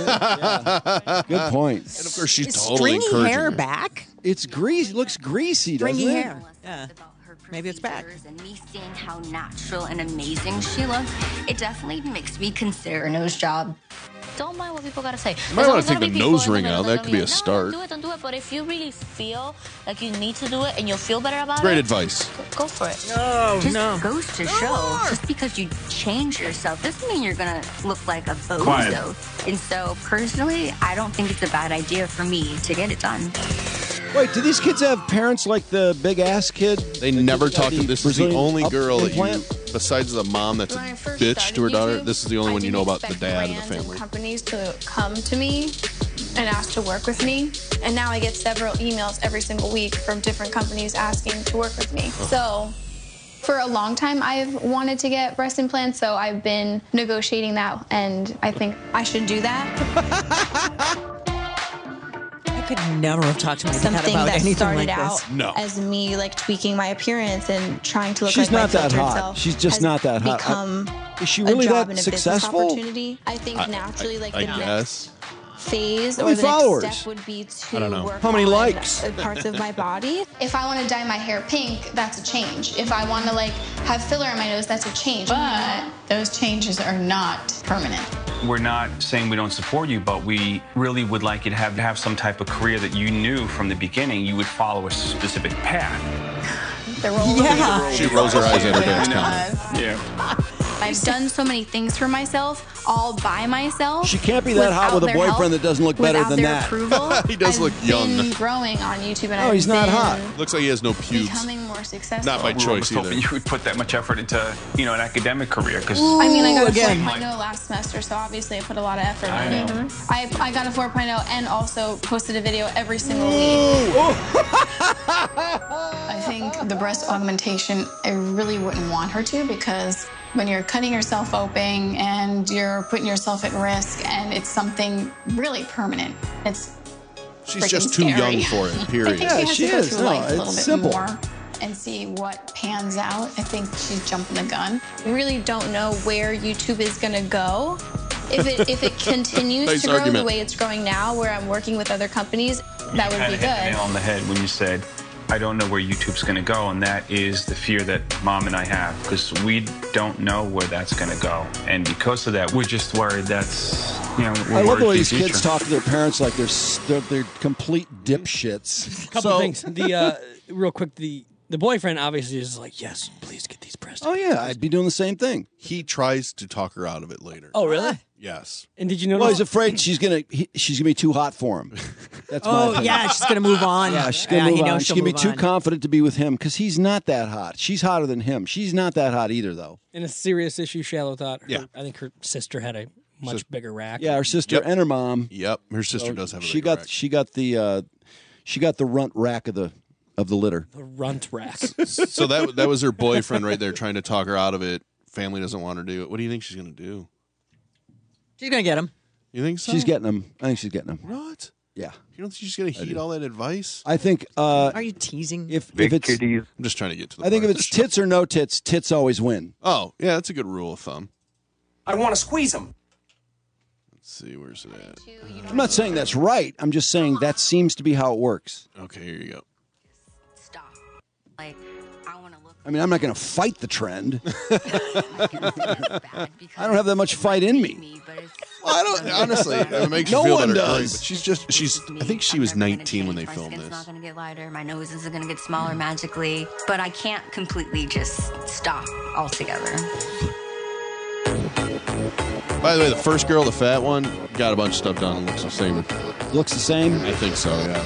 Good point. And of course, she's Is totally stringy encouraging hair her. back? It's greasy. Looks greasy, doesn't Stringy it? hair. Yeah. Maybe it's back. And me seeing how natural and amazing she looks, it definitely makes me consider her nose job. Don't mind what people gotta say. You might There's wanna always take gonna the be people nose in the ring middle out. that That are could gonna be a like, start. No, don't do it, don't do it. But if you really feel like you need to do it and you'll feel better about Great it, advice. go for it. No, Just no. goes to show, just because you change yourself doesn't mean you're gonna look like a Quiet. bozo. And so, personally, I don't think it's a bad idea for me to get it done. Wait, do these kids have parents like the big ass kid? They The never kid that got talk to the this. Is the Brazilian only up girl that you, implant? besides the mom that's a When I first bitch to her started daughter, YouTube, this is the only I one you know didn't about the expect dad and the brands and family. companies to come to me and ask to work with me. And now I get several emails every single week from different companies asking to work with me. So for a long time, I've wanted to get breast implants, so I've been negotiating that, and I think I should do that. I could never have talked to my dad Something about that anything started like out this. No. as me like tweaking my appearance and trying to look She's like my not that filtered hot. self. She's just has not that hot. I- Become Is she really a job that and a successful? business opportunity. I think I- naturally, I- like I the guess. next phase How or many the followers? next step would be to I don't know. work How many on likes? uh, parts of my body. If I want to dye my hair pink, that's a change. If I want to like have filler in my nose, that's a change. But those changes are not permanent. We're not saying we don't support you, but we really would like you to have, have some type of career that you knew from the beginning you would follow a specific path. The role Yeah. She rolls her eyes at her dad's You know? comment. Yeah. I've done so many things for myself, all by myself. She can't be that hot with a without their boyfriend help, that doesn't look better without than their that. Approval. He does I've look young. Been growing on YouTube, and Oh, I've he's not been hot. Looks like he has no pubes. becoming more successful. Not by We were choice almost hoping either. you would put that much effort into, you know, an academic career because I mean, I got a again. four point oh last semester, so obviously I put a lot of effort I in it. know. I, I got a four point oh and also posted a video every single week. I think the breast augmentation, I really wouldn't want her to, because when you're cutting yourself open and you're putting yourself at risk and it's something really permanent, it's She's freaking just too scary. young for it, I period. think Yeah, she has she to go is. through No, life a it's little bit simple. more and see what pans out. I think she's jumping the gun. We really don't know where YouTube is going to go. If it if it continues Nice to grow argument. the way it's growing now, where I'm working with other companies, that would kind be of hit the nail good. on the head when you said, I don't know where YouTube's going to go, and that is the fear that mom and I have, because we don't know where that's going to go, and because of that, we're just worried that's, you know, we're I love worried the way for these the kids future. talk to their parents like they're s- they're, they're complete dipshits. couple So- things. The uh, real quick, the the boyfriend obviously is like, yes, please get these breasts. Oh, yeah, I'd be doing the same thing. He tries to talk her out of it later. Oh, really? Yes. And did you notice? Well, he's afraid she's gonna he, she's gonna be too hot for him. That's my Oh, opinion. yeah, she's going to move on. Yeah, she's gonna Yeah, move he knows on. She's she'll gonna be move too on. confident to be with him because he's not that hot. She's hotter than him. She's not that hot either, though. In a serious issue, Shallow thought. Her, Yeah. I think her sister had a much Sis- bigger rack. Yeah, her sister Yep. and her mom. Yep. Her sister So does have a she big got rack. she got the uh, she got the runt rack of the of the litter. The runt rack. So that that was her boyfriend right there trying to talk her out of it. Family doesn't want her to do it. What do you think she's going to do? She's going to get him. You think so? She's getting him. I think she's getting him. What? Yeah. You don't think she's going to heed all that advice? I think. Uh, Are you teasing? if if it's, I'm just trying to get to the I think if part of it's the show. tits or no tits, tits always win. Oh, yeah, that's a good rule of thumb. I want to squeeze him. Let's see, where's it at? I'm not saying that's right. I'm just saying that seems to be how it works. Okay, here you go. Stop. Like, I want to look. I mean, I'm not going to fight the trend. I don't have that much fight in me. Well, I don't, honestly, it makes No you feel one better. does. But she's just, she's, I think she was nineteen when they My filmed skin's this. not going to get lighter. My nose isn't going to get smaller magically. But I can't completely just stop altogether. By the way, the first girl, the fat one, got a bunch of stuff done and looks the same. Looks the same? I think so, yeah.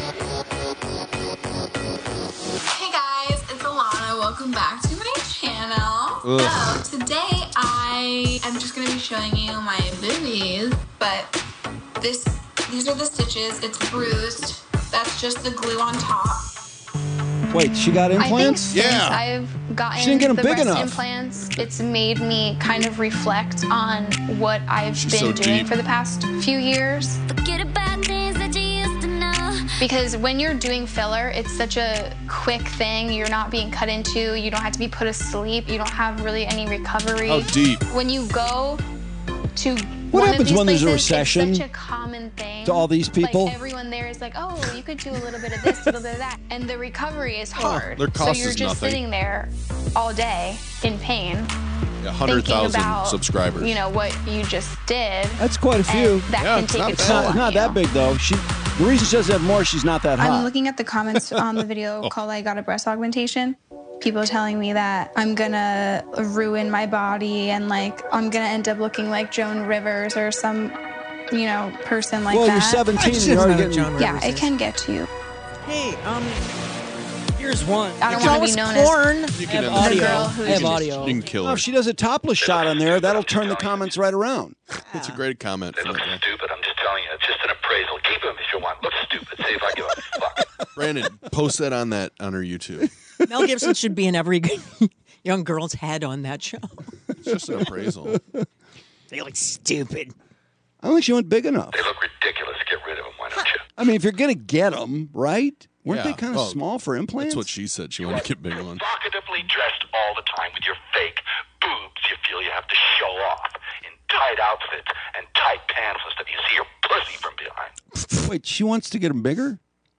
Hey guys, it's Alana. Welcome back to my channel. Ugh. So today I am just gonna be showing you my boobies, but this these are the stitches. It's bruised. That's just the glue on top. Wait, she got implants? I think since I've gotten She didn't get 'em the big breast enough. implants, it's made me kind of reflect on what I've She's been so doing deep. for the past few years. Forget about things that you used to know. Because when you're doing filler, it's such a quick thing. You're not being cut into. You don't have to be put asleep. You don't have really any recovery. How deep? When you go to What one happens of these when there's a places, recession It's such a common thing to all these people? Like everyone there is like, oh, you could do a little bit of this, a little bit of that, and the recovery is hard. their cost so you're is just nothing. sitting there all day in pain, Yeah, one hundred thinking thousand about subscribers. you know what you just did. That's quite a few. and that Yeah, can it's take not a It's toll not, on it's not you. that big, though. She, the reason she doesn't have more, she's not that hot. I'm looking at the comments on the video called I Got a Breast Augmentation. People telling me that I'm gonna ruin my body and like I'm gonna end up looking like Joan Rivers or some, you know, person like well, that. you're seventeen and you're already getting... Yeah, it can get to you. Hey, um, Here's one. I don't it's want to be always known porn. You I can have end audio. the girl who I have just- audio. You can kill Oh, her. if she does a topless shot on there, that'll turn the comments right around. It's a great comment. They For look that guy. stupid. I'm just telling you. It's just an appraisal. Keep them if you want. Look stupid. See if I give a fuck. Brandon, post that on that on her YouTube. Mel Gibson should be in every young girl's head on that show. It's just an appraisal. They look stupid. I don't think she went big enough. They look ridiculous. Get rid of them. Why don't you? I mean, if you're going to get them, right? Weren't Yeah. they kind of Oh, small for implants? That's what she said. She wanted to get big ones. Provocatively dressed all the time with your fake boobs you feel you have to show off in tight outfits and tight pants and stuff. You see your pussy from behind. Wait, she wants to get them bigger?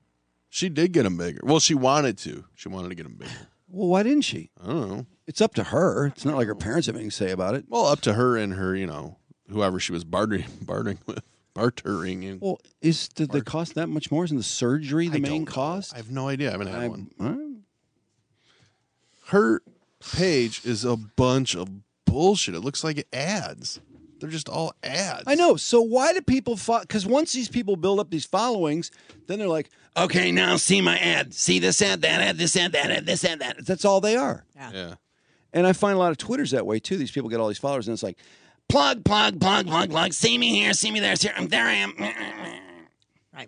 She did get them bigger. Well, she wanted to. She wanted to get them bigger. Well, why didn't she? I don't know. It's up to her. It's not like her parents have anything to say about it. Well, up to her and her, you know, whoever she was bartering, bartering with, bartering. And Well, is did they cost that much more? Isn't the surgery the I main don't know. cost? I have no idea. I haven't had I- one. huh? Her page is a bunch of bullshit. It looks like ads. They're just all ads. I know. So why do people? Because once these people build up these followings, then they're like, okay, now see my ad. See this ad, that ad, this ad, that ad, this ad, that. That's all they are. Yeah. Yeah. And I find a lot of Twitters that way too. These people get all these followers, and it's like, plug, plug, plug, plug, plug. See me here, see me there. See, there I am. Right.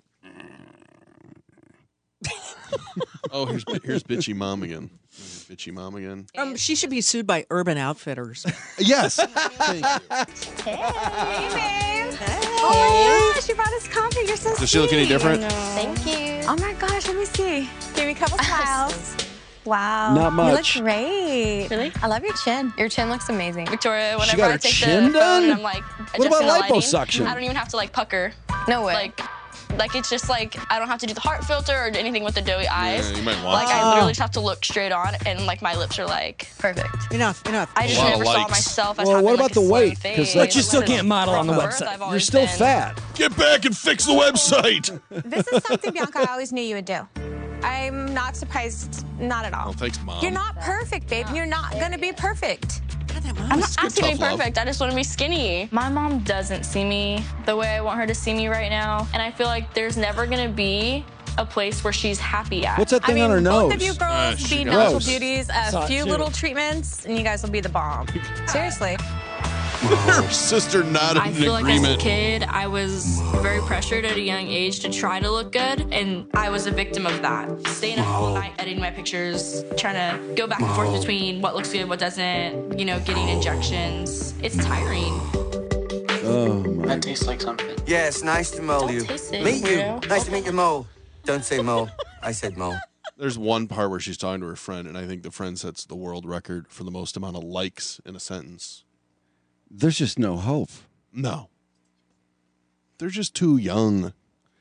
Oh, here's here's bitchy mom again. Here's bitchy mom again. Um, she should be sued by Urban Outfitters. Yes. Thank you. Hey, babe. Oh my gosh, you brought us coffee. You're so sweet. Does she look any different? Thank you. Oh my gosh, let me see. Give me a couple smiles. Wow. Not much. You look great. Really? I love your chin. Your chin looks amazing. Victoria, She whenever got I her take chin the phone done? and I'm like What about adjusting the lighting, liposuction? I don't even have to like pucker. No way. Like, like it's just like I don't have to do the heart filter or anything with the doughy eyes. Yeah, you might want like to. I literally just have to look straight on, and like my lips are like perfect. Enough, enough. I just lot of never saw likes. myself as Well, having what like about a the slim weight? 'Cause, face. like, But you still Since can't model on the birth, website. I've You're always still been- fat. Get back and fix the website. This is something, Bianca, I always knew you would do. I'm I'm not surprised, not at all. Oh, thanks, Mom. You're not perfect, babe. You're not going to be perfect. I'm not asking to be tough love. perfect. I just want to be skinny. My mom doesn't see me the way I want her to see me right now. And I feel like there's never going to be a place where she's happy at. What's that thing I mean, on her nose? both of you girls Uh, be she natural gross. beauties, Saw a it few too. little treatments, and you guys will be the bomb. Seriously. Her sister nodded I in feel like as a agreement. kid, I was very pressured at a young age to try to look good, and I was a victim of that. Staying up all night, editing my pictures, trying to go back and forth between what looks good, what doesn't, you know, getting injections. It's tiring. Oh, my. That tastes like something. Yeah, it's nice to know Don't you. taste it, Meet you. weirdo. Nice to meet you, Mo. Don't say Mo. I said Mo. There's one part where she's talking to her friend, and I think the friend sets the world record for the most amount of likes in a sentence. There's just no hope. No. They're just too young.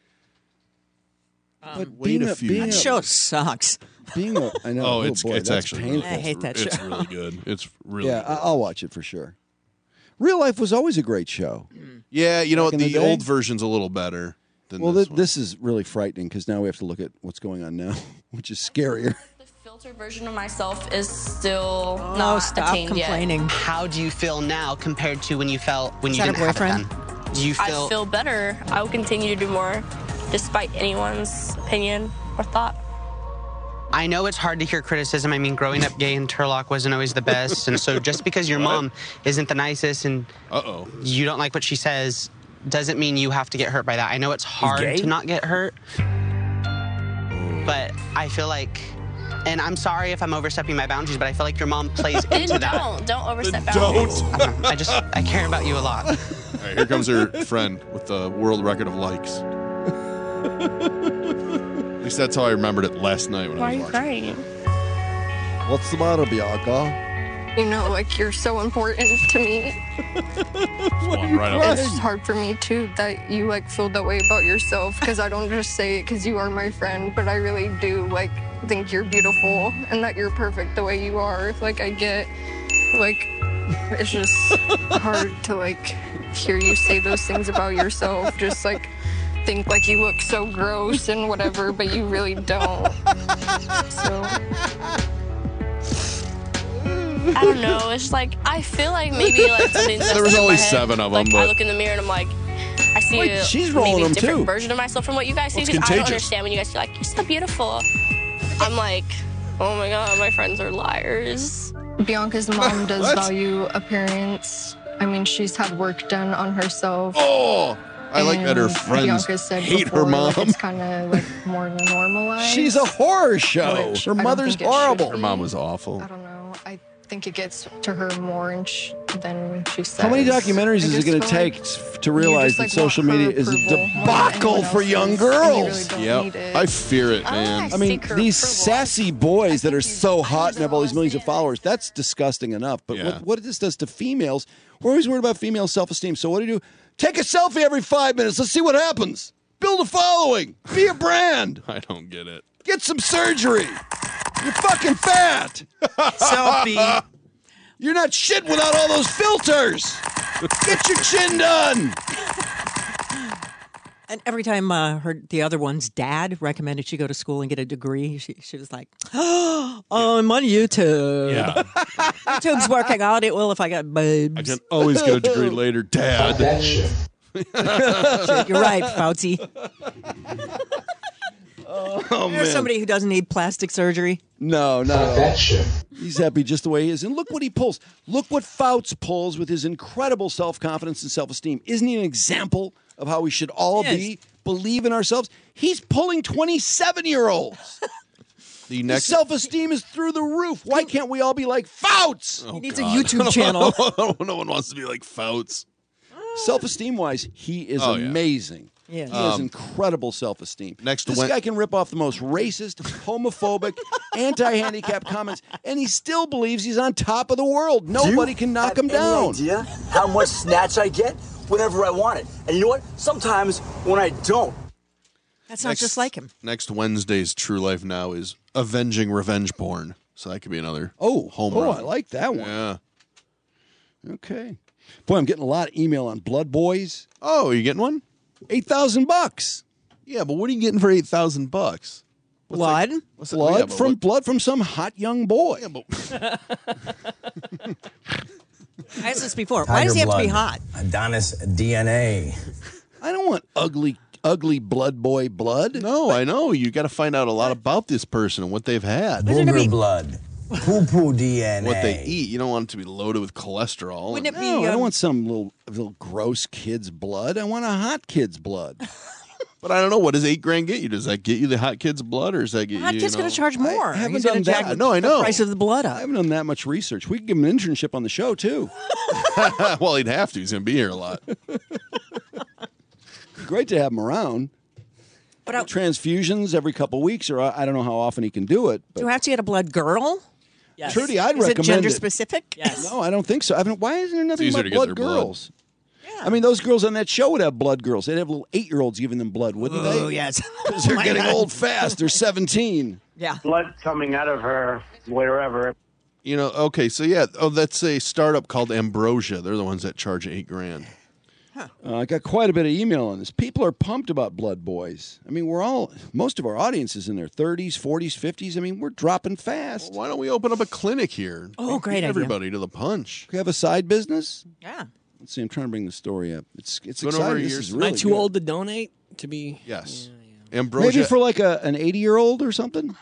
But Wait being a a, few being That a, show sucks. being a, I know. Oh, Oh, it's boy, it's that's actually painful. I hate that it's show. really good. It's really Yeah, good. I- I'll watch it for sure. Real Life was always a great show. Yeah, you know Back what? in The, the day? old version's a little better than Well, this th- one. this is really frightening because now we have to look at what's going on now, which is scarier. The filter version of myself is still Oh, not stop attained complaining. How do you feel now compared to when you felt when Is you that didn't a have it boyfriend? then? Do you yet. feel? I feel better. I will continue to do more, despite anyone's opinion or thought. I know it's hard to hear criticism. I mean, growing up gay in Turlock wasn't always the best, and so just because your mom isn't the nicest and Uh-oh. you don't like what she says, doesn't mean you have to get hurt by that. I know it's hard gay? to not get hurt, but I feel like, and I'm sorry if I'm overstepping my boundaries, but I feel like your mom plays into that. Don't, don't overstep Then boundaries. don't. I, don't know. I just, I care about you a lot. All right, here comes her friend with the world record of likes. At least that's how I remembered it last night when Why are I you was watching. crying? What's the matter, Bianca? You know, like, you're so important to me. One right up. It's hard for me, too, that you, like, feel that way about yourself, because I don't just say it because you are my friend, but I really do, like, think you're beautiful and that you're perfect the way you are. Like, I get, like, it's just hard to, like, hear you say those things about yourself. Just, like, think, like, you look so gross and whatever, but you really don't. So... I don't know. It's just like I feel like maybe like something's messed There was up in only my head. seven of Like them, I but- look in the mirror and I'm like, I see Wait, a she's rolling maybe them, different too. version of myself from what you guys see. Well, it's Because I don't contagious. understand when you guys feel like you're so beautiful. I'm like, oh my god, my friends are liars. Bianca's mom does What? value appearance. I mean, she's had work done on herself. Oh, I like that her And friends Bianca said hate her before, like, mom. it's kind of like more normalized. She's a horror show. Which Her I don't mother's think it should horrible. Her mom was awful. I don't know. I think it gets to her more and sh- than she says. How many documentaries I is it just going to feel take like t- to you realize just, that like, social want her media is a approval more than debacle anyone for young else's, and you really girls? don't Yep. need it. I fear it, Oh, man. I mean, seek her these approval. sassy boys that are so hot and have all these millions of followers, that's disgusting enough. But Yeah. what, what this does to females, we're always worried about female self-esteem. So what do you do? Take a selfie every five minutes. Let's see what happens. Build a following. Be a brand. I don't get it. Get some surgery. You're fucking fat. Selfie. You're not shit without all those filters. Get your chin done. And every time uh, her the other one's dad recommended she go to school and get a degree, she she was like, "Oh, I'm on YouTube. Yeah. YouTube's working out. It will if I got boobs." I can always get a degree later, Dad. You're right, Fauci. Oh, There's man. somebody who doesn't need plastic surgery. No, no. He's happy just the way he is. And look what he pulls. Look what Fouts pulls with his incredible self-confidence and self-esteem. Isn't he an example of how we should all Yes. be, believe in ourselves? He's pulling twenty-seven-year-olds. The His next self-esteem is through the roof. Why can't we all be like Fouts? Oh, He needs God. a YouTube channel. No one wants to be like Fouts. Self-esteem-wise, he is Oh, yeah. amazing. Yeah. He has Um, incredible self-esteem. next this Wed- guy can rip off the most racist, homophobic, anti-handicap comments, and he still believes he's on top of the world. Nobody can knock him Have any down. idea how much snatch I get whenever I want it? And you know what? Sometimes when I don't. That's not just like him. Next Wednesday's True Life Now is Avenging Revenge Porn. So that could be another Oh, home oh, run. I like that one. Yeah. Okay. Boy, I'm getting a lot of email on Blood Boys. Oh, are you getting one? Eight thousand bucks. Yeah, but what are you getting for eight thousand bucks? Blood? What's that? Blood Yeah, but from what- blood from some hot young boy. Yeah, but I asked this before. Why does he have to be hot? Adonis D N A. I don't want ugly, ugly blood boy blood. no, I know. You got to find out a lot about this person and what they've had, Booger blood. Poo poo D N A. what they eat. You don't want it to be loaded with cholesterol. Wouldn't it be? No, I um, don't want some little, little gross kid's blood. I want a hot kid's blood. But I don't know. What does eight grand get you? Does that get you the hot kid's blood, or does that get hot you? kid's you know, going to charge more. I haven't He's gonna done that. jack No, I the know. price of the blood I up. haven't done that much research. We could give him an internship on the show, too. well, he'd have to. He's going to be here a lot. Great to have him around. But I, Transfusions every couple weeks, or I, I don't know how often he can do it. But do I have to get a blood girl? Yes. Trudy, I'd Is it recommend gender it. specific? Yes. No, I don't think so. I mean, why isn't there nothing easier about to get blood their blood. girls? I mean, those girls on that show would have blood girls. They'd have little eight-year-olds giving them blood, wouldn't they? Oh, yes. Because they're getting old fast. They're seventeen. Yeah. Blood coming out of her wherever. You know, okay, so yeah, oh, that's a startup called Ambrosia. They're the ones that charge eight grand. Uh, I got quite a bit of email on this. People are pumped about blood boys. I mean, we're all, most of our audience is in their thirties, forties, fifties. I mean, we're dropping fast. Well, why don't we open up a clinic here? Oh, great idea. Everybody to the punch. We have a side business? Yeah. Let's see, I'm trying to bring the story up. It's it's Been over exciting. This years. is Am really I too good. old to donate to be? Yes. Ambrosia. Maybe for like a, an eighty-year-old or something?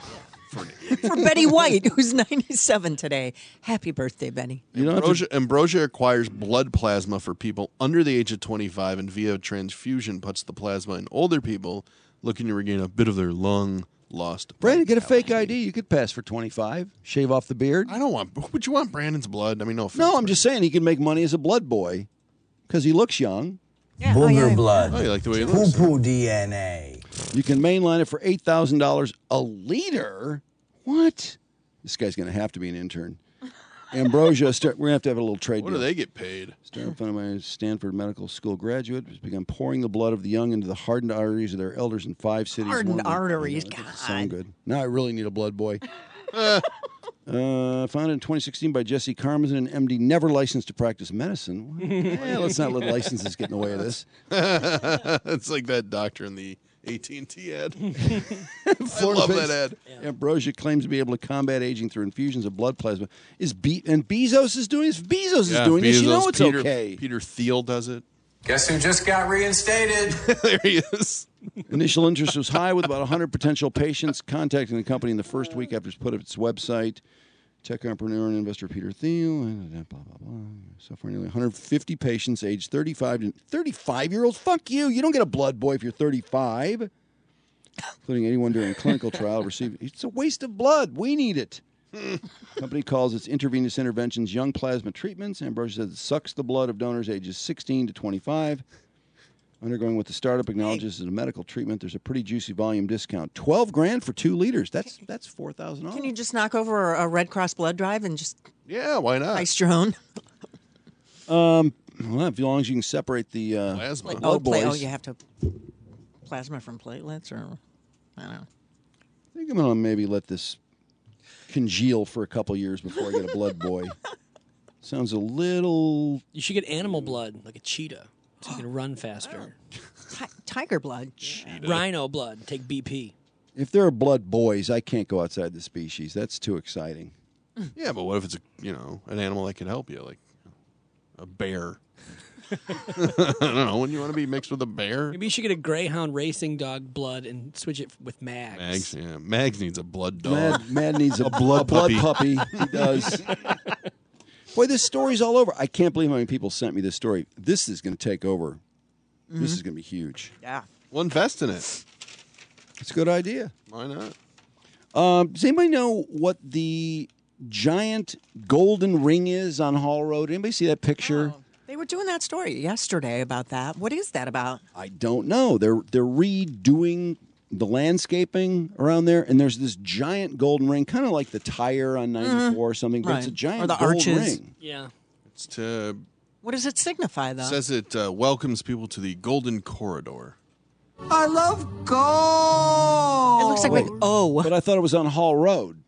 For Betty White, who's ninety-seven today. Happy birthday, Betty. You don't have to- Ambrosia, Ambrosia acquires blood plasma for people under the age of twenty-five and via transfusion puts the plasma in older people looking to regain a bit of their long lost. Brandon, get a fake I D. You could pass for twenty-five. Shave off the beard. I don't want. Would you want Brandon's blood? I mean, no offense. No, I'm just saying he can make money as a blood boy because he looks young. Yeah. Booger Oh, yeah. blood. Oh, you like the way he Poo looks? poo D N A. You can mainline it for eight thousand dollars a liter. What? This guy's going to have to be an intern. Ambrosia, start, we're going to have to have a little trade What deal. do they get paid? Started funded by a Stanford Medical School graduate, has begun pouring the blood of the young into the hardened arteries of their elders in five cities. Hardened One- arteries, That doesn't God. sound good. Now I really need a blood boy. uh, founded in twenty sixteen by Jesse Karmazin, an M D, never licensed to practice medicine. eh, let's not let licenses get in the way of this. It's like that doctor in the A T and T ad. I love that ad. Ambrosia claims to be able to combat aging through infusions of blood plasma. Is Be- and Bezos is doing this? Bezos Yeah, is doing this. You know Bezos, it's Peter, okay. Peter Thiel does it. Guess who just got reinstated? There he is. Initial interest was high with about one hundred potential patients contacting the company in the first week after it's put up its website. Tech entrepreneur and investor Peter Thiel. Blah, blah, blah. So far, nearly one hundred fifty patients aged thirty-five to thirty-five-year-olds. Fuck you. You don't get a blood boy if you're thirty-five. Including anyone during clinical trial receive. It's a waste of blood. We need it. Company calls its intravenous interventions young plasma treatments. Ambrosia says it sucks the blood of donors ages sixteen to twenty-five. Undergoing what the startup acknowledges is a medical treatment. There's a pretty juicy volume discount. Twelve grand for two liters. That's that's four thousand dollars. Can you just knock over a Red Cross blood drive and just Yeah, why not? ice your own? Um, well, as long as you can separate the uh, Plasma. blood Oh, pla- boys. oh, you have to plasma from platelets, or I don't know. I think I'm gonna maybe let this congeal for a couple years before I get a blood boy. Sounds a little. You should get animal blood, like a cheetah, so you can run faster. Ti- tiger blood. Rhino blood, take B P. If there are blood boys, I can't go outside the species. That's too exciting. Yeah, but what if it's a you know an animal that can help you, like a bear? I don't know. Wouldn't you want to be mixed with a bear? Maybe you should get a greyhound racing dog blood and switch it with Mags. Mags, yeah. Mags needs a blood dog. Mad, Mad needs a, A blood a blood puppy. puppy. He does. Boy, this story's all over. I can't believe how many people sent me this story. This is going to take over. This is going to be huge. Yeah. Well, invest in it. It's a good idea. Why not? Um, does anybody know what the giant golden ring is on Hall Road? Anybody see that picture? Oh, they were doing that story yesterday about that. What is that about? I don't know. They're they're redoing the landscaping around there, and there's this giant golden ring, kind of like the tire on ninety-four or something, but it's a Right. giant Or the gold arches. ring. Yeah. It's to What does it signify, though? says it uh, welcomes people to the Golden Corridor. I love gold. It looks like an O. But I thought it was on Hall Road.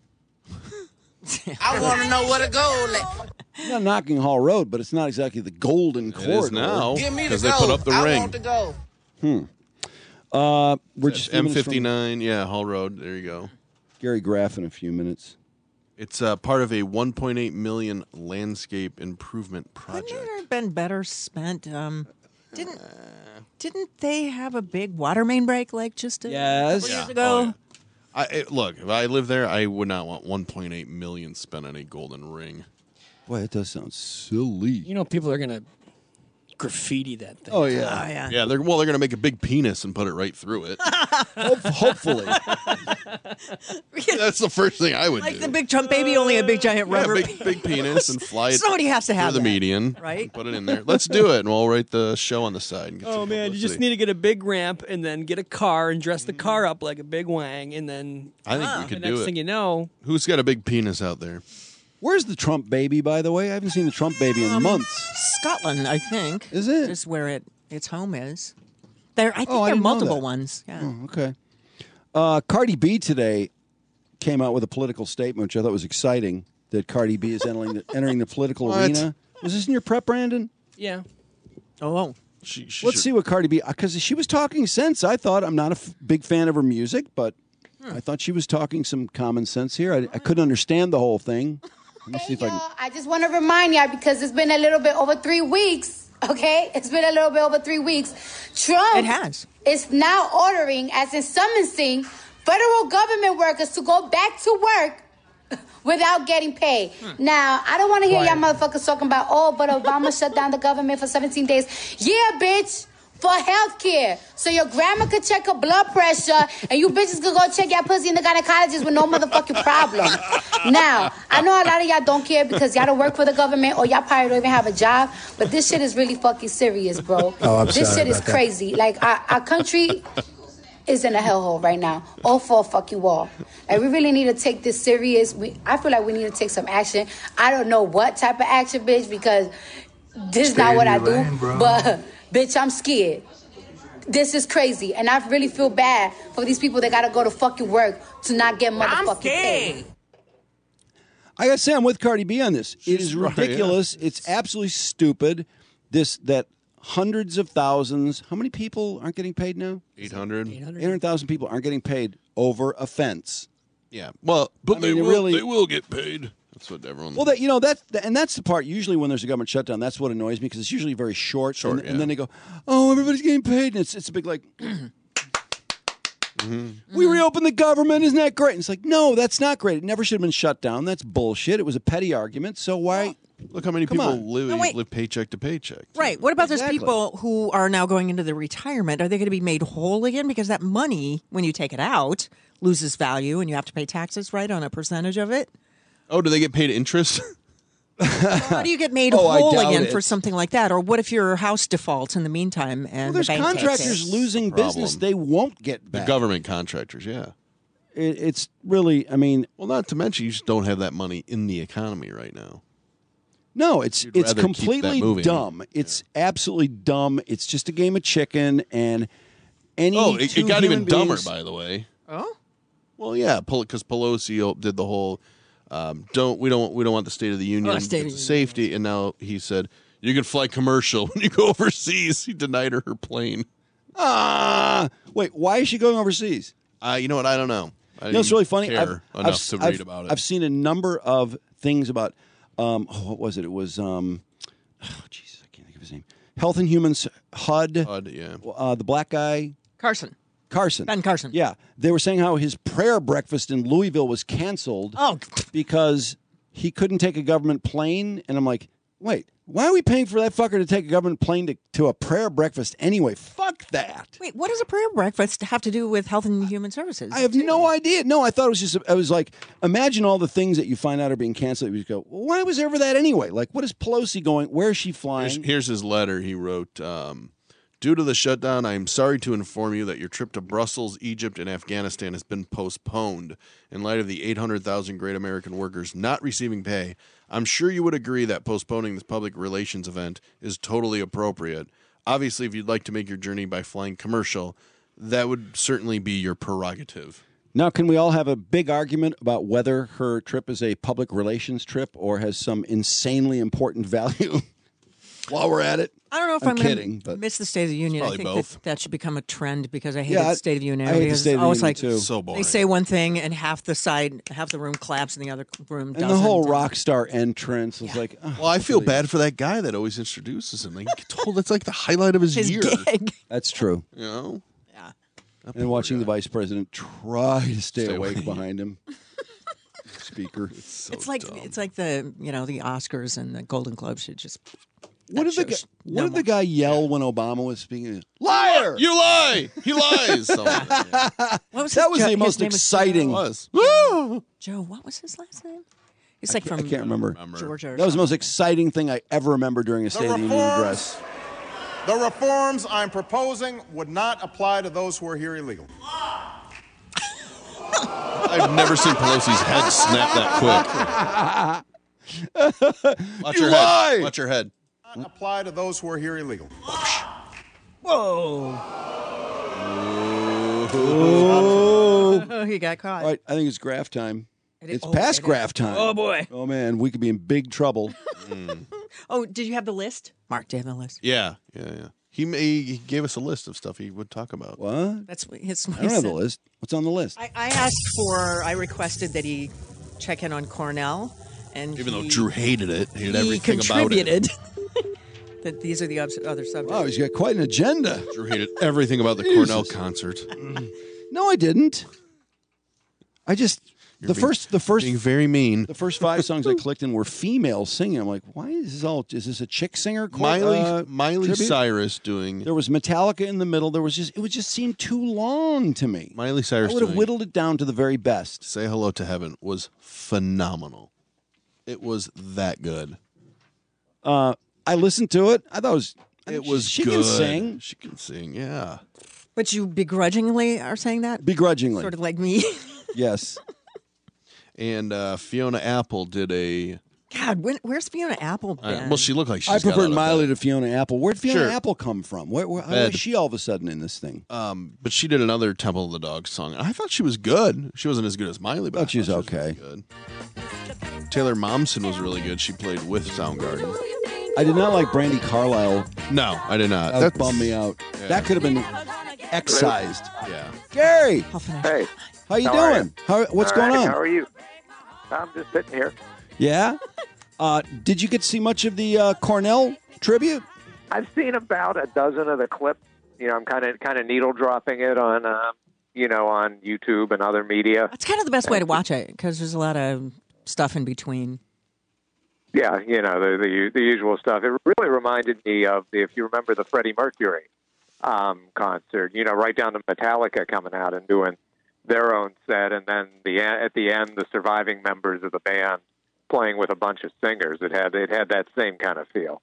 I want to know where to go. Like, I'm not knocking Hall Road, but it's not exactly the golden It corridor. is now give me the because they put gold. up the I ring. want to go. Hmm. Uh, we're just M fifty-nine, yeah, Hall Road. There you go. Gary Graff in a few minutes. It's uh, part of a one point eight million landscape improvement project. Couldn't it have been better spent? Um, didn't didn't they have a big water main break like just a Yes. couple years Yeah. ago? Oh, yeah. I, it, look, if I lived there, I would not want one point eight million spent on a golden ring. Boy, it does sound silly. You know, people are going to graffiti that thing. Oh, yeah. Oh, yeah. Yeah, they're well, they're going to make a big penis and put it right through it. Hope- hopefully. That's the first thing I would Like do. the big Trump baby, only a big giant Yeah, rubber. big, big penis and fly it. Somebody has to have through the that, median, right? Put it in there. Let's do it, and we'll write the show on the side. And get Oh some man, you just publicity. need to get a big ramp and then get a car and dress the car up like a big wang, and then I think we the could next do it. thing you know, Who's got a big penis out there? Where's the Trump baby, by the way? I haven't seen the Trump baby in Um, months. Scotland, I think. Is it? Is where it its home is. There, I think Oh, I there are didn't know multiple that. ones. Yeah. Oh, okay. Uh, Cardi B today came out with a political statement, which I thought was exciting, that Cardi B is entering the, entering the political What? arena. Was this in your prep, Brandon? yeah. Oh, She, she Let's should- see what Cardi B, because she was talking sense. I thought, I'm not a f- big fan of her music, but I thought she was talking some common sense here. I, I couldn't understand the whole thing. Let me see if I can. I just want to remind y'all because it's been a little bit over three weeks. Okay, it's been a little bit over three weeks. Trump It has. is now ordering, as in summoning, federal government workers to go back to work without getting paid. Now, I don't want to hear y'all motherfuckers talking about, oh, but Obama shut down the government for seventeen days. Yeah, bitch. For health care. So your grandma could check her blood pressure and you bitches could go check your pussy in the gynecologist with no motherfucking problem. Now, I know a lot of y'all don't care because y'all don't work for the government or y'all probably don't even have a job, but this shit is really fucking serious, bro. Oh, I'm this sorry shit is about that. crazy. Like, our, our country is in a hellhole right now. All for fuck you all. Like, we really need to take this serious. We, I feel like we need to take some action. I don't know what type of action, bitch, because this is not Stay what in I your do. lane, bro. But, bitch, I'm scared. This is crazy. And I really feel bad for these people that got to go to fucking work to not get motherfucking paid. I gotta say, I'm with Cardi B on this. It is right, ridiculous. It's absolutely stupid. This that hundreds of thousands. How many people aren't getting paid now? eight hundred. eight hundred thousand people aren't getting paid over a fence. Yeah. Well, but I they mean, it will. really- They will get paid. That's what everyone. Well, that you know that, and that's the part. Usually, when there's a government shutdown, that's what annoys me because it's usually very short. Short, and, yeah. and then they go, "Oh, everybody's getting paid," and it's it's a big like. Mm-hmm. We reopened the government. Isn't that great? And it's like, no, that's not great. It never should have been shut down. That's bullshit. It was a petty argument. So why? Look how many Come people on. live, No, wait. live paycheck to paycheck. right. What about Exactly. those people who are now going into the retirement? Are they going to be made whole again? Because that money, when you take it out, loses value and you have to pay taxes, right, on a percentage of it? Oh, do they get paid interest? How do you get made Oh, I whole doubt again it. for something like that? Or what if your house defaults in the meantime and Well, there's the bank takes contractors it? losing Problem. business. They won't get The back. government contractors, yeah. It, it's really. I mean, Well, not to mention, you just don't have that money in the economy right now. no, it's You'd it's rather keep that completely moving. dumb. It's absolutely dumb. It's just a game of chicken, and any Oh, it, two it got even human dumber, beings- by the way. Oh? Well, yeah, because Pelosi did the whole um, don't we don't we don't want the State of the Union Oh, State of it's the safety, and now he said you can fly commercial when you go overseas. He denied her her plane. Ah, wait. Why is she going overseas? Uh, you know what? I don't know. I You know, it's didn't really funny. care I've, enough I've, to I've- read about it. I've seen a number of things about. Um, oh, what was it? It was. Um, oh, Jesus, I can't think of his name. Health and Human S- H U D. H U D, yeah. Uh, the black guy. Carson. Carson. Ben Carson. Yeah. They were saying how his prayer breakfast in Louisville was canceled Oh, because he couldn't take a government plane. And I'm like, wait, why are we paying for that fucker to take a government plane to, to a prayer breakfast anyway? Fuck that. wait, what does a prayer breakfast have to do with Health and Human Services? I have no idea. No, I thought it was just, I was like, imagine all the things that you find out are being canceled. You just go, well, why was ever that anyway? Like, what is Pelosi going? Where is she flying? Here's, here's his letter he wrote. Um, Due to the shutdown, I am sorry to inform you that your trip to Brussels, Egypt, and Afghanistan has been postponed. In light of the eight hundred thousand great American workers not receiving pay, I'm sure you would agree that postponing this public relations event is totally appropriate. Obviously, if you'd like to make your journey by flying commercial, that would certainly be your prerogative. Now, can we all have a big argument about whether her trip is a public relations trip or has some insanely important value while we're at it? I don't know if I'm I'm, kidding, going to but miss the State of the Union. I probably think both. that, that should become a trend because I hate Yeah, the State of the Union. I hate the because State of it's the always Union, like too. So boring. they say one thing and half the side, half the room claps and the other room and doesn't. the whole rock star entrance was like, oh, Well, I feel bad for that guy that always introduces him. Like, told that's like the highlight of his, His year. gig. that's true. You know? Yeah. And watching the vice president try to stay, Stay awake awake. behind him. Speaker. So It's like dumb. it's like the you know the Oscars and the Golden Globes should just. What that did the guy, shows what no did the more. guy yell when Obama was speaking? Liar! You lie! He lies! So, yeah. What was That his was jo- the his most name was exciting. Joe. was. Woo! Joe, what was his last name? He's I like can't- from I can't remember. Georgia. Or That was the most something. exciting thing I ever remember during a State of the Union reforms- address. The reforms I'm proposing would not apply to those who are here illegally. I've never seen Pelosi's head snap that quick. Watch You your lie! head. Watch your head. Not apply to those who are here illegally. Whoa! Oh. Oh, he got caught. All right, I think it's graph time. It is- It's oh, past it is. graph time. Oh boy! Oh man, we could be in big trouble. Oh, did you have the list, Mark? Do you have the list? Yeah, yeah, yeah. He, ma- he gave us a list of stuff he would talk about. What? That's what his. I don't have the list. What's on the list? I, I asked for. I requested that he check in on Cornell, and Even he, though Drew hated it, he hated he everything contributed. about it. that these are the obs- other subjects. Wow, he's got quite an agenda. Drew hated everything about the Jesus. Cornell concert. No, I didn't. I just You're the being- first the first Being very mean. the first five songs I clicked in were female singing. I'm like, why is this all? Is this a chick singer? cor- Miley uh, Miley tribute? Cyrus doing There was Metallica in the middle. There was just it would just seem too long to me. Miley I Cyrus would have doing whittled it down to the very best. Say Hello to Heaven was phenomenal. It was that good. Uh, I listened to it. I thought it was. I It think was She good. can sing She can sing, yeah. But you begrudgingly are saying that, begrudgingly. sort of like me. Yes. And uh, Fiona Apple did a. God, when, where's Fiona Apple Uh, been? well, she looked like she. I got out preferred of Miley bed. to Fiona Apple. Where'd Fiona Sure. Apple come from? Where, where, how Bed. is she all of a sudden in this thing? Um, but she did another Temple of the Dog song. I thought she was good. She wasn't as good as Miley, but Thought she was really okay. good. Taylor Momsen was really good. She played with Soundgarden. I did not like Brandy Carlisle. No, I did not. That That's- bummed me out. Yeah. That could have been excised. Yeah. Gary, Hey, how you How are doing? How, what's all going right, on? How are you? I'm just sitting here. Yeah. Uh, did you get to see much of the uh, Cornell tribute? I've seen about a dozen of the clips. You know, I'm kind of kind of needle dropping it on, uh, you know, on YouTube and other media. That's kind of the best way to watch it because there's a lot of stuff in between. Yeah, you know, the, the the usual stuff. It really reminded me of, the, if you remember, the Freddie Mercury um, concert. You know, right down to Metallica coming out and doing their own set, and then the at the end, the surviving members of the band playing with a bunch of singers. It had it had that same kind of feel.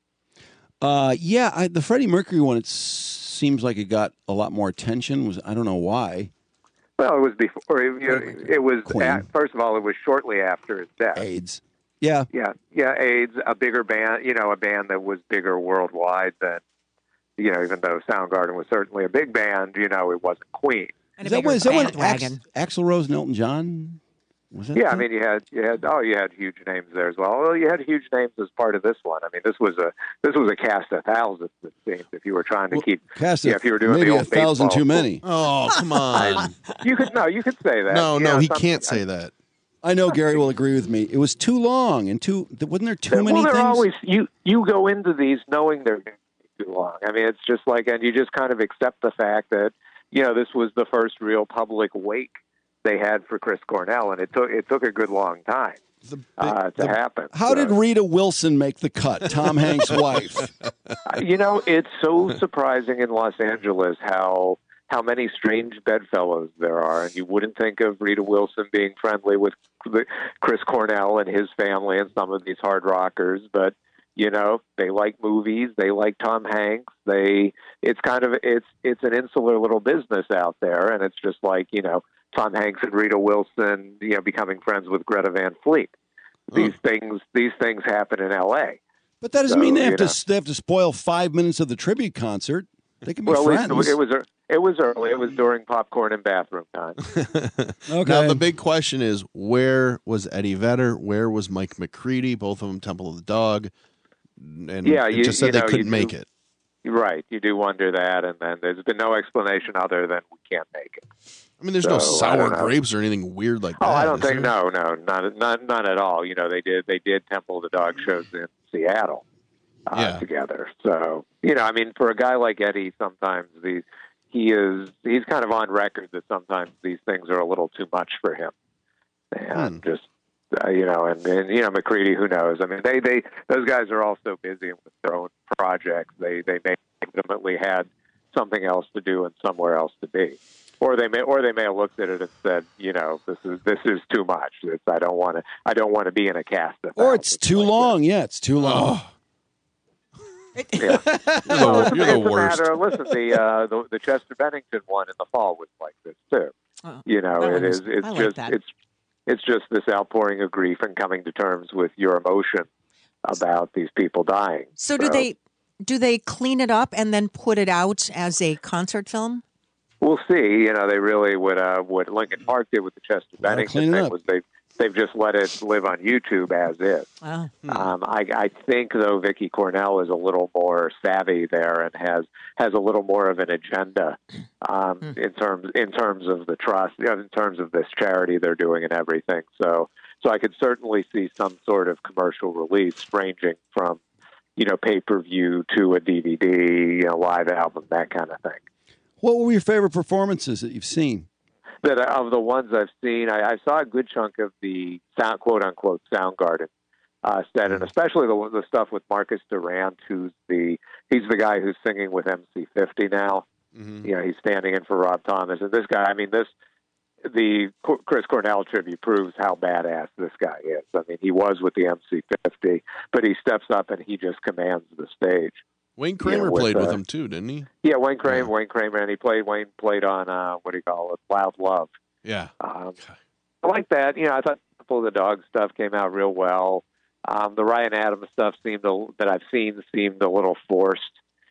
Uh, yeah, I, the Freddie Mercury one. It seems like it got a lot more attention. Was I don't know why. Well, it was before. You know, it was at, first of all, it was shortly after his death. AIDS. Yeah. Yeah, yeah. AIDS, a bigger band. You know, a band that was bigger worldwide than. You know, even though Soundgarden was certainly a big band, you know, it wasn't Queen. Is that, when, is that when Ax, Axl Rose and Elton John? Was that Yeah, I the- mean, you had you had oh, you had huge names there as well. Well, you had huge names as part of this one. I mean, this was a this was a cast of thousands. It seems if you were trying to keep Cast yeah, of if you were doing maybe the a old thousand baseball too many. Oh, come on. You could no, you could say that. No, You no, know, he some- can't say that. I know Gary will agree with me. It was too long and too. Wasn't there too well, many they're things? always you. You go into these knowing they're going to be too long. I mean, it's just like, and you just kind of accept the fact that you know this was the first real public wake they had for Chris Cornell, and it took it took a good long time uh, to happen. How So- did Rita Wilson make the cut? Tom Hanks' wife. You know, it's so surprising in Los Angeles how how many strange bedfellows there are, and you wouldn't think of Rita Wilson being friendly with Chris Cornell and his family and some of these hard rockers, but you know, they like movies, they like Tom Hanks, they it's kind of it's it's an insular little business out there, and it's just like, you know, Tom Hanks and Rita Wilson, you know, becoming friends with Greta Van Fleet. These things these things happen in L A. But that doesn't So, mean they have you to. know. They have to spoil five minutes of the tribute concert. They can be Well, friends. it, it was it was early. It was during popcorn and bathroom time. Okay. Now the big question is, where was Eddie Vedder? Where was Mike McCready? Both of them Temple of the Dog, and Yeah, it you- just said you they know, couldn't you make do- it. right. You do wonder that, and then there's been no explanation other than we can't make it. I mean, there's So, no I sour don't know. grapes or anything weird like that. Oh, I don't is think there? no, no, not not none at all. You know, they did they did Temple of the Dog shows in Seattle uh, Yeah. together. So you know, I mean, for a guy like Eddie, sometimes these he is he's kind of on record that sometimes these things are a little too much for him, and just uh, you know, and, and you know, McCready, who knows? I mean, they they those guys are all so busy with their own projects. They they may ultimately had something else to do and somewhere else to be. Or they may, or they may have looked at it and said, you know, this is this is too much. It's, I don't want to. I don't want to be in a cast. Of Or it's too long. Yeah, it's too long. Yeah. You're the, Well, it's, you're the it's a worst. matter of, listen, the, uh, the the Chester Bennington one in the fall was like this too. Oh, You know, that it one is. was- It's I like just that. it's it's just this outpouring of grief and coming to terms with your emotion about these people dying. So do they do they clean it up and then put it out as a concert film? We'll see. You know, they really what uh, what Lincoln Park did with the Chester Gotta Bennington clean it thing up. was they they've just let it live on YouTube as is. Wow. Um, I, I think though Vicky Cornell is a little more savvy there and has has a little more of an agenda um, in terms in terms of the trust, you know, in terms of this charity they're doing and everything. So so I could certainly see some sort of commercial release ranging from you know pay per view to a D V D, you know, live album, that kind of thing. What were your favorite performances that you've seen? That of the ones I've seen, I, I saw a good chunk of the sound, quote unquote Soundgarden uh, set, and especially the the stuff with Marcus Durant, who's the he's the guy who's singing with M C fifty now. Mm-hmm. You know, he's standing in for Rob Thomas, and this guy. I mean, this the Chris Cornell tribute proves how badass this guy is. I mean, he was with the M C fifty, but he steps up and he just commands the stage. Wayne Kramer Yeah, with, played with uh, him too, didn't he? Yeah, Wayne Kramer, Wayne Kramer, and he played. Wayne played on uh, what do you call it, Loud Love. Yeah. Um, I like that. You know, I thought Temple of the Dog stuff came out real well. Um, the Ryan Adams stuff seemed a, that I've seen seemed a little forced.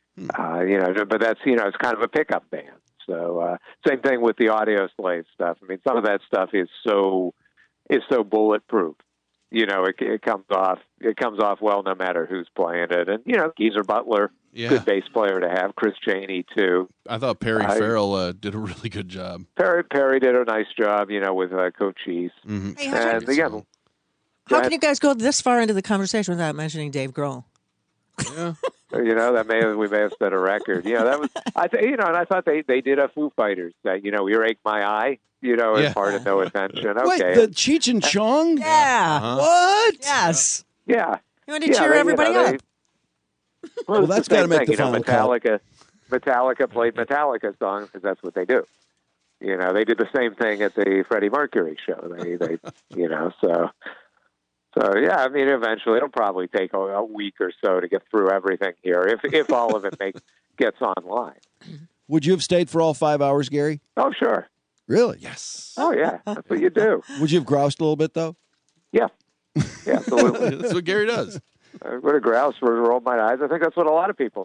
Uh, you know, but that's you know, it's kind of a pickup band. So uh, same thing with the Audio Slave stuff. I mean, some of that stuff is so is so bulletproof. You know, it, it comes off it comes off well no matter who's playing it. And you know, Geezer Butler, Yeah. good bass player to have. Chris Chaney too. I thought Perry I- Farrell uh, did a really good job. Perry Perry did a nice job. You know, with uh, Cochise. Mm-hmm. Hey, how'd And you- again, How can you guys go this far into the conversation without mentioning Dave Grohl? Yeah. you know, that may have, we may have set a record. You know, that was I th- you know, and I thought they they did a Foo Fighters that you know, Earache My Eye. You know, as Yeah. part of No Attention. Okay, Wait, the Cheech and Chong? Yeah. Uh-huh. What? Yes. yeah. You want to Yeah, cheer they- you everybody know, they- up. Well, Well, it's that's the gotta same make thing, the you know, final cut. Metallica. Metallica played Metallica songs because that's what they do. You know, they did the same thing at the Freddie Mercury show. They, they, you know, so, so yeah. I mean, eventually it'll probably take a, a week or so to get through everything here, if if all of it makes gets online. Would you have stayed for all five hours, Gary? Oh, sure. Really? Yes. Oh, yeah. That's what you do. Would you have groused a little bit, though? Yeah. Yeah, absolutely. That's what Gary does. I would have groused, would have rolled my eyes. I think that's what a lot of people.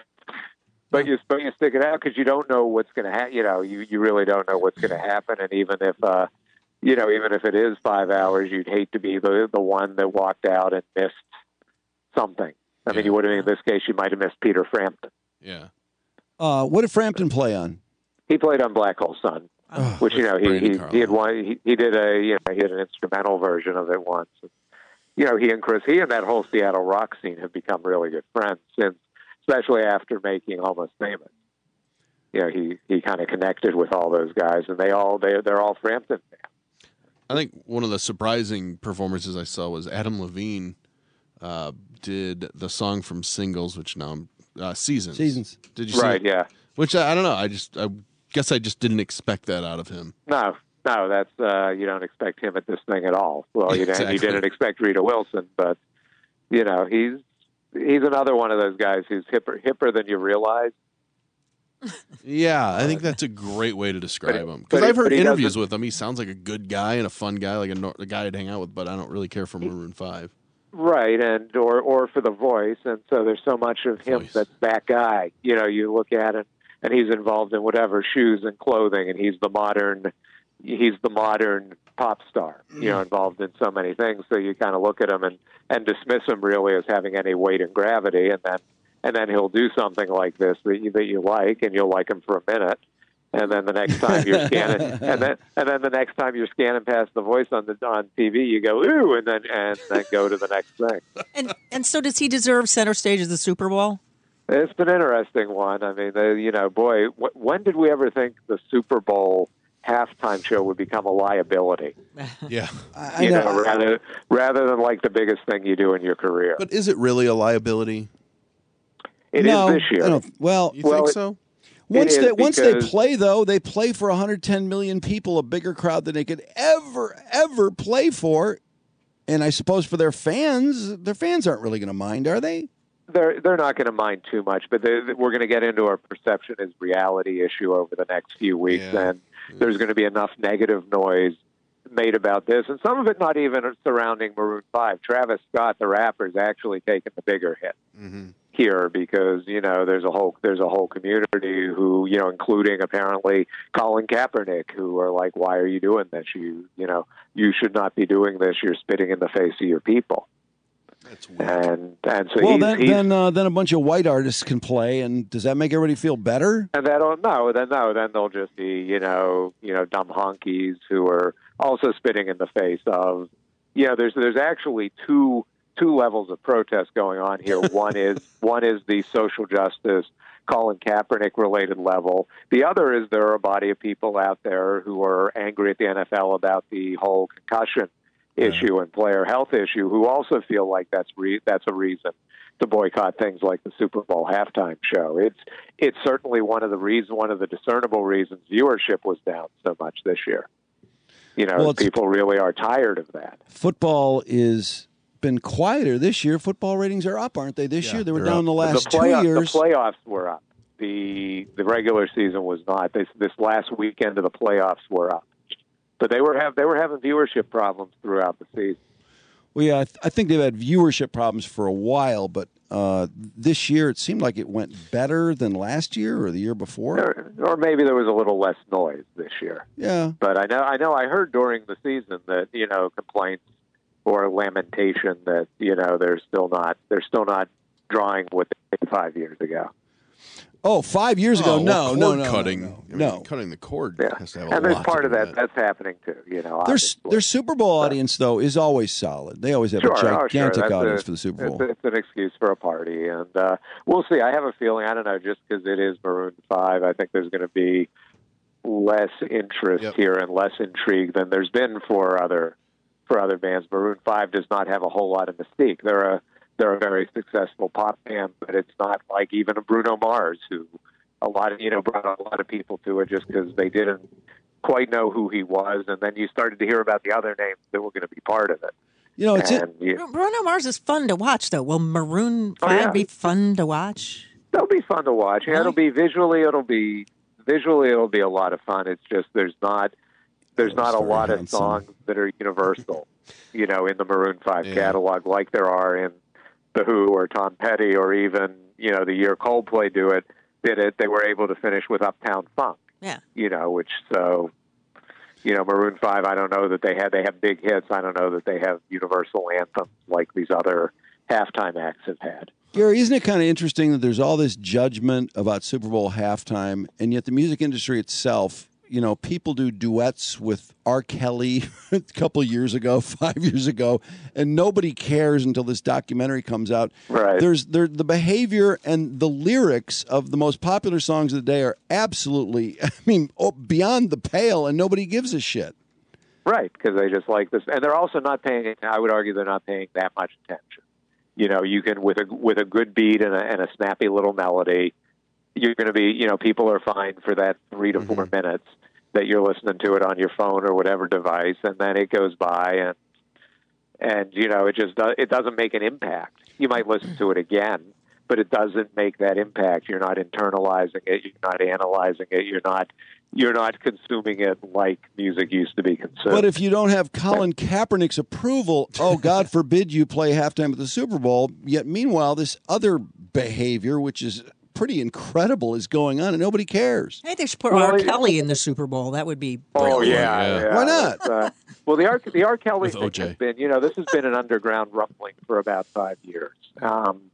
But you, but you stick it out because you don't know what's going to happen. You know, you, you really don't know what's going to happen. And even if, uh, you know, even if it is five hours, you'd hate to be the the one that walked out and missed something. I mean, you would have, in this case, you might have missed Peter Frampton. Yeah. Uh, what did Frampton play on? He played on Black Hole Sun, which you know he Brady he, he had one. He, he did a you know he had an instrumental version of it once. You know, he and Chris, he and that whole Seattle rock scene have become really good friends since, especially after making Almost Famous. You know, he he kind of connected with all those guys, and they all they they're all Frampton fans. I think one of the surprising performances I saw was Adam Levine uh, did the song from Singles, which now I'm uh, Seasons. Seasons. Did you see Right? it? Yeah. Which I, I don't know. I just I guess I just didn't expect that out of him. No, no, that's uh, you don't expect him at this thing at all. Well, you, Exactly. you didn't expect Rita Wilson, but you know he's he's another one of those guys who's hipper hipper than you realize. Yeah, I think that's a great way to describe him. but Because he- I've heard but he interviews doesn't- with him. He sounds like a good guy and a fun guy, like a, nor- a guy I'd hang out with, but I don't really care for Maroon five. Right, and or or for the voice, and so there's so much of him Voice. that's that guy. You know, you look at it, and he's involved in whatever shoes and clothing, and he's the modern, he's the modern pop star. You know, involved in so many things. So you kind of look at him and and dismiss him really as having any weight and gravity, and then and then he'll do something like this that you, that you like, and you'll like him for a minute. And then the next time you're scanning, and then and then the next time you're scanning past the voice on the on T V, you go ooh, and then and then go to the next thing. And and so does he deserve center stage of the Super Bowl? It's been an interesting one. I mean, the, you know, boy, wh- when did we ever think the Super Bowl halftime show would become a liability? Yeah, I, you know, know, rather rather than like the biggest thing you do in your career. But is it really a liability? It no, is this year. I don't, well, You well, think it- so? Once It they is once they because- play, though, they play for one hundred ten million people, a bigger crowd than they could ever, ever play for. And I suppose for their fans, their fans aren't really going to mind, are they? They're they're not going to mind too much, but they, we're going to get into our perception as reality issue over the next few weeks, Yeah. and there's going to be enough negative noise made about this, and some of it not even surrounding Maroon five. Travis Scott, the rapper, is actually taking the bigger hit Mm-hmm. here because you know there's a whole there's a whole community who you know, including apparently Colin Kaepernick, who are like, why are you doing this? You you know you should not be doing this. You're spitting in the face of your people. That's weird. And and so Well, he's, then he's, then uh, then a bunch of white artists can play, and does that make everybody feel better? And then oh, no, then no, then they'll just be you know you know dumb honkies who are also spitting in the face of you know there's there's actually two two levels of protest going on here. One is one is the social justice Colin Kaepernick related level. The other is there are a body of people out there who are angry at the N F L about the whole concussion issue and player health issue, who also feel like that's re- that's a reason to boycott things like the Super Bowl halftime show. It's it's certainly one of the reasons, one of the discernible reasons viewership was down so much this year. You know, Well, it's- people really are tired of that. Football is been quieter this year. Football ratings are up, aren't they? This Yeah, year they were they're down up. the last the, playoff, two years. the playoffs were up. The the regular season was not. This this last weekend of the playoffs were up, but they were have they were having viewership problems throughout the season. Well, yeah, I, th- I think they've had viewership problems for a while, but uh, this year it seemed like it went better than last year or the year before. Or, or maybe there was a little less noise this year. Yeah, But I know I know I heard during the season that you know complaints or lamentation that you know they're still not they're still not drawing what they did five years ago. Oh, five years ago? Oh, no, well, no, cord no, cutting. no, no. I mean, No. cutting the cord Yeah, has to have a and there's lot part to of do that with that's happening too. You know, Their obviously. their Super Bowl audience though is always solid. They always have Sure, a oh, sure. gigantic That's audience a- for the Super it's, Bowl. it's an excuse for a party, and uh, we'll see. I have a feeling. I don't know, just because it is Maroon Five, I think there's going to be less interest Yep. here and less intrigue than there's been for other for other bands. Maroon Five does not have a whole lot of mystique. They're a they're a very successful pop band, but it's not like even a Bruno Mars, who a lot of you know brought a lot of people to it just because they didn't quite know who he was, and then you started to hear about the other names that were going to be part of it. You know, it's it. And you, Bruno Mars is fun to watch, though. Will Maroon Oh, five yeah. be fun to watch? They'll be fun to watch. Yeah, it'll be visually. It'll be visually. It'll be a lot of fun. It's just there's not there's not a very lot of handsome. songs that are universal, you know, in the Maroon Five Yeah. catalog like there are in the Who or Tom Petty or even you know the year Coldplay do it did it. They were able to finish with Uptown Funk. Yeah. You know, which so. You know, Maroon Five. I don't know that they have. They have big hits. I don't know that they have universal anthems like these other halftime acts have had. Gary, isn't it kind of interesting that there's all this judgment about Super Bowl halftime, and yet the music industry itself, you know, people do duets with R. Kelly a couple years ago, five years ago, and nobody cares until this documentary comes out. Right. There's there the behavior and the lyrics of the most popular songs of the day are absolutely, I mean, oh, beyond the pale, and nobody gives a shit. Right, because they just like this, and they're also not paying. I would argue they're not paying that much attention. You know, you can with a with a good beat and a, and a snappy little melody, you're going to be. You know, people are fine for that three to four minutes that you're listening to it on your phone or whatever device, and then it goes by, and and you know, it just does, it doesn't make an impact. You might listen to it again, but it doesn't make that impact. You're not internalizing it. You're not analyzing it. You're not. You're not consuming it like music used to be consumed. But if you don't have Colin Kaepernick's approval, oh, God forbid you play halftime at the Super Bowl. Yet, meanwhile, this other behavior, which is pretty incredible, is going on, and nobody cares. Hey, they should put Well, R. it- Kelly in the Super Bowl. That would be Oh brilliant. yeah, yeah. Why not? That's, Uh, well, the R. The R. Kelly With thing O J. has been, you know, this has been an underground rumbling for about five years, um,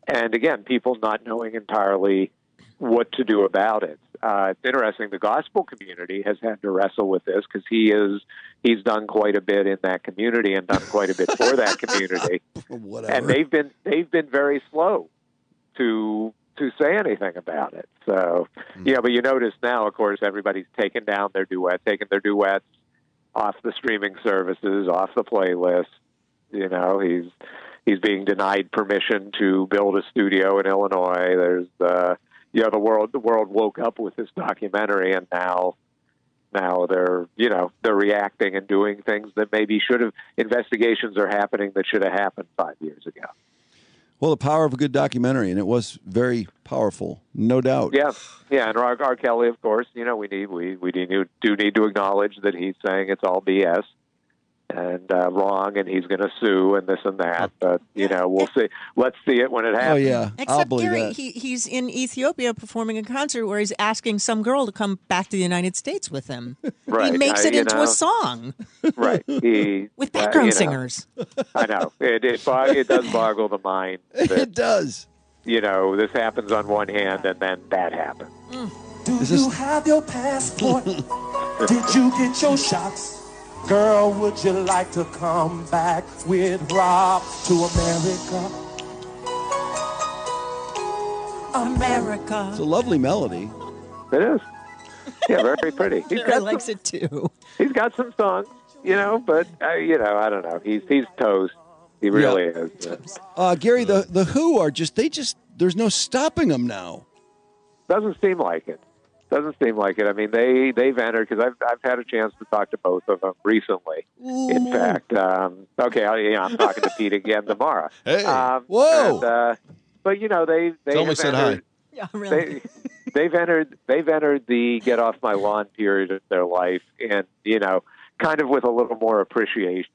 and again, people not knowing entirely what to do about it. Uh, it's interesting. The gospel community has had to wrestle with this because he is he's done quite a bit in that community and done quite a bit for that community. Whatever. And they've been they've been very slow to to say anything about it. So Mm. yeah, but you notice now, of course, everybody's taken down their duet, taking their duets off the streaming services, off the playlist. You know, he's he's being denied permission to build a studio in Illinois. There's uh, you know the world the world woke up with this documentary, and now now they're you know they're reacting and doing things that maybe should have investigations are happening that should have happened five years ago. Well, the power of a good documentary, and it was very powerful, no doubt. Yeah, yeah, and R. R. Kelly, of course, you know we need we we do need, do need to acknowledge that he's saying it's all B S and uh, wrong, and he's going to sue and this and that. But you know, we'll see. Let's see it when it happens. Oh yeah, I'll Except believe Gary, that. he, he's in Ethiopia performing a concert where he's asking some girl to come back to the United States with him. Right. He makes I- it you into know, a song Right. He with uh, background you know, singers. I know it. It, bo- it does boggle the mind. That, It does. You know, this happens on one hand, and then that happens. Do Is you this- have your passport? Did you get your shots? Girl, would you like to come back with Rob to America? America. It's a lovely melody. It is. Yeah, very pretty. He's Gary got likes some, it too. He's got some songs, you know, but uh, you know, I don't know. He's he's toast. He really is. Uh, Gary, the the Who are just they just there's no stopping them now. Doesn't seem like it. Doesn't seem like it. I mean, they they've entered because I've I've had a chance to talk to both of them recently. In fact, um, okay, I, yeah, I'm talking to Pete again tomorrow. Hey, um, whoa! And, uh, but you know, they they Tell me have said entered, hi. Yeah, really. They, they've entered they've entered the get off my lawn period of their life, and you know, kind of with a little more appreciation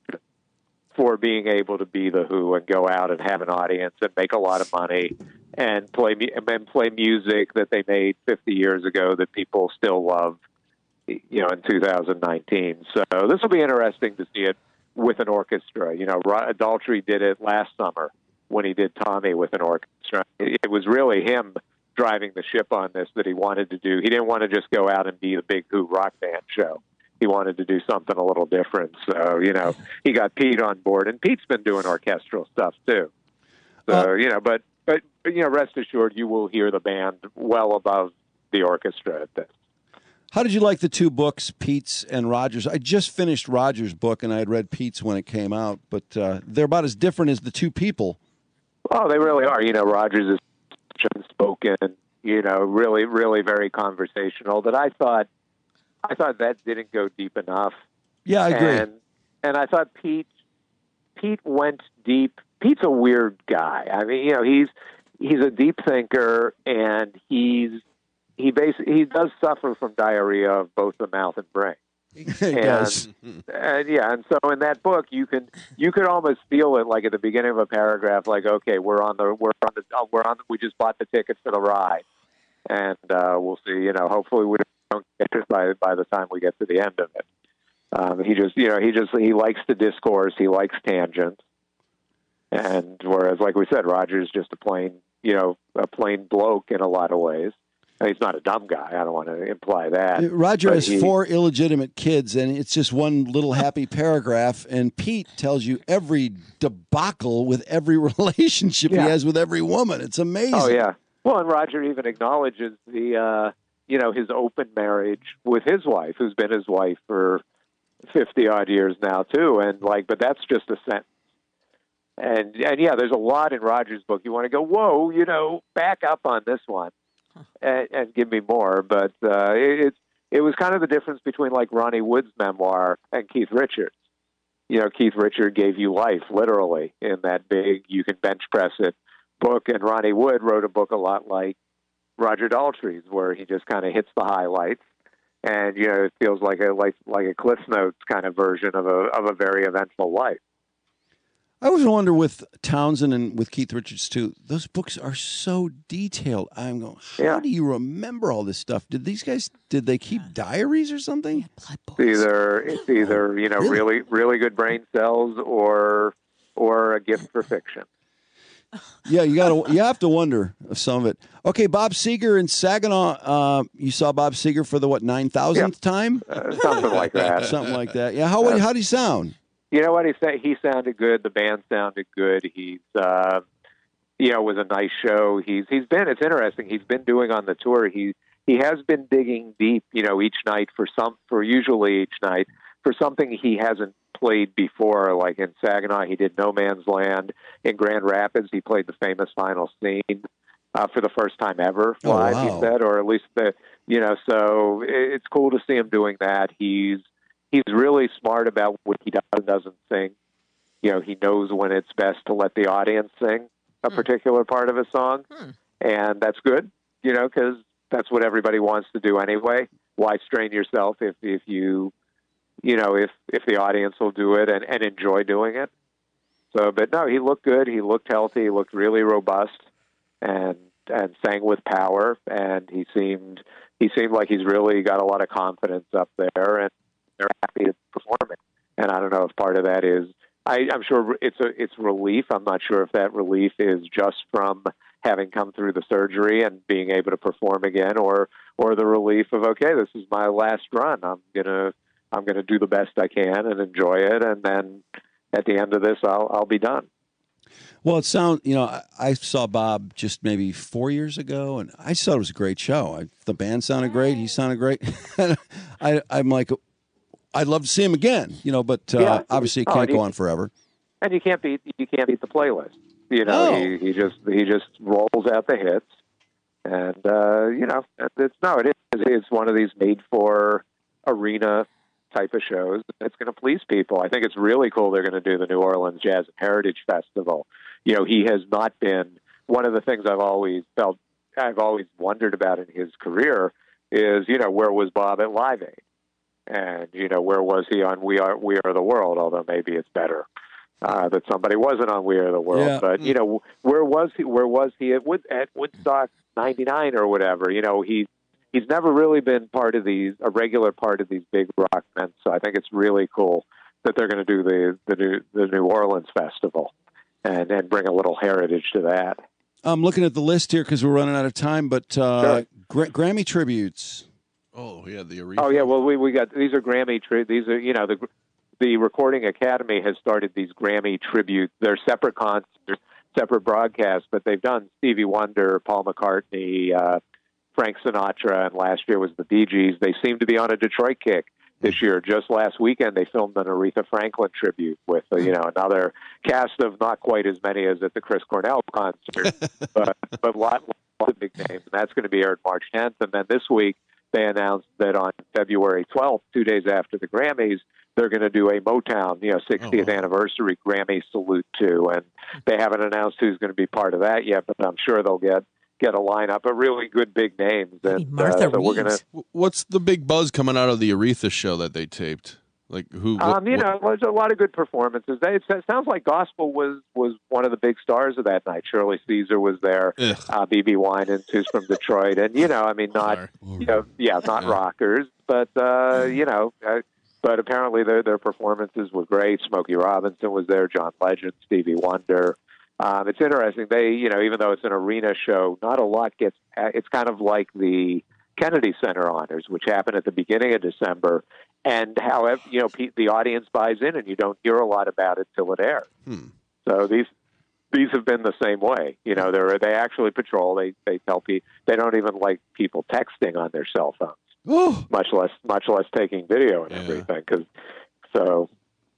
for being able to be the Who and go out and have an audience and make a lot of money and play mu- and play music that they made fifty years ago that people still love, you know, in two thousand nineteen. So this will be interesting to see it with an orchestra. You know, Ro- Daltrey did it last summer when he did Tommy with an orchestra. It, it was really him driving the ship on this that he wanted to do. He didn't want to just go out and be the big Who rock band show. He wanted to do something a little different. So, you know, he got Pete on board, and Pete's been doing orchestral stuff too. So, you know, but, but, you know, rest assured you will hear the band well above the orchestra at this. How did you like the two books, Pete's and Rogers? I just finished Rogers' book, and I had read Pete's when it came out, but uh, they're about as different as the two people. Oh, they really are. You know, Rogers is unspoken, you know, really, really very conversational that I thought, I thought that didn't go deep enough. Yeah, I agree. And, and I thought Pete, Pete went deep. Pete's a weird guy. I mean, you know, he's, he's a deep thinker, and he's, he basically, he does suffer from diarrhea of both the mouth and brain. He and, does. and yeah, and so in that book, you can you could almost feel it like at the beginning of a paragraph, like, okay, we're on the we're on the uh, we're on the, we just bought the ticket for the ride, and uh, we'll see. You know, hopefully we don't get it by by the time we get to the end of it. Um, he just you know he just he likes to discourse. He likes tangents, and whereas, like we said, Roger's just a plain you know a plain bloke in a lot of ways. And he's not a dumb guy. I don't want to imply that. Roger But has he- four illegitimate kids, and it's just one little happy paragraph. And Pete tells you every debacle with every relationship Yeah. he has with every woman. It's amazing. Oh yeah. Well, and Roger even acknowledges the uh, you know his open marriage with his wife, who's been his wife for fifty odd years now too. And like, but that's just a sentence. And and yeah, there's a lot in Roger's book. You want to go, whoa, you know, back up on this one. And, and give me more, but uh, it, it it was kind of the difference between like Ronnie Wood's memoir and Keith Richards. You know, Keith Richards gave you life literally in that big you can bench press it book, and Ronnie Wood wrote a book a lot like Roger Daltrey's, where he just kind of hits the highlights, and you know it feels like a like like a Cliff Notes kind of version of a of a very eventful life. I always wonder with Townsend and with Keith Richards too. Those books are so detailed. I'm going, how Yeah. do you remember all this stuff? Did these guys? Did they keep diaries or something? It's either it's either you know really really good brain cells or or a gift for fiction. Yeah, you got to. You have to wonder of some of it. Okay, Bob Seger in Saginaw. Uh, you saw Bob Seger for the what nine thousandth Yeah. time? Uh, something like that. Something like that. Yeah. How how do you sound? You know what he said? He sounded good. The band sounded good. He's, uh, you know, it was a nice show. He's he's been. It's interesting. He's been doing on the tour. He he has been digging deep. You know, each night for some for usually each night for something he hasn't played before. Like in Saginaw, he did No Man's Land. In Grand Rapids, he played the famous final scene uh, for the first time ever Oh, live. wow. He said, or at least the you know. So it- it's cool to see him doing that. He's He's really smart about what he does and doesn't sing. You know, he knows when it's best to let the audience sing a particular part of a song, and that's good, you know, because that's what everybody wants to do anyway. Why strain yourself if, if you, you know, if, if the audience will do it and, and enjoy doing it? So, but no, he looked good. He looked healthy. He looked really robust and, and sang with power, and he seemed, he seemed like he's really got a lot of confidence up there, and they're happy to perform it. And I don't know if part of that is, I, I'm sure it's a, it's relief. I'm not sure if that relief is just from having come through the surgery and being able to perform again, or, or the relief of, okay, this is my last run. I'm going to, I'm going to do the best I can and enjoy it. And then at the end of this, I'll, I'll be done. Well, it sounds, you know, I, I saw Bob just maybe four years ago, and I just thought it was a great show. I, the band sounded great. He sounded great. I, I'm like, I'd love to see him again, you know, but uh, Yeah. obviously it Oh, can't and go he- on forever. And you can't beat, you can't beat the playlist. You know, No. he, he just, he just rolls out the hits. And, uh, you know, it's, no, it is, it's one of these made for arena type of shows. It's going to please people. I think it's really cool they're going to do the New Orleans Jazz and Heritage Festival. You know, he has not been, one of the things I've always felt, I've always wondered about in his career is, you know, where was Bob at Live Aid? And, you know, where was he on We Are, We Are the World? Although maybe it's better uh, that somebody wasn't on We Are the World. Yeah. But, you know, where was he, where was he at, Wood, at Woodstock ninety-nine or whatever? You know, he, he's never really been part of these, a regular part of these big rock events. So I think it's really cool that they're going to do the, the, new, the New Orleans Festival and, and bring a little heritage to that. I'm looking at the list here because we're running out of time, but uh, Sure. Gra- Grammy tributes. Oh, yeah, the Aretha. Oh yeah, well we we got these are Grammy tri- these are you know the the Recording Academy has started these Grammy tributes. They're separate concerts, separate broadcasts, but they've done Stevie Wonder, Paul McCartney, uh, Frank Sinatra, and last year was the Bee Gees. They seem to be on a Detroit kick this year. Just last weekend, they filmed an Aretha Franklin tribute with uh, you know another cast of not quite as many as at the Chris Cornell concert, but but a lot, lot of big names. And that's going to be aired March tenth, and then this week they announced that on February twelfth, two days after the Grammys, they're going to do a Motown, you know, sixtieth anniversary Grammy salute too. And they haven't announced who's going to be part of that yet, but I'm sure they'll get get a lineup of really good big names. And Martha uh, so we're going Reeves. to. What's the big buzz coming out of the Aretha show that they taped? Like who? What, Um, you what- know, there's a lot of good performances. They, it sounds like gospel was was one of the big stars of that night. Shirley Caesar was there, Ugh. uh, B B Winans, who's from Detroit, and you know, I mean, not you know, yeah, not rockers, but uh, you know, uh, but apparently their their performances were great. Smokey Robinson was there, John Legend, Stevie Wonder. Um, it's interesting. They, you know, even though it's an arena show, not a lot gets. It's kind of like the Kennedy Center Honors, which happened at the beginning of December. And however, you know, pe- the audience buys in, and you don't hear a lot about it till it airs. Hmm. So these these have been the same way. You know, they they actually patrol. They they tell people they don't even like people texting on their cell phones, Ooh. much less much less taking video and everything. Because so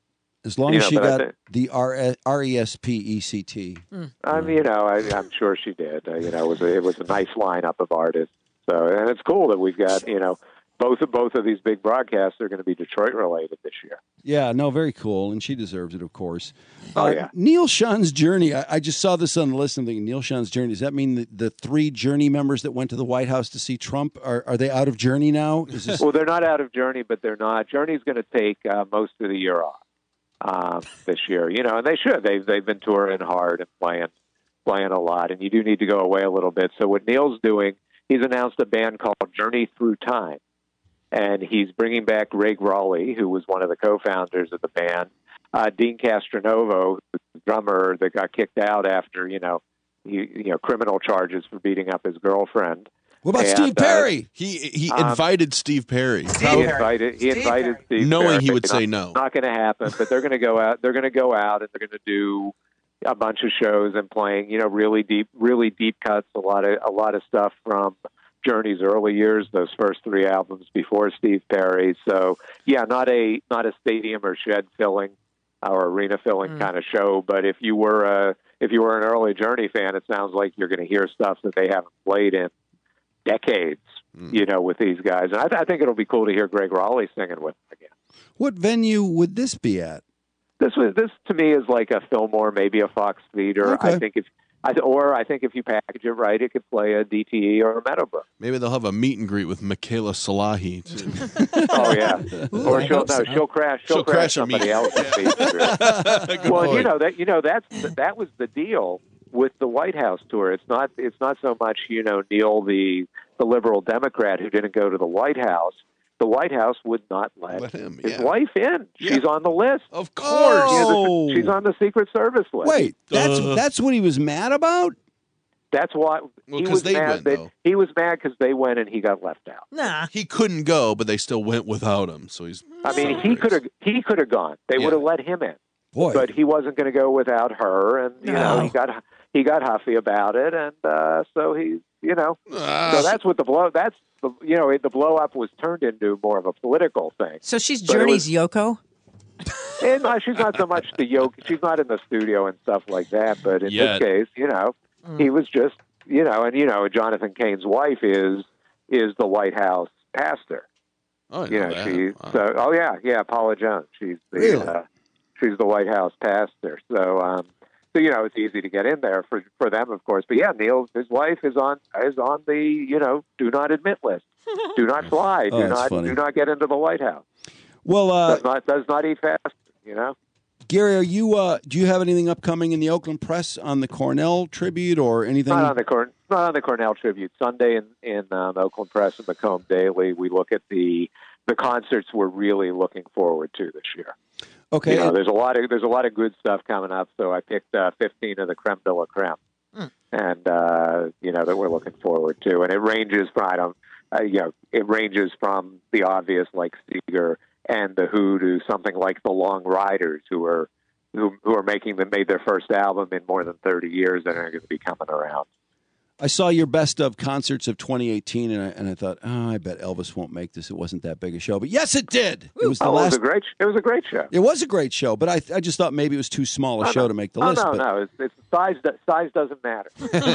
As long You as know, she but I got thi- the R- R E S P E C T. I mean, you know, I, I'm sure she did. Uh, you know, it was a, it was a nice lineup of artists. So and it's cool that we've got you know. Both of both of these big broadcasts are going to be Detroit related this year. Yeah, no, very cool, and she deserves it, of course. Oh, Uh, yeah. Neil Sean's Journey. I, I just saw this on the list. I'm thinking Neil Sean's Journey. Does that mean the, the three Journey members that went to the White House to see Trump are are they out of Journey now? Is this, Well, they're not out of Journey, but they're not. Journey's going to take uh, most of the year off um, this year, you know, and they should. They've they've been touring hard and playing playing a lot, and you do need to go away a little bit. So what Neil's doing, he's announced a band called Journey Through Time, and he's bringing back Ray Grawley, who was one of the co-founders of the band. uh, Dean Castronovo, the drummer that got kicked out after you know he, you know criminal charges for beating up his girlfriend. What about And, Steve Perry? Uh, he he um, invited Steve Perry, He invited. He Steve invited Perry. Steve, knowing Perry. he would Not- say no. Not going to happen. But they're going to go out. They're going to go out and they're going to do a bunch of shows and playing, you know, really deep, really deep cuts. A lot of a lot of stuff from Journey's early years, those first three albums before Steve Perry. So yeah, not a not a stadium or shed filling or arena filling Mm. kind of show. But if you were a if you were an early Journey fan, it sounds like you're going to hear stuff that they haven't played in decades. You know, with these guys, and I, th- I think it'll be cool to hear Greg Raleigh singing with them again. What venue would this be at? This was this to me is like a Fillmore, maybe a Fox Theater. Okay. I think if I th- or I think if you package it right, it could play a D T E or a Meadowbrook. Maybe they'll have a meet and greet with Michaela Salahi too. Oh yeah, Ooh, or I she'll hope no, so. she'll crash. She'll, She'll crash, crash a somebody meet. else's meet and greet. Good Well, you point. know that you know that's that was the deal with the White House tour. It's not it's not so much you know Neil the the liberal Democrat who didn't go to the White House. The White House would not let, Let him, his yeah. wife in. She's on the list. Of She's, Oh. the- she's on the Secret Service list. Wait, that's Uh. that's what he was mad about? That's why Well, he 'cause was they mad. went, that, though. he was mad because they went and he got left out. Nah. He couldn't go, but they still went without him. So he's. I mean, he could have he could have gone. They Yeah. would have let him in, Boy. but he wasn't going to go without her, and you know No. he got he got huffy about it, and uh, so he you know Ah. so that's what the blow that's the you know the blow up was turned into more of a political thing. So she's But it Journey's was- Yoko? And uh, she's not so much the yoke. She's not in the studio and stuff like that. But in Yet. this case, you know, he was just, you know, and you know, Jonathan Cain's wife is is the White House pastor. Oh, I You know know, that. she. Wow. So, oh yeah, yeah, Paula Jones. She's the Really? uh, she's the White House pastor. So, um, so you know, it's easy to get in there for for them, of course. But yeah, Neil, his wife is on is on the you know do not admit list. Do not fly. Oh, do that's not funny. do not get into the White House. Well, uh, Does not does not eat fast. You know. Gary, are you? Uh, do you have anything upcoming in the Oakland Press on the Cornell tribute or anything? Not on the Corn, not on the Cornell tribute. Sunday in in um, Oakland Press and Macomb Daily, we look at the the concerts we're really looking forward to this year. Okay. You know, there's a lot of there's a lot of good stuff coming up. So I picked uh, fifteen of the creme de la creme, Mm. and uh, you know that we're looking forward to. And it ranges from I don't, uh, you know, it ranges from the obvious like Seeger and the Who to something like the Long Riders, who are who, who are making them made their first album in more than thirty years and are going to be coming around. I saw your best of concerts of twenty eighteen, and I, and I thought, oh, I bet Elvis won't make this. It wasn't that big a show, but yes, it did. It was the oh, last. it was a great. It was a great show. It was a great show, but I I just thought maybe it was too small a Oh, show no. to make the oh, list. No, but no, it's, it's size. Size doesn't matter.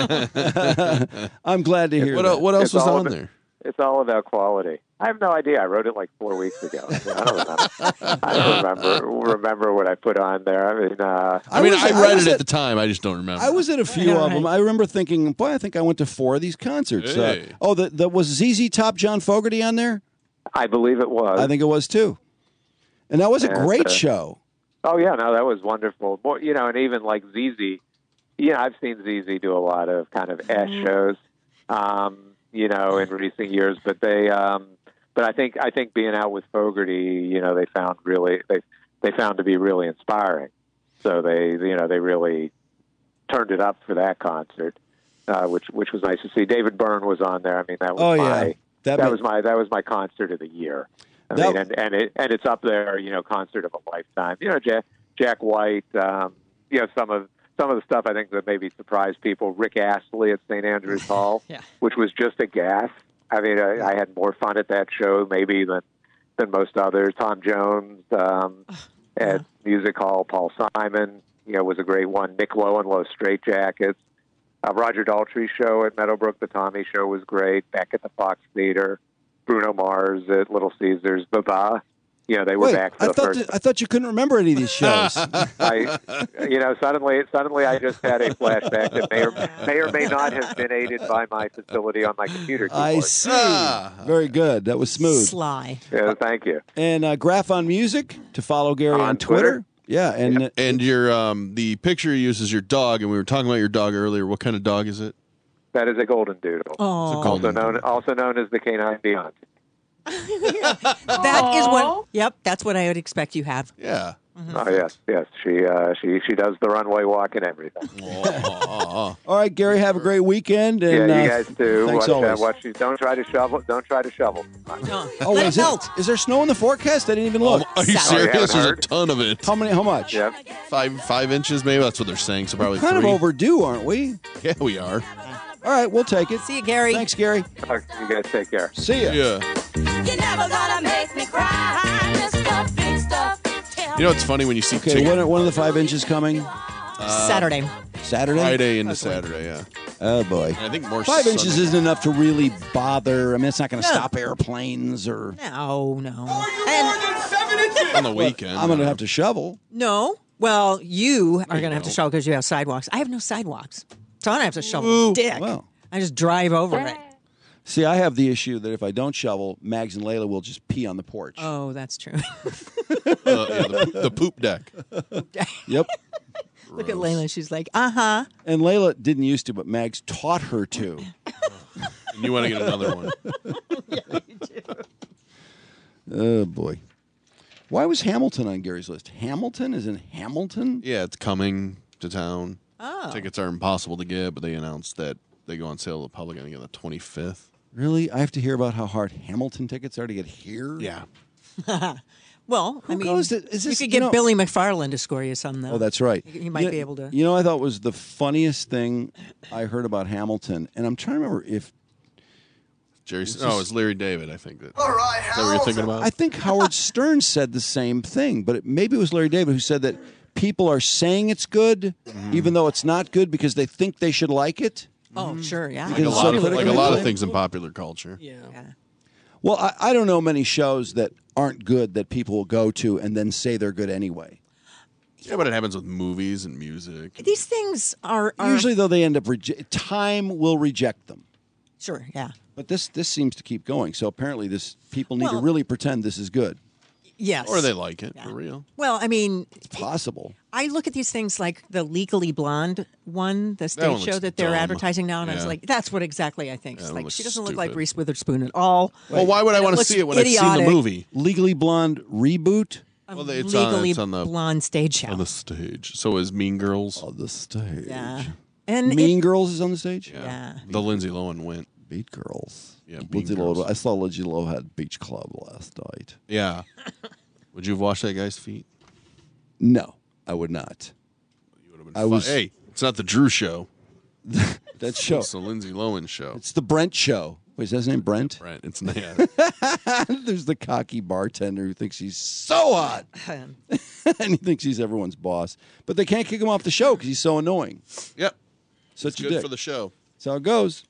I'm glad to hear What, that. el- what else It's was all on about- there? It's all about quality. I have no idea. I wrote it like four weeks ago. I don't remember. I don't remember remember what I put on there. I mean, uh, I, mean, was- I I read was it at at- the time. I just don't remember. I was at a few of them. I remember thinking, boy, I think I went to four of these concerts. Hey. Uh, oh, the, the, was Z Z Top John Fogerty on there? I believe it was. I think it was too. And that was a And, great uh, show. Oh yeah, no, that was wonderful. More, you know, and even like Z Z. Yeah, I've seen Z Z do a lot of kind of S shows, um, you know, in recent years. But they, um, but I think I think being out with Fogerty, you know, they found really they they found to be really inspiring. So they, you know, they really turned it up for that concert, uh, which which was nice to see. David Byrne was on there. I mean, that was Oh, yeah. my That that, ma- was my that was my concert of the year. I That- mean, and and it and it's up there, you know, concert of a lifetime. You know, Jack Jack White, um, you know, some of some of the stuff I think that maybe surprised people. Rick Astley at Saint Andrews Hall, Yeah. which was just a gas. I mean, I, I had more fun at that show maybe than than most others. Tom Jones um, at Music Hall, Paul Simon, you know, was a great one. Nick Lowe and Low Straitjackets. Uh, Roger Daltrey's show at Meadowbrook, the Tommy Show was great. Back at the Fox Theater, Bruno Mars at Little Caesars, Baba. You know, they were Wait, back for I the thought first. that- I thought you couldn't remember any of these shows. I, you know, suddenly, suddenly, I just had a flashback that may or may or may not have been aided by my facility on my computer keyboard. I see. Very good. That was smooth. Sly. Yeah, thank you. And uh, Graph on Music to follow Gary on, On Twitter. Twitter? Yeah, and uh, And your um, the picture you use is your dog, and we were talking about your dog earlier. What kind of dog is it? That is a golden doodle, Oh. It's a golden also known also known as the canine Beyonce. That is what. Yep, that's what I would expect you have. Yeah. Mm-hmm. Oh yes, yes. She uh, she she does the runway walk and everything. All right, Gary. Have a great weekend. And, yeah, you uh, guys do. Thanks Watch, uh, always. watch these. Don't try to shovel. Don't try to shovel. Oh, is, it, is there snow in the forecast? I didn't even look. Are you Saturday. serious? Oh, you There's a haven't ton of it. How many? How much? Yep. Five five inches, maybe. That's what they're saying. So probably Kind three. of overdue, aren't we? Yeah, we are. All right, we'll take it. See you, Gary. Thanks, Gary. Okay, you guys take care. See ya. Yeah. You're never gonna make me cry. Mister Big Stuff. You know, it's funny when you see Okay, tick- when, when are the five inches coming? Uh, Saturday. Saturday? Friday into Saturday, yeah. Oh, boy. And I think more Five Sunday. inches isn't enough to really bother. I mean, it's not going to No. stop airplanes or. No, no. on the weekend. I'm going to have to shovel. No. Well, you are going to have to shovel because you have sidewalks. I have no sidewalks. So I don't have to shovel Ooh. dick. Well. I just drive over it. See, I have the issue that if I don't shovel, Mags and Layla will just pee on the porch. Oh, that's true. Uh, yeah, the, the poop deck. Yep. Look at Layla. She's like, uh-huh. And Layla didn't used to, but Mags taught her to. And you want to get another one. Oh, boy. Why was Hamilton on Gary's list? Hamilton is in Hamilton? Yeah, it's coming to town. Oh. Tickets are impossible to get, but they announced that they go on sale to the public, I think, on the twenty-fifth. Really? I have to hear about how hard Hamilton tickets are to get here? Yeah. Well, I Who mean, goes to- is you this- could you get know- Billy McFarland to score you some, though. Oh, that's right. He might You- be able to. You know, I thought was the funniest thing I heard about Hamilton, and I'm trying to remember if Jerry. This Oh, is- it's Larry David, I think. That, All right, is that what you're thinking about? I think Howard Stern said the same thing, but it, maybe it was Larry David who said that people are saying it's good, Mm-hmm. even though it's not good because they think they should like it. Oh, sure, yeah. like a, Because it's lot so of, like a critically lot of acclaimed. things in popular culture. Yeah. Well, I, I don't know many shows that aren't good that people will go to and then say they're good anyway. Yeah, but it happens with movies and music. These things are, are Usually, though, they end up reje- time will reject them. Sure, yeah. But this this seems to keep going. So apparently, this people need to Well- really pretend this is good. Yes. Or they like it, for real. Well, I mean, It's possible. I look at these things like the Legally Blonde one, the stage one show looks that they're dumb. advertising now, and I was Yeah. like, that's what exactly I think. Yeah, It's that like looks she doesn't look like stupid. Reese Witherspoon at all. Well, why would I And want to looks see it when I've seen idiotic. the movie? Legally Blonde reboot A Well, it's on, Legally it's on the Blonde stage show. on the stage. So is Mean Girls. on the stage. Yeah. And Mean it- Girls is on the stage. Yeah. The Lindsay Lohan went. Beat Girls. Yeah, Mean Lindsay Girls. Lohan. I saw Lindsay Lohan at Beach Club last night. Yeah. Would you have washed that guy's feet? No, I would not. I Fu- was. Hey, it's not the Drew show. That show. It's the Lindsay Lohan show. It's the Brent show. Wait, is that his name Brent? Right. It's yeah. There's the cocky bartender who thinks he's so hot, and he thinks he's everyone's boss. But they can't kick him off the show because he's so annoying. Yep. Such It's a good dick. for the show. That's how it goes.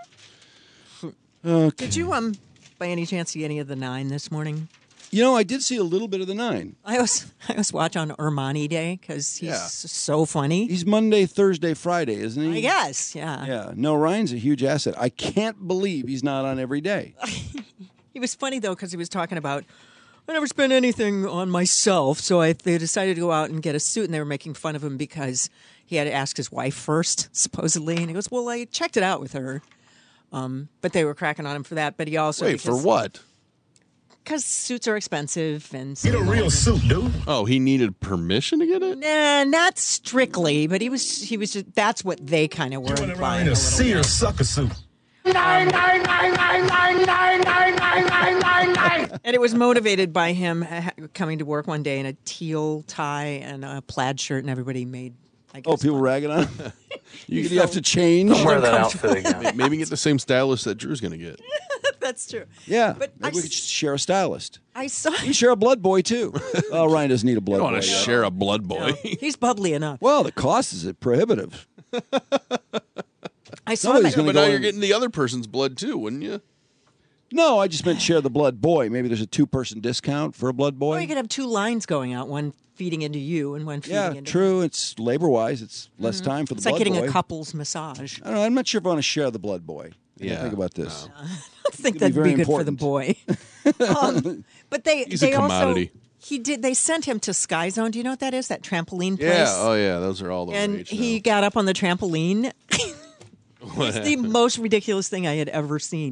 Okay. Did you, um, by any chance, see any of the Nine this morning? You know, I did see a little bit of the Nine. I always, I always watch on Armani Day because he's Yeah. so funny. He's Monday, Thursday, Friday, isn't he? I guess, yeah. Yeah. No, Ryan's a huge asset. I can't believe he's not on every day. He was funny though because he was talking about I never spent anything on myself, so I they decided to go out and get a suit, and they were making fun of him because he had to ask his wife first, supposedly, and he goes, "Well, I checked it out with her," um, but they were cracking on him for that. But he also Wait, for what? Because suits are expensive and Get a real suit, dude. Oh, he needed permission to get it? Nah, not strictly, but he was he was just that's what they kind of were implying. In a Sears sucker suit. Nine, nine, nine, nine, nine, nine, nine, nine, nine, nine, nine. And it was motivated by him uh, coming to work one day in a teal tie and a plaid shirt, and everybody made. I guess, Oh, people ragging on him? You, He you have to felt change. May- Maybe get the same stylist that Drew's going to get. That's true. Yeah, But maybe I we could share a stylist. I saw. We share a blood boy too. Oh, Ryan doesn't need a blood You boy. don't want to yet. share a blood boy. He's bubbly enough. Well, the cost is prohibitive. I saw Somebody's him. gonna But now go you're in- getting the other person's blood too, wouldn't you? No, I just meant share the blood boy. Maybe there's a two-person discount for a blood boy. Or you could have two lines going out, one feeding into you and one feeding Yeah, into true. It's labor-wise, it's less time for the It's blood like getting boy. a couple's massage. I don't know. I'm not sure if I want to share the blood boy. I Yeah, think about this. I don't think It'd be that'd be, very good for the boy. um, but they He's a they also commodity. he did they sent him to Sky Zone. Do you know what that is? That trampoline place. Yeah. Oh, yeah. Those are all the and rage he now. got up on the trampoline. What It's the happened? most ridiculous thing I had ever seen.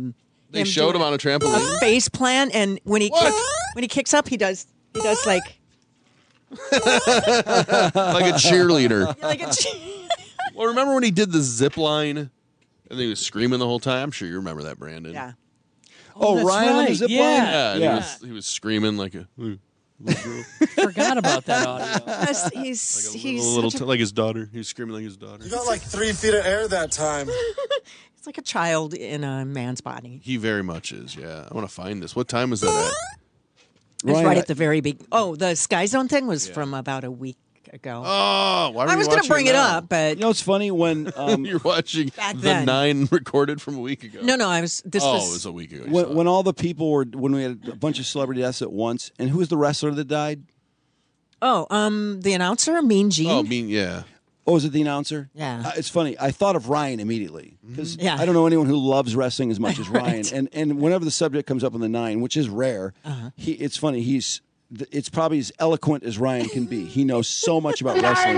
They showed him on a trampoline. A face plant, and when he kick, when he kicks up, he does he does like like a cheerleader. Yeah, like a che- Well, remember when he did the zip line and he was screaming the whole time? I'm sure you remember that, Brandon. Yeah. Oh, that's Ryan on the right. zip Yeah. line? Yeah, and Yeah. He, was, he was screaming like a little girl. Forgot about that audio. Yes, he's Like a he's little, little such t- a- like his daughter. He was screaming like his daughter. You got like three feet of air that time. It's like a child in a man's body. He very much is, yeah. I want to find this. What time was that at? It was Ryan, right I- at the very big. Oh, the Sky Zone thing was from about a week ago. Oh, why were I you was going to watching bring it now? up, but You know, it's funny when um, You're watching Back the then. nine recorded from a week ago. no, no, I was. This oh, was, it was a week ago. you saw when, it. when all the people were when we had a bunch of celebrity deaths at once, and who was the wrestler that died? Oh, um, the announcer, Mean Gene. Oh, I mean, yeah. Oh, was it the announcer? Yeah. Uh, it's funny. I thought of Ryan immediately because Yeah. I don't know anyone who loves wrestling as much as Right. Ryan. And and whenever the subject comes up on the nine, which is rare, Uh-huh. he it's funny. He's it's probably as eloquent as Ryan can be. He knows so much about wrestling.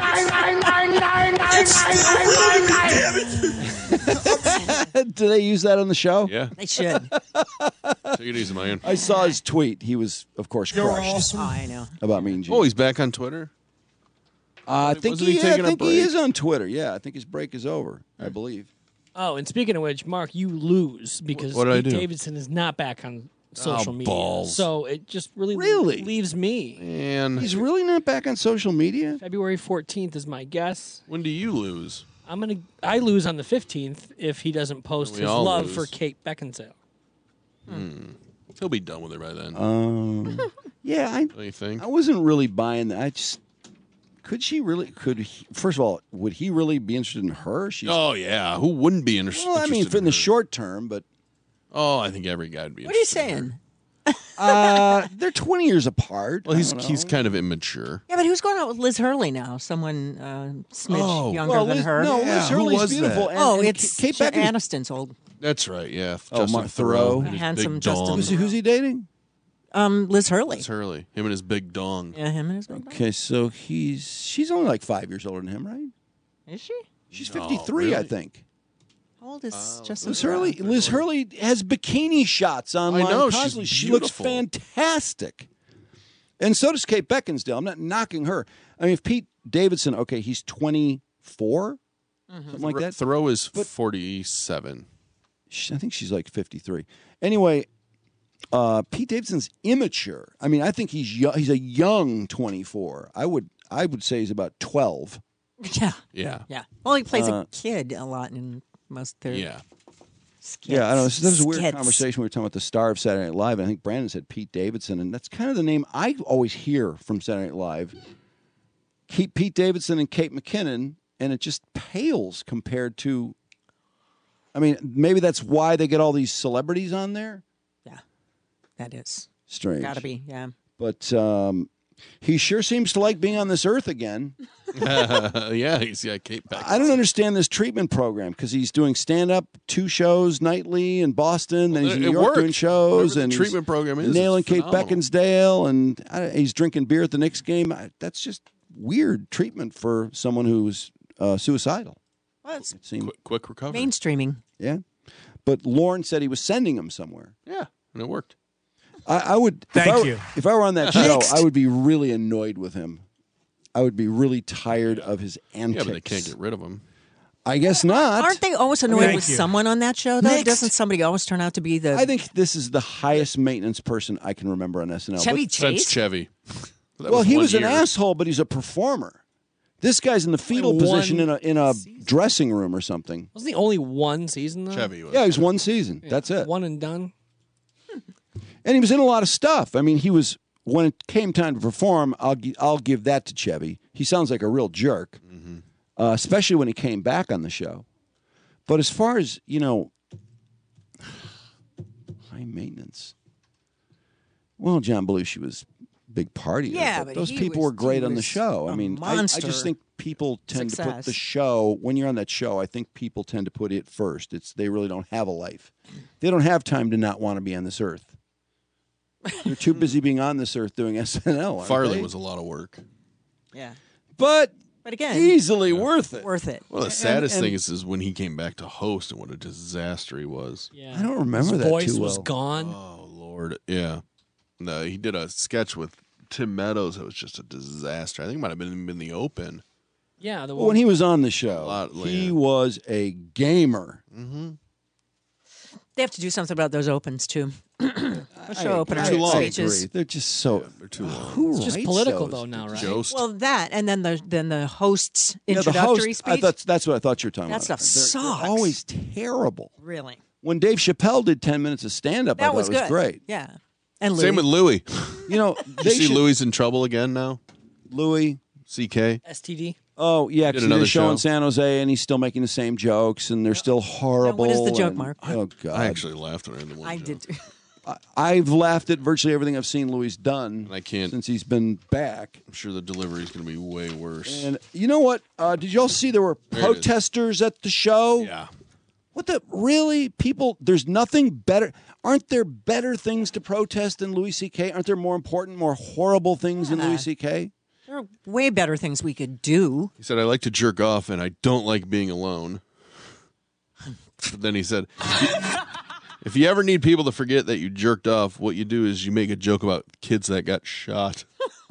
Do they use that on the show? Yeah. They should. Take it easy, man. I saw his tweet. He was, of course, crushed Oh, I know. about Mean Gene. Oh, he's back on Twitter? Uh, I think Wasn't he, he taking I a think he break? is on Twitter. Yeah, I think his break is over. I believe. Oh, and speaking of which, Mark, you lose because What did I Pete do? Davidson is not back on social Oh, media. balls. So it just really, Really? leaves me. And He's really not back on social media. February fourteenth is my guess. when do you lose? I'm gonna I lose on the fifteenth if he doesn't post We his all love lose. for Kate Beckinsale. He'll be done with her by then. Um, yeah, I Don't you think? I wasn't really buying that. I just could she really could he, first of all would he really be interested in her? She's Oh, yeah. Who wouldn't be inter- well, I mean, interested in the her? short term, but Oh, I think every guy would be What are you interested in her. saying? uh, they're twenty years apart. Well, I he's don't he's know. kind of immature. Yeah, but who's going out with Liz Hurley now? Someone uh, smidge Oh. younger well, than Liz, her. No, Yeah, Liz who Hurley's was beautiful. that? And, oh, and it's Kate Jen Beckinsale. Aniston's old. That's right, yeah. Oh, Justin Mark Thoreau. and his Handsome big Justin. dong. Who's he, who's he dating? Um, Liz Hurley. That's Hurley. Him and his big dong. Yeah, him and his big Okay, so he's she's only like five years older than him, right? Is she? She's No, fifty-three, I really? think. How old is Justin? Liz Hurley, Liz Hurley has bikini shots online. I know, she's constantly. She looks beautiful. fantastic. And so does Kate Beckinsale. I'm not knocking her. I mean, if Pete Davidson, okay, he's twenty-four, something like that. Thoreau is But- forty-seven. She- I think she's like fifty-three. Anyway, uh, Pete Davidson's immature. I mean, I think he's yo- he's a young twenty-four. I would I would say he's about twelve. Yeah. Yeah. Yeah. Well, he plays Uh, a kid a lot in most of their Yeah. skits. Yeah, I don't know. This is a weird Skits. conversation. We were talking about the star of Saturday Night Live. And I think Brandon said Pete Davidson, and that's kind of the name I always hear from Saturday Night Live. Keep Pete Davidson and Kate McKinnon, and it just pales compared to. I mean, maybe that's why they get all these celebrities on there. That is Strange. Gotta be, yeah. But um, he sure seems to like being on this earth again. yeah, he's yeah, Kate Beckinsale. I don't understand this treatment program because he's doing stand up, two shows nightly in Boston, then he's in it New York worked. doing shows, Whatever the and he's treatment program is, nailing it's Kate phenomenal. Beckinsdale, and I, he's drinking beer at the Knicks game. I, that's just weird treatment for someone who's uh, suicidal. Well, it's It seemed, Quick, quick recovery. mainstreaming. yeah, but Lauren said he was sending him somewhere. Yeah, and it worked. I, I would. Thank if I, were- you. If I were on that show, Next. I would be really annoyed with him. I would be really tired of his Yeah, antics. but they can't get rid of him. I guess not. Aren't they always annoyed Thank with you. someone on that show, though? Next. Doesn't somebody always turn out to be the I think this is the highest maintenance person I can remember on S N L. Chevy But- Since Chase? Chevy. That well, he one was an year. asshole, but he's a performer. This guy's in the fetal Only position in one a in a dressing room or something. Wasn't he only one season though? Chevy was. Yeah, he was one season. That's it. One and done. And he was in a lot of stuff. I mean, he was when it came time to perform. I'll gi- I'll give that to Chevy. He sounds like a real jerk, Mm-hmm. uh, especially when he came back on the show. But as far as you know, high maintenance. Well, John Belushi was a big party. Yeah, but those he people was- were great he on the was show. I a mean, I, I monster just think people tend to put success. the show when you're on that show. I think people tend to put it first. It's they really don't have a life. They don't have time to not want to be on this earth. They're too busy being on this earth doing S N L. aren't Farley they? was a lot of work. Yeah. But But again, easily worth it. Worth it. Well, the And- saddest and- thing is, is when he came back to host and what a disaster he was. Yeah. I don't remember His that voice too was well. gone. Oh, Lord. Yeah. No, he did a sketch with Tim Meadows. It was just a disaster. I think it might have been in the Open. Yeah. The Well, when he was on the show, lot- he yeah. was a gamer. Mm-hmm. They have to do something about those opens too. Let's show I- opener I- I speeches. agree. They're just so. They're too long. Who It's just writes political those? though now, right? Jost. Well, that and then the then the host's Yeah, the introductory host, I speech. thought that's what I thought you were talking That about. stuff They're- they're sucks. always terrible. Really, When Dave Chappelle did ten minutes of stand up, I that thought was it was good. great. Yeah, and Same Louis. with Louis. You know, Did they you see should, Louis in trouble again now? Louis. C K? S T D. Oh yeah, Did because he did another a show show. in San Jose, and he's still making the same jokes, and they're still horrible. what is the joke, and- Mark? Oh god, I actually laughed when I heard the one I joke. did. too. I, I've laughed at virtually everything I've seen Louis done And I can't. since he's been back. I'm sure the delivery is going to be way worse. And you know what? Uh, did y'all see there were There it is. protesters at the show? Yeah. What the really? People, there's nothing better. Aren't there better things to protest than Louis C K? Aren't there more important, more horrible things than Yeah. Louis C K? There are way better things we could do. He said, I like to jerk off and I don't like being alone. But then he said, if you ever need people to forget that you jerked off, what you do is you make a joke about kids that got shot.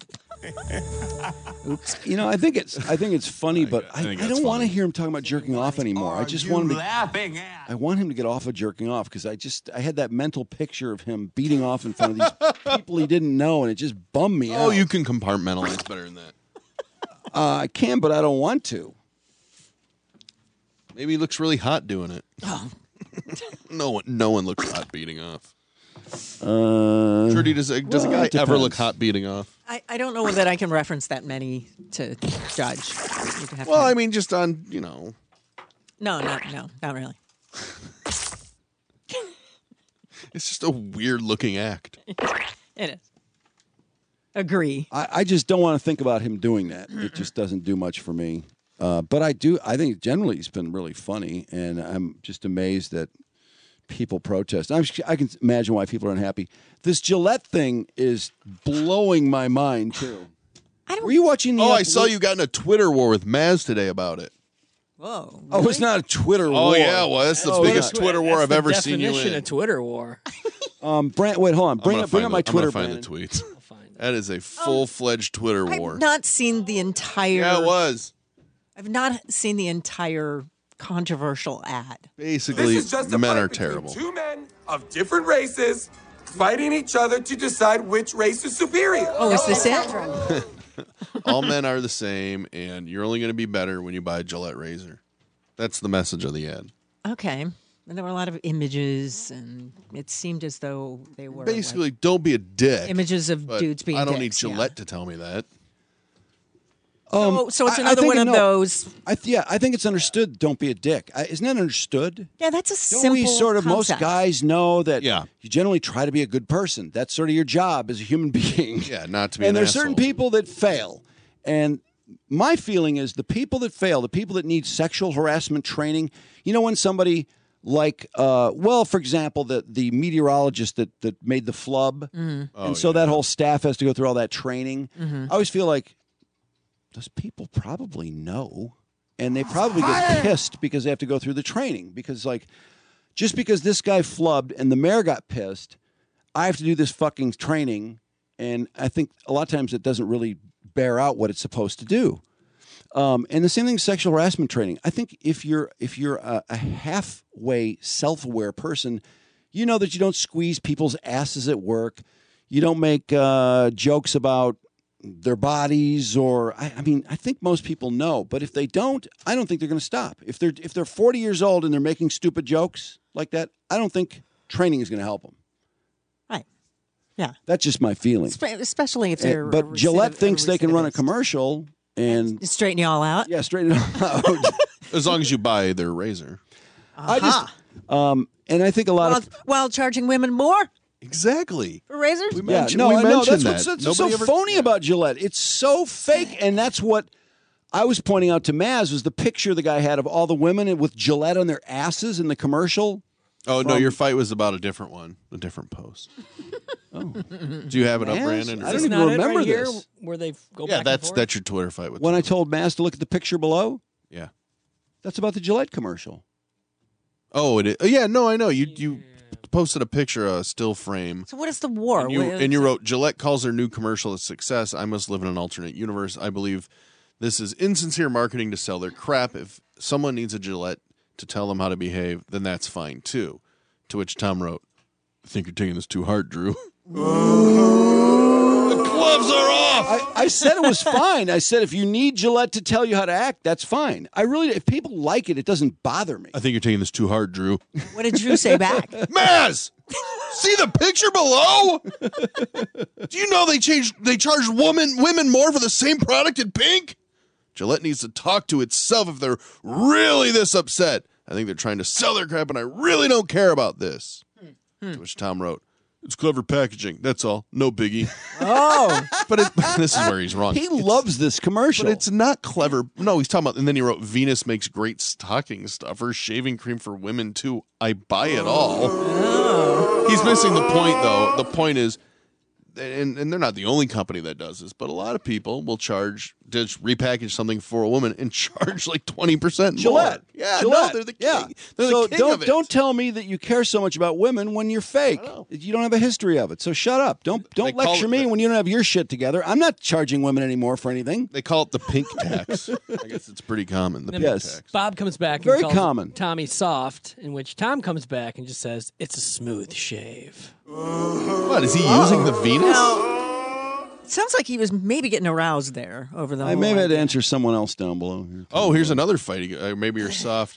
Oops. You know, I think it's I think it's funny, but I I, think I that's don't want to funny. hear him talking about jerking off anymore. I just want him to, laughing at? I want him to get off of jerking off because I just I had that mental picture of him beating off in front of these people he didn't know, and it just bummed me Oh, out. you can compartmentalize better than that. Uh, I can, but I don't want to. Maybe he looks really hot doing it. Oh. no one, no one looks hot beating off. Uh, Trudy, does a, does well, a guy it ever look depends. hot beating off? I, I don't know that I can reference that many to judge. You'd have to- Well, I mean, just on, you know. no, no, no, not really. It's just a weird looking act. It is. Agree. I, I just don't want to think about him doing that. It just doesn't do much for me. Uh, but I do. I think generally he's been really funny, and I'm just amazed that people protest. I'm, I can imagine why people are unhappy. This Gillette thing is blowing my mind too. I don't. Were you watching? The Oh, I up- saw you got in a Twitter war with Maz today about it. Whoa. Oh, it's not a Twitter war. Oh, yeah, well, that's the Oh, biggest yeah. Twitter war That's I've the ever seen you definition in. of Twitter war. Um, Brand, wait, hold on. Bring I'm up, gonna bring up find my the- Twitter. I'm gonna Brandon. find the tweets. I'll find it. That is a full-fledged Twitter war. I've not seen the entire. Yeah, it was. I've not seen the entire controversial ad. Basically, This is just a men fight are between terrible. Two men of different races fighting each other to decide which race is superior. Oh, is this it? All men are the same, and you're only going to be better when you buy a Gillette razor. That's the message of the ad. Okay. And there were a lot of images, and it seemed as though they were Basically, don't be a dick. like, images of but dudes being I don't dicks, need yeah. Gillette to tell me that. Um, So- so it's I- I another think one I of know. those- I th- yeah, I think it's understood. Don't be a dick. I, isn't that understood? Yeah, that's a Don't simple we sort of concept. most guys know that Yeah. you generally try to be a good person. That's sort of your job as a human being. Yeah, not to be and an there's asshole. certain people that fail. And my feeling is the people that fail, the people that need sexual harassment training, you know, when somebody like, uh, well, for example, the, the meteorologist that, that made the flub, Mhm. Oh, and so yeah. that whole staff has to go through all that training. Mhm. I always feel like those people probably know, and they probably get pissed because they have to go through the training. Because, like, just because this guy flubbed and the mayor got pissed, I have to do this fucking training. And I think a lot of times it doesn't really bear out what it's supposed to do. Um, and the same thing, sexual harassment training. I think if you're if you're a, a halfway self-aware person, you know that you don't squeeze people's asses at work. You don't make uh, jokes about their bodies, or I, I mean, I think most people know. But if they don't, I don't think they're going to stop. If they're if they're forty years old and they're making stupid jokes like that, I don't think training is going to help them. Right. Yeah. That's just my feeling. Spe- Especially if And- they're. but a Gillette recidiv- thinks they can run a recidivist. commercial and Straighten you all out. yeah, straighten it out. As long as you buy their razor. I just um, and I think a lot While, of while charging women more Exactly. for razors? We yeah, mentioned, no, we I know mentioned that's that. what's, that's Nobody so ever- phony about Gillette. It's so fake, and that's what I was pointing out to Maz was the picture the guy had of all the women with Gillette on their asses in the commercial. Oh, no, from- your fight was about a different one, a different post. Oh. Do you have it up, Maz? Brandon? I don't Is even not it remember right here this. where they go Yeah, back that's and forth? that's your Twitter fight with. When I told Maz to look at the picture below, Yeah. that's about the Gillette commercial. Oh, it is. Oh, yeah, no, I know. You you posted a picture, a still frame. So what is the war? And you, What is- and you wrote, Gillette calls their new commercial a success. I must live in an alternate universe. I believe this is insincere marketing to sell their crap. If someone needs a Gillette to tell them how to behave, then that's fine, too. To which Tom wrote, I think you're taking this too hard, Drew. The gloves are off! I, I said it was fine. I said if you need Gillette to tell you how to act, that's fine. I really, if people like it, it doesn't bother me. I think you're taking this too hard, Drew. What did Drew say back? Maz! See the picture below? Do you know they changed they charge women women more for the same product in pink? Gillette needs to talk to itself if they're really this upset. I think they're trying to sell their crap, and I really don't care about this. Hmm. To which Tom wrote, it's clever packaging. That's all. No biggie. Oh. But it, this is where he's wrong. He It's- loves this commercial. But it's not clever. No, he's talking about, and then he wrote, Venus makes great stocking stuffers, shaving cream for women, too. I buy it all. Oh. He's missing the point, though. The point is, and, and they're not the only company that does this, but a lot of people will charge, just repackage something for a woman and charge like twenty percent more. Gillette. Yeah, Gillette. no, they're the king. Yeah. They're so the king don't of it. don't tell me that you care so much about women when you're fake. You don't have a history of it. So shut up. Don't don't They call lecture it- me when you don't have your shit together. I'm not charging women anymore for anything. They call it the pink tax. I guess it's pretty common, the Then pink Yes. tax. Bob comes back and Very calls common. Tommy soft, in which Tom comes back and just says, it's a smooth shave. What, is he using the Venus? Sounds like he was maybe getting aroused there over the I whole may have had to idea. answer someone else down below here. Oh, here's another fight. He go- uh, Maybe you're soft.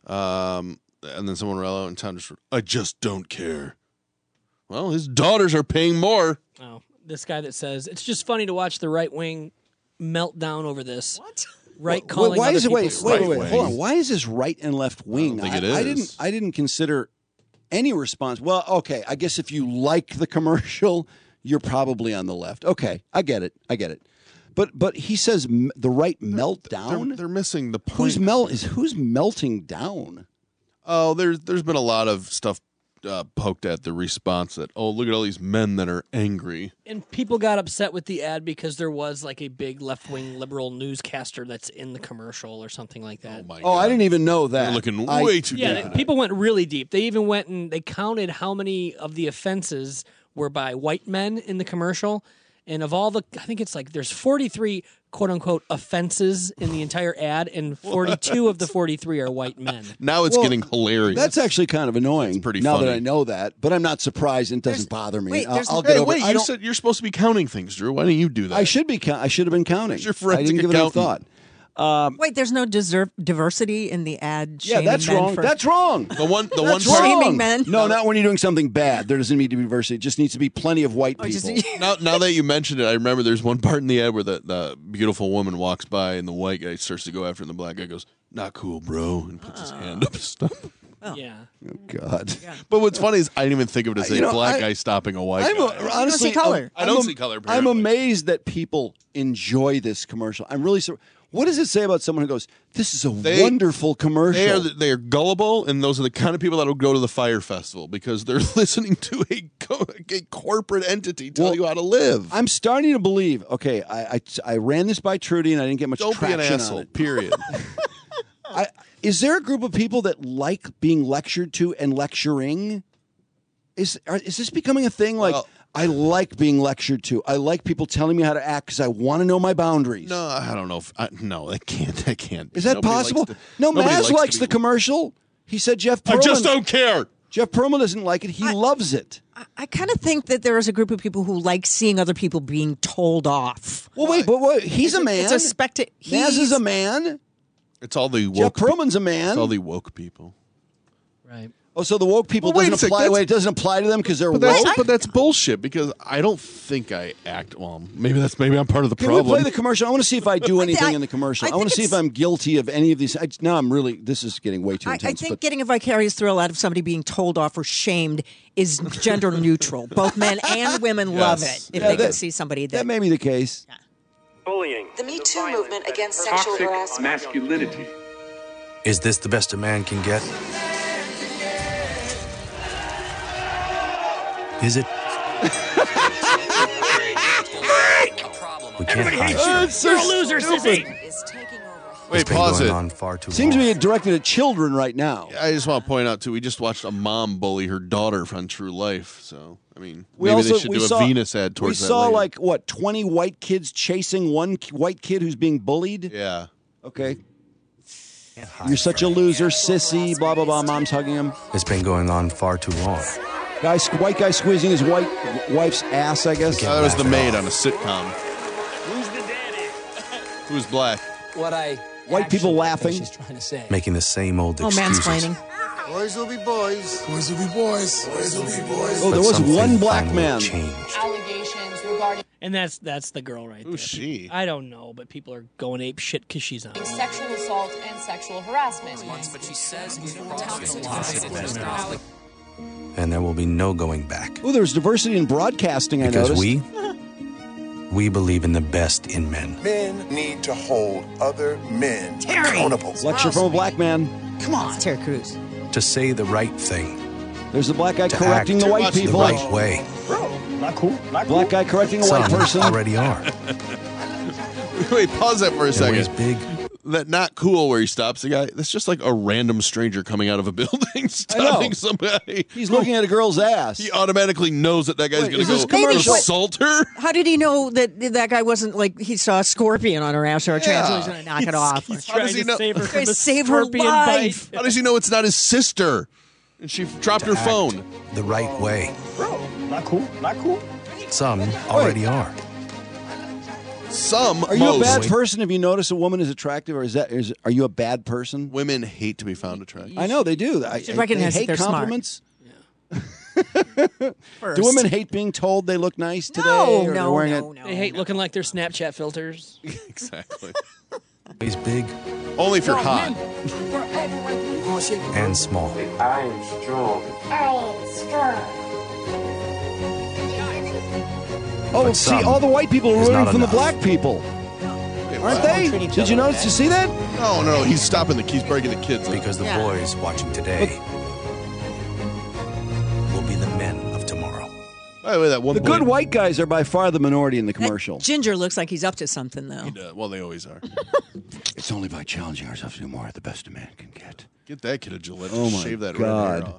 Um, and then someone wrote out and Tom just wrote, I just don't care. Well, his daughters are paying more. Oh, this guy that says, it's just funny to watch the right wing melt down over this. What? Right Wait, calling why other is it? Wait, people wait, wait, right wait. Hold wing. on. Why is this right and left wing? think it I, I is. didn't. I didn't consider any response. Well, okay. I guess if you like the commercial, you're probably on the left. Okay, I get it. I get it. But but he says m- the right melt They're, down. they're missing the point. Who's melt is who's melting down? Oh, there's there's been a lot of stuff uh, poked at the response that, oh, look at all these men that are angry. And people got upset with the ad because there was like a big left wing liberal newscaster that's in the commercial or something like that. Oh, my Oh, I didn't even know that. They're looking I- way too Yeah, deep. they- people went really deep. They even went and they counted how many of the offenses were by white men in the commercial. And of all the, I think it's like there's forty-three quote unquote offenses in the entire ad, and forty-two of the forty-three are white men. Now it's Well, getting hilarious. That's actually kind of annoying. It's pretty now funny. that I know that, but I'm not surprised. And it doesn't bother me. wait, I'll, there's- I'll get Hey, over. wait! I You don't- said you're supposed to be counting things, Drew. Why didn't you do that? I should be. Count, I should have been counting. your I forensic didn't give it a accountant? thought. Um, Wait, there's no deserve diversity in the ad. yeah, shaming that's men wrong. For, That's wrong. The one, the one That's part. Shaming wrong. men? No, not when you're doing something bad. There doesn't need to be diversity. It just needs to be plenty of white Oh, people. just- Now, now that you mentioned it, I remember there's one part in the ad where the, the beautiful woman walks by and the white guy starts to go after her, and the black guy goes, "Not cool, bro," and puts his hand up his stomach. Yeah. Oh, God. But what's funny is I didn't even think of it as I- a you know, black I- guy stopping a white I'm guy. a, honestly, see color. I don't I'm see color, I'm apparently. amazed that people enjoy this commercial. I'm really sur- What does it say about someone who goes, "This is a They- wonderful commercial"? They are they are gullible, and those are the kind of people that will go to the Fire Festival because they're listening to a, co- a corporate entity tell Well, you how to live. I'm starting to believe. Okay, I, I I ran this by Trudy and I didn't get much Don't be traction an asshole. on it. Period. I, is there a group of people that like being lectured to and lecturing? Is are, is this becoming a thing? Like, Well- I like being lectured to. I like people telling me how to act because I want to know my boundaries. No, I don't know. If I, no, that can't. That can't. Be. Is that Nobody possible? likes to- no, nobody Maz likes to likes be- the commercial. He said Jeff I Perlman. just don't care. Jeff Perlman doesn't like it. He loves it. I, I kind of think that there is a group of people who like seeing other people being told off. Well, wait, but wait, he's It's a man. It's a spectator. Maz is a man. It's all the woke. Jeff pe- Perlman's a man. It's all the woke people. Right. Oh, so the woke people Well, wait doesn't a sec, apply. that's- Wait, it doesn't apply to them because they're But woke. that's, but that's bullshit because I don't think I act well. Maybe that's maybe I'm part of the Can problem. we play the commercial? I want to see if I do anything I- in the commercial. I I, want to think see if it's- I'm guilty of any of these. I, now I'm really. This is getting way too I, I intense. think but getting a vicarious thrill out of somebody being told off or shamed is gender neutral. Both men and women love Yes. it if Yeah, they that- can see somebody that. that may be the case. Bullying. The Me Too movement against sexual Toxic harassment. masculinity. Is this the best a man can get? Is it? We can't hide. Uh, it's so You're a loser, stupid. sissy. Wait, It's been pause going it. on far too Seems long. to be directed at children right now. I just want to point out too. We just watched a mom bully her daughter on True Life. So I mean, We maybe also they should we do a saw, Venus ad We towards that. saw later. like what twenty white kids chasing one k- white kid who's being bullied. yeah. Okay. You're such a loser, sissy. Blah blah blah. Mom's hugging him. It's been going on far too long. Guy, white guy squeezing his white wife's ass. I guess. Oh, that was the laugh it maid off. on a sitcom. Who's the daddy? Who's black? What I White people actually laughing. think she's trying to say. Making the same old Oh, excuses. mansplaining. Boys will be boys. Boys will be boys. Boys will be boys. Oh, there But was something one black finally man. changed. Allegations regarding And that's that's the girl right Who's there. she? I don't know, but people are going ape shit because she's on. sexual assault and sexual harassment. But she says And there will be no going back. Oh, there's diversity in broadcasting. I Because noticed. we, we believe in the best in men. Men need to hold other men accountable. Lecture from a black man. Come on. It's Terry Crews. To say the right thing. There's the black guy To correcting act the white the people. right way. Not cool. Not Black guy correcting a Some white person. already are. Wait, pause that for a And when he's second. big, That not cool where he stops the guy. That's just like a random stranger coming out of a building, stopping somebody. He's looking at a girl's ass. He automatically knows that that guy's Wait, going is to this go commercial? assault her. How did he know that that guy wasn't like he saw a scorpion on her ass or a tarantula? He's going to knock it off. He's How trying does he to know? save her from Trying a to save her scorpion life. bite. How does he know it's not his sister? And she dropped to her act phone. the right way. Not cool. Not cool. Some already are. Some Are you a bad most person if you notice a woman is attractive, or is that is are you a bad person? women hate to be found attractive. I know they do. I, should I- recognize they that hate they're smart. compliments. First. Do women hate being told they look nice today? No, or they're no, wearing no, it? no. They hate looking like their Snapchat filters. Exactly. He's big Only if you're hot. and small. I am strong. Oh, But see, some all the white people are is rooting not from the enough. black people, aren't they? Did you notice? You see that? No, no, he's stopping the. He's breaking the kids. up. Because the Yeah. boys watching today will be the men of tomorrow. By the way, that one The point, good white guys are by far the minority in the That commercial. Ginger looks like he's up to something, though. Uh, well, they always are. It's only by challenging ourselves to do more the best a man can get. Get that kid a Gillette. Oh, my shave that God. red hair off.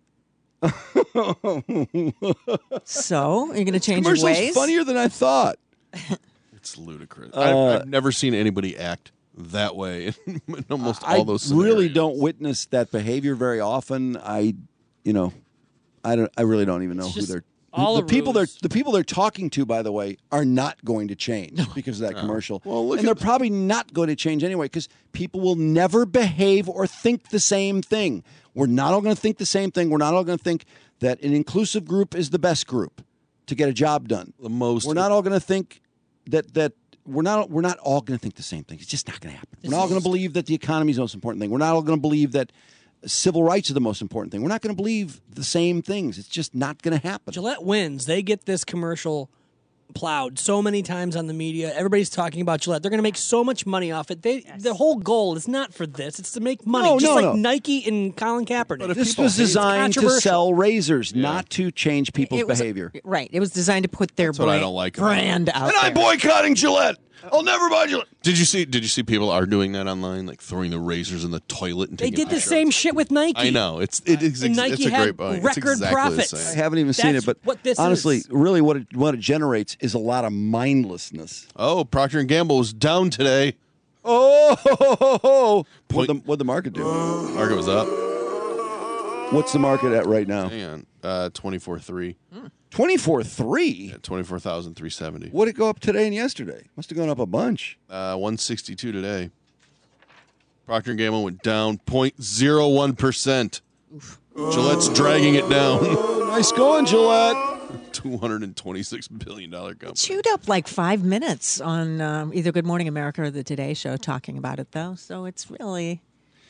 So, are you going to change your Commercial's ways? funnier than I thought. It's ludicrous. Uh, I've, I've never seen anybody act that way in almost all I those really scenarios. don't witness that behavior very often. I, you know, I don't. I really don't even know It's who just they're. all the a people they're ruse. the people they're talking to, by the way, are not going to change because of that commercial. Well, look and they're at- probably not going to change anyway because people will never behave or think the same thing. We're not all going to think the same thing. We're not all going to think that an inclusive group is the best group to get a job done. The most. We're not all going to think that that we're not we're not all going to think the same thing. It's just not going to happen. We're not all going to believe that the economy is the most important thing. We're not all going to believe that civil rights are the most important thing. We're not going to believe the same things. It's just not going to happen. Gillette wins. They get this commercial plowed so many times on the media. Everybody's talking about Gillette. They're going to make so much money off it. They the whole goal is not for this. It's to make money, No, just no, like no. Nike and Colin Kaepernick. This was It's designed to controversial. sell razors, not to change people's It was- behavior. Right. It was designed to put their That's what I brand, don't like about it. brand out And I'm there. boycotting Gillette. I'll never buy Gillette. Did you see? Did you see people are doing that online, like throwing the razors in the toilet and They taking did the pictures? same shit with Nike. I know it's it is And ex- Nike it's a had great point. It's record exactly the profits. same. I haven't even seen That's it, but what this honestly, is. really, what it what it generates is a lot of mindlessness. Oh, Procter and Gamble was down today. Oh, ho, ho, ho, ho. Point- What'd the, what'd the market do? Market was up. What's the market at right now? Hang on, uh, twenty four three. twenty-four three. Yeah, twenty four thousand three seventy. What did it go up today and yesterday? Must have gone up a bunch. Uh, one sixty two today. Procter and Gamble went down zero point zero one percent. Gillette's dragging it down. Nice going, Gillette. Two hundred and twenty six billion dollar company. Chewed up like five minutes on um, either Good Morning America or the Today Show talking about it, though. So it's really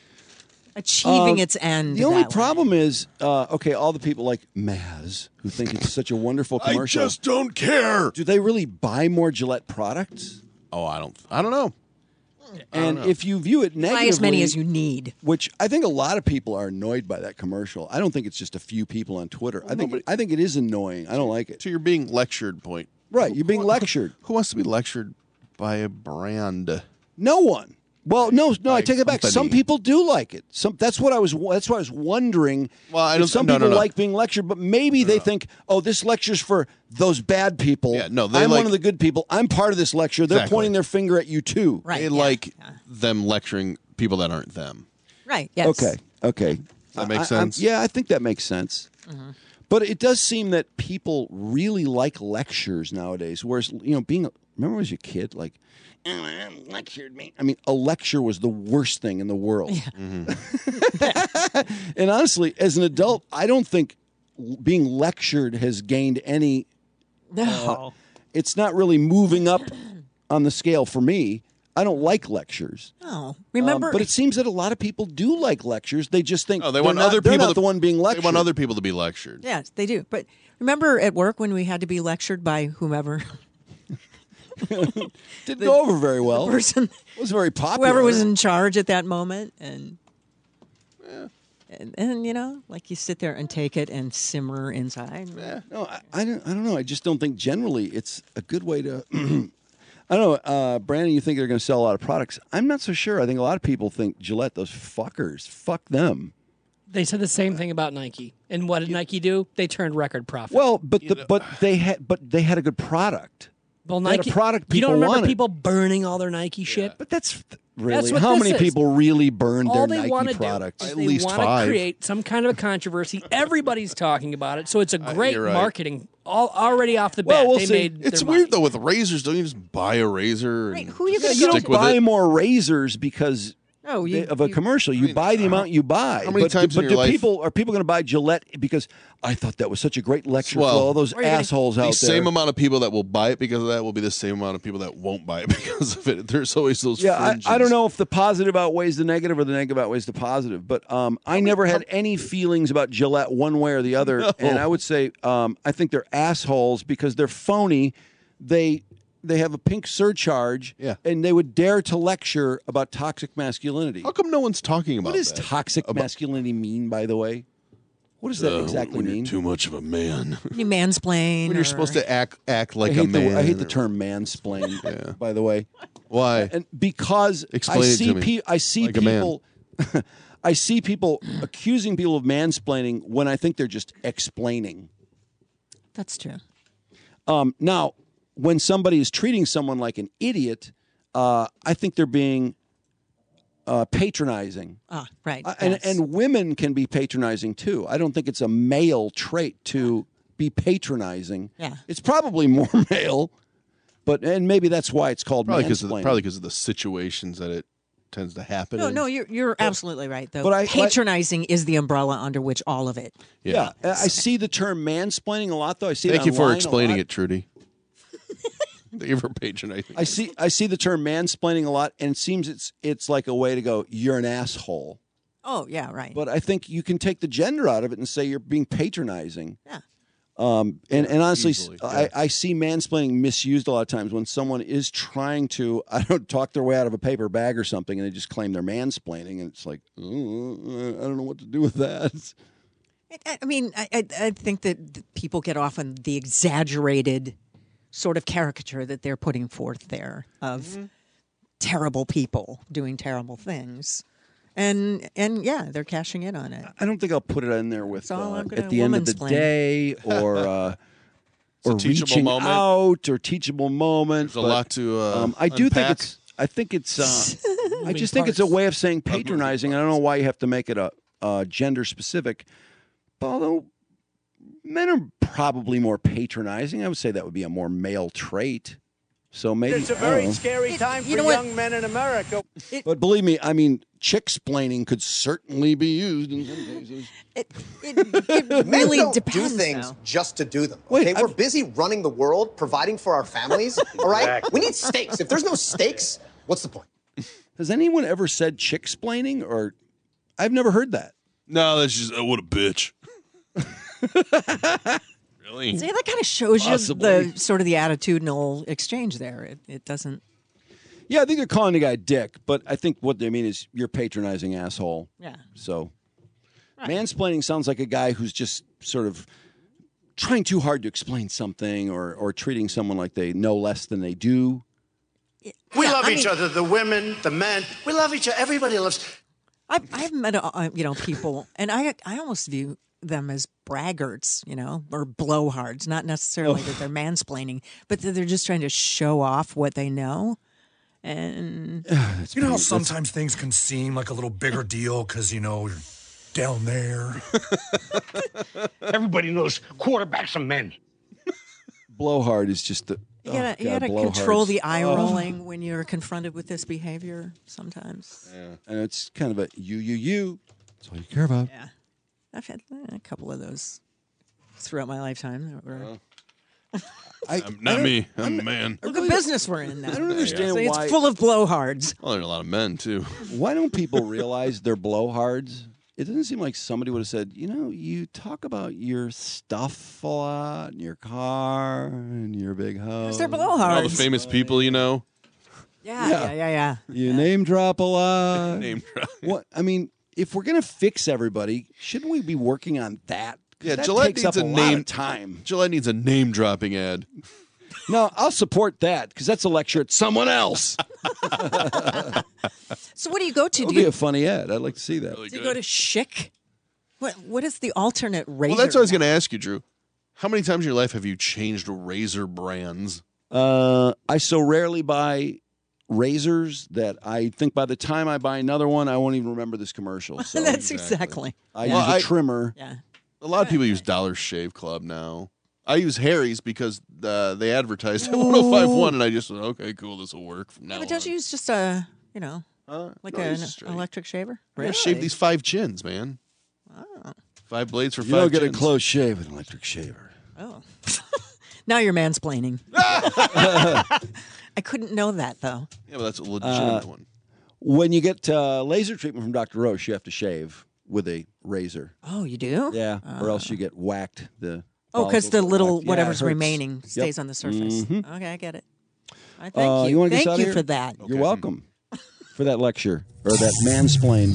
achieving Uh, its end. The only that way. problem is, uh, okay, all the people like Maz who think it's such a wonderful I commercial. just don't care. Do they really buy more Gillette products? Oh, I don't. I don't know. And if you view it negatively, Buy as many as you need. Which I think a lot of people are annoyed by that commercial. I don't think it's just a few people on Twitter. I think I think it is annoying. I don't like it. So you're being lectured, point. Right, you're being lectured. Who wants to be lectured by a brand? No one. Well, no, no. I take it back. company. Some people do like it. Some that's what I was. That's what I was wondering. Well, I if don't- some no, no, people no. like being lectured, but maybe they think, "Oh, this lecture's for those bad people." Yeah, no, they I'm like- one of the good people. I'm part of this lecture. They're Exactly. pointing their finger at you too. Right. They yeah. like them lecturing people that aren't them. Right. Yes. Okay. Okay. That makes I- I- sense? yeah, I think that makes sense. Mm-hmm. But it does seem that people really like lectures nowadays. Whereas, you know, being remember as a kid, like, oh, man lectured me. I mean, a lecture was the worst thing in the world. And honestly, as an adult, I don't think l- being lectured has gained any. No. uh, it's not really moving up on the scale for me. I don't like lectures. No. Remember, Um, but it seems that a lot of people do like lectures. They just think Oh, they they're want not, other they're people not to, the one being They lectured. want other people to be lectured. yes, they do. But remember at work when we had to be lectured by whomever? Didn't go over very well. The person, It was very popular. whoever was in charge at that moment, and, and and you know, like you sit there and take it and simmer inside. Yeah. No, I, I don't. I don't know. I just don't think generally it's a good way to. I don't know, uh, Brandon. You think they're going to sell a lot of products? I'm not so sure. I think a lot of people think Gillette, those fuckers, fuck them. They said the same thing about Nike. And what did Nike do? They turned record profit. Well, but the, but they had but they had a good product. Well, They had a Nike product You don't people remember wanted. people burning all their Nike shit? But that's really That's what how this many is. people really burned All their they Nike want to products? do is they want to create some kind of a controversy. Everybody's talking about it, so it's a great you're right. marketing. All already off the Well, bat, we'll they see. made. It's their weird money. though with razors. Don't you just buy a razor? And Who are you Yeah, going you to stick don't with buy it? more razors because No, you, of a you- commercial. You buy the amount you buy. How many but, times in but your do life- people are people going to buy Gillette because I thought that was such a great lecture Well, for all those Or you're gonna- assholes The out there? same amount of people that will buy it because of that will be the same amount of people that won't buy it because of it. There's always those. Yeah, I, fringes. I don't know if the positive outweighs the negative or the negative outweighs the positive, but um, I never had any feelings about Gillette one way or the other. No. And I would say um, I think they're assholes because they're phony. They they have a pink surcharge, Yeah. and they would dare to lecture about toxic masculinity. How come no one's talking about What does that? toxic About- masculinity mean, by the way? What does that Uh, exactly when mean? You're too much of a man. you mansplain. When you're or- supposed to act act like I hate a man. the I hate the or- term mansplain. Yeah. By the way, Why? and because Explain I it see to me, pe- I see like a man. people I see people accusing people of mansplaining when I think they're just explaining. That's true. Um, now, when somebody is treating someone like an idiot, uh, I think they're being uh, patronizing. Ah, right. Uh, and, yes. and women can be patronizing too. I don't think it's a male trait to be patronizing. Yeah. It's probably more male, but and maybe that's why it's called Probably because of the, mansplaining. probably because of the situations that it tends to happen. no, in. no, you're you're absolutely right. Though but I- patronizing is the umbrella under which all of it. Yeah, I I see the term mansplaining a lot, though. I see. Thank it you for online a explaining lot. it, Trudy. Thank you for patronizing. I see. I see the term mansplaining a lot, and it seems it's it's like a way to go. You're an asshole. Oh yeah, right. But I think you can take the gender out of it and say you're being patronizing. Yeah. Um, and, and honestly, easily, I, yeah. I see mansplaining misused a lot of times when someone is trying to, I don't talk their way out of a paper bag or something, and they just claim they're mansplaining, and it's like, oh, I don't know what to do with that. I, I mean, I, I I think that th- people get off on the exaggerated sort of caricature that they're putting forth there of Mm-hmm. terrible people doing terrible things, and and yeah, they're cashing in on it. I don't think I'll put it in there with So uh, I'm gonna at the end of the womansplain. day or uh, It's a or teachable reaching moment. out or teachable moment. There's a but, lot to uh, um, I do think unpack. it's. I think it's. Uh, I Moving just think it's a parts. way of saying patronizing. I don't know why you have to make it a uh, gender specific. Although men are probably more patronizing, I would say that would be a more male trait. So maybe It's a I don't very know. scary time you for know what? young men in America. But believe me, I mean, chick-splaining could certainly be used in some cases. It, it, it Men really don't depends. do things though. just to do them. Wait, Okay, we're I've- busy running the world, providing for our families. All right, we need stakes. If there's no stakes, what's the point? Has anyone ever said chick-splaining? Or I've never heard that. No, that's just oh, what a bitch. Really? See, that kind of shows Possibly. you the sort of the attitudinal exchange there. It, it doesn't. Yeah, I think they're calling the guy dick, but I think what they mean is you're patronizing asshole. Yeah. So mansplaining sounds like a guy who's just sort of trying too hard to explain something or, or treating someone like they know less than they do. We Yeah, love I each mean- other, the women, the men. We love each other. Everybody loves. I've, I've met uh, you know people, and I I almost view them as braggarts, you know, or blowhards. Not necessarily that they're mansplaining, but that they're just trying to show off what they know. And You know how sometimes things can seem like a little bigger deal because, you know, you're down there. Everybody knows quarterbacks are men. Blowhard is just the. you gotta, oh, you God, gotta blowhards. control the eye Oh. rolling when you're confronted with this behavior. Sometimes, Yeah. And it's kind of a you, you, you. That's all you care about. yeah, I've had eh, a couple of those throughout my lifetime. That were, I, I'm not me. I'm a man. Look at the business we're in now. I don't understand So why. it's full of blowhards. Well, there are a lot of men, too. Why don't people realize they're blowhards? It doesn't seem like somebody would have said, you know, you talk about your stuff a lot, and your car, and your big house. They're All the blowhards. famous people, you know. Yeah, yeah, yeah, yeah. You name drop a lot. Name drop. What I mean, if we're gonna fix everybody, shouldn't we be working on that? 'Cause Yeah, that Gillette takes needs up a a lot name of time. Gillette needs a name dropping ad. No, I'll support that because that's a lecture at someone else. So what do you go to? That would Do be you, a funny ad. I'd like to see that. do you go to Schick? What What is the alternate razor? Well, that's what I was going to ask you, Drew. How many times in your life have you changed razor brands? Uh, I so rarely buy razors that I think by the time I buy another one, I won't even remember this commercial. So That's exactly. I Well, use a I- trimmer. Yeah. A lot of people use Dollar Shave Club now. I use Harry's because uh, they advertised at one oh five point one, and I just went, okay, cool, this will work from now But on. don't you use just a, you know, Uh, like no, I an use it straight. electric shaver? I gotta shave these five chins, man. Oh. Five blades for You five don't get chins. a close shave with an electric shaver. Oh. Now you're mansplaining. I couldn't know that, though. Yeah, but that's a legitimate Uh, one. When you get uh, laser treatment from Doctor Roche, you have to shave with a razor. Oh, you do? Yeah, or else you get whacked. The Oh, because the follicles get little whacked. Yeah, whatever's it hurts. remaining stays Yep. on the surface. Mhm. Okay, I get it. I thank Uh, you. wanna get us Thank out of you here? for that. You're welcome for that lecture or that mansplain.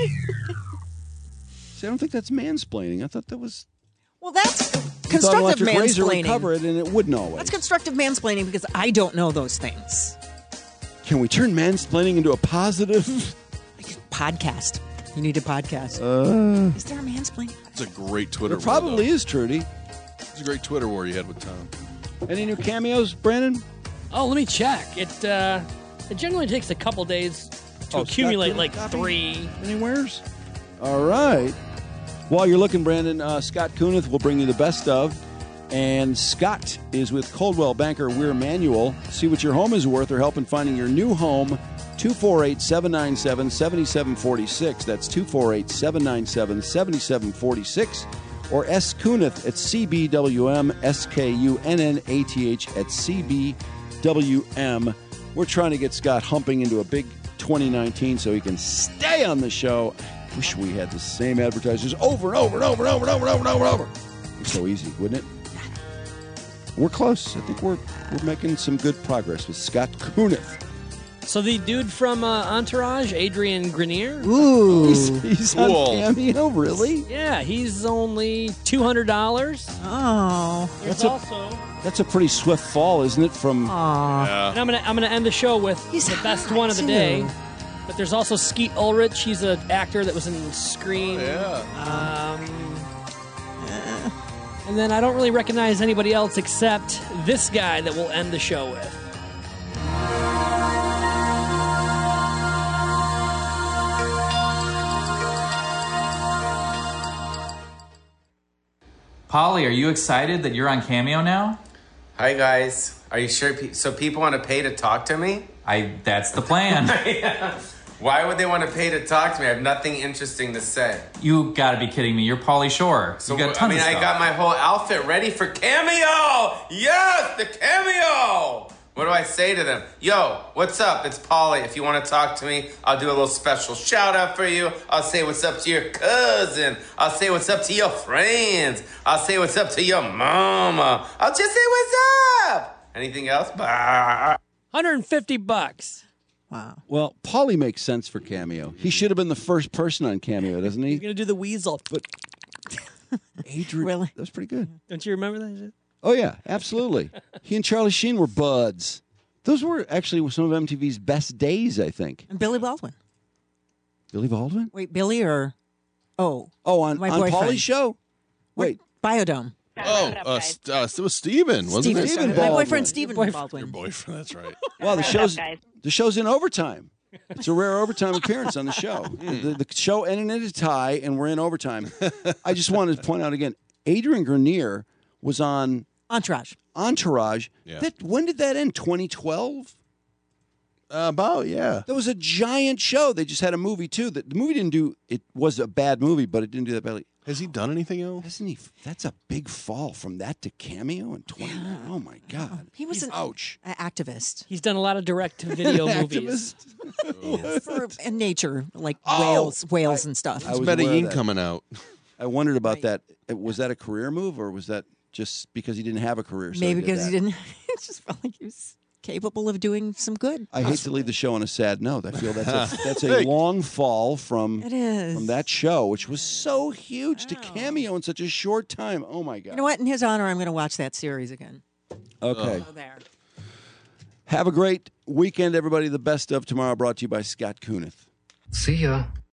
See, I don't think that's mansplaining. I thought that was Well, that's you thought an constructive electric razor would mansplaining. cover it, and it wouldn't always. That's constructive mansplaining because I don't know those things. Can we turn mansplaining into a positive podcast? You need a podcast. Uh, Is there a mansplaining? It's a great Twitter There war. probably though. is, Trudy. It's a great Twitter war you had with Tom. Any new cameos, Brandon? Oh, let me check. It uh, it generally takes a couple days to Oh, accumulate Scott, like copy? three. Anywheres? All right. While you're looking, Brandon, uh, Scott Kunith will bring you the best of. And Scott is with Coldwell Banker Weir Manual. See what your home is worth or help in finding your new home. two four eight, seven nine seven, seven seven four six. That's two four eight, seven nine seven, seven seven four six. Or S. Kunith at C B W M, S K U N N A T H at C B W M. We're trying to get Scott humping into a big twenty nineteen so he can stay on the show. Wish we had the same advertisers over and over and over and over and over and over and over and over. It'd be so easy, wouldn't it? We're close. I think we're we're making some good progress with Scott Kunith. So the dude from uh, Entourage, Adrian Grenier. Ooh, He's, he's on Cool. Cameo, really? Yeah, he's only two hundred dollars. Oh, There's That's a- also, That's a pretty swift fall, isn't it? From aw. Yeah. and I'm gonna I'm gonna end the show with He's the best hot, one of the too. day. But there's also Skeet Ulrich. He's an actor that was in Scream. Yeah. Um, eh. And then I don't really recognize anybody else except this guy that we'll end the show with. Polly, are you excited that you're on Cameo now? Hi guys, are you sure? Pe- so people want to pay to talk to me? I. That's the plan. Yeah. Why would they want to pay to talk to me? I have nothing interesting to say. You gotta be kidding me. You're Pauly Shore. So you got a I ton mean, of stuff. I got my whole outfit ready for Cameo. Yes, the Cameo. What do I say to them? Yo, what's up? It's Pauly. If you want to talk to me, I'll do a little special shout out for you. I'll say what's up to your cousin. I'll say what's up to your friends. I'll say what's up to your mama. I'll just say what's up. Anything else? Bah. one hundred fifty bucks. Wow. Well, Paulie makes sense for Cameo. He should have been the first person on Cameo, doesn't he? He's gonna do the weasel. But Adrian, really? That was pretty good. Don't you remember that shit? Oh yeah, absolutely. He and Charlie Sheen were buds. Those were actually some of M T V's best days, I think. And Billy Baldwin. Billy Baldwin? Wait, Billy or oh Oh, on my on boyfriend. Paulie's show. Wait, Biodome. Oh, uh, st- uh, it was Steven, wasn't Steven, it? sorry. My boyfriend Stephen Baldwin. Your boyfriend, that's right. Wow, the show's the show's in overtime. It's a rare overtime appearance on the show. the, the show ended in a tie, and we're in overtime. I just wanted to point out again, Adrian Grenier was on Entourage. Entourage. Yeah. That when did that end? twenty twelve. Uh, about yeah. That was a giant show. They just had a movie too. That the movie didn't do. It was a bad movie, but it didn't do that badly. Has he done anything else? Hasn't he? That's a big fall from that to Cameo in twenty. Oh my God. He was an ouch. a- activist. He's done a lot of direct-to-video movies. For in nature, like Oh, whales, whales and stuff. I was It's aware of Medellin that. coming out. I wondered about that. Was that a career move, or was that just because he didn't have a career? So Maybe did because he that? didn't. It just felt like he was capable of doing some good. I hate to leave the show on a sad note. I feel that's a, that's a Hey. long fall from It is. from that show, which was so huge to Cameo in such a short time. Oh my God! You know what? In his honor, I'm going to watch that series again. Okay. So there. Have a great weekend, everybody. The best of tomorrow brought to you by Scott Kunith. See ya.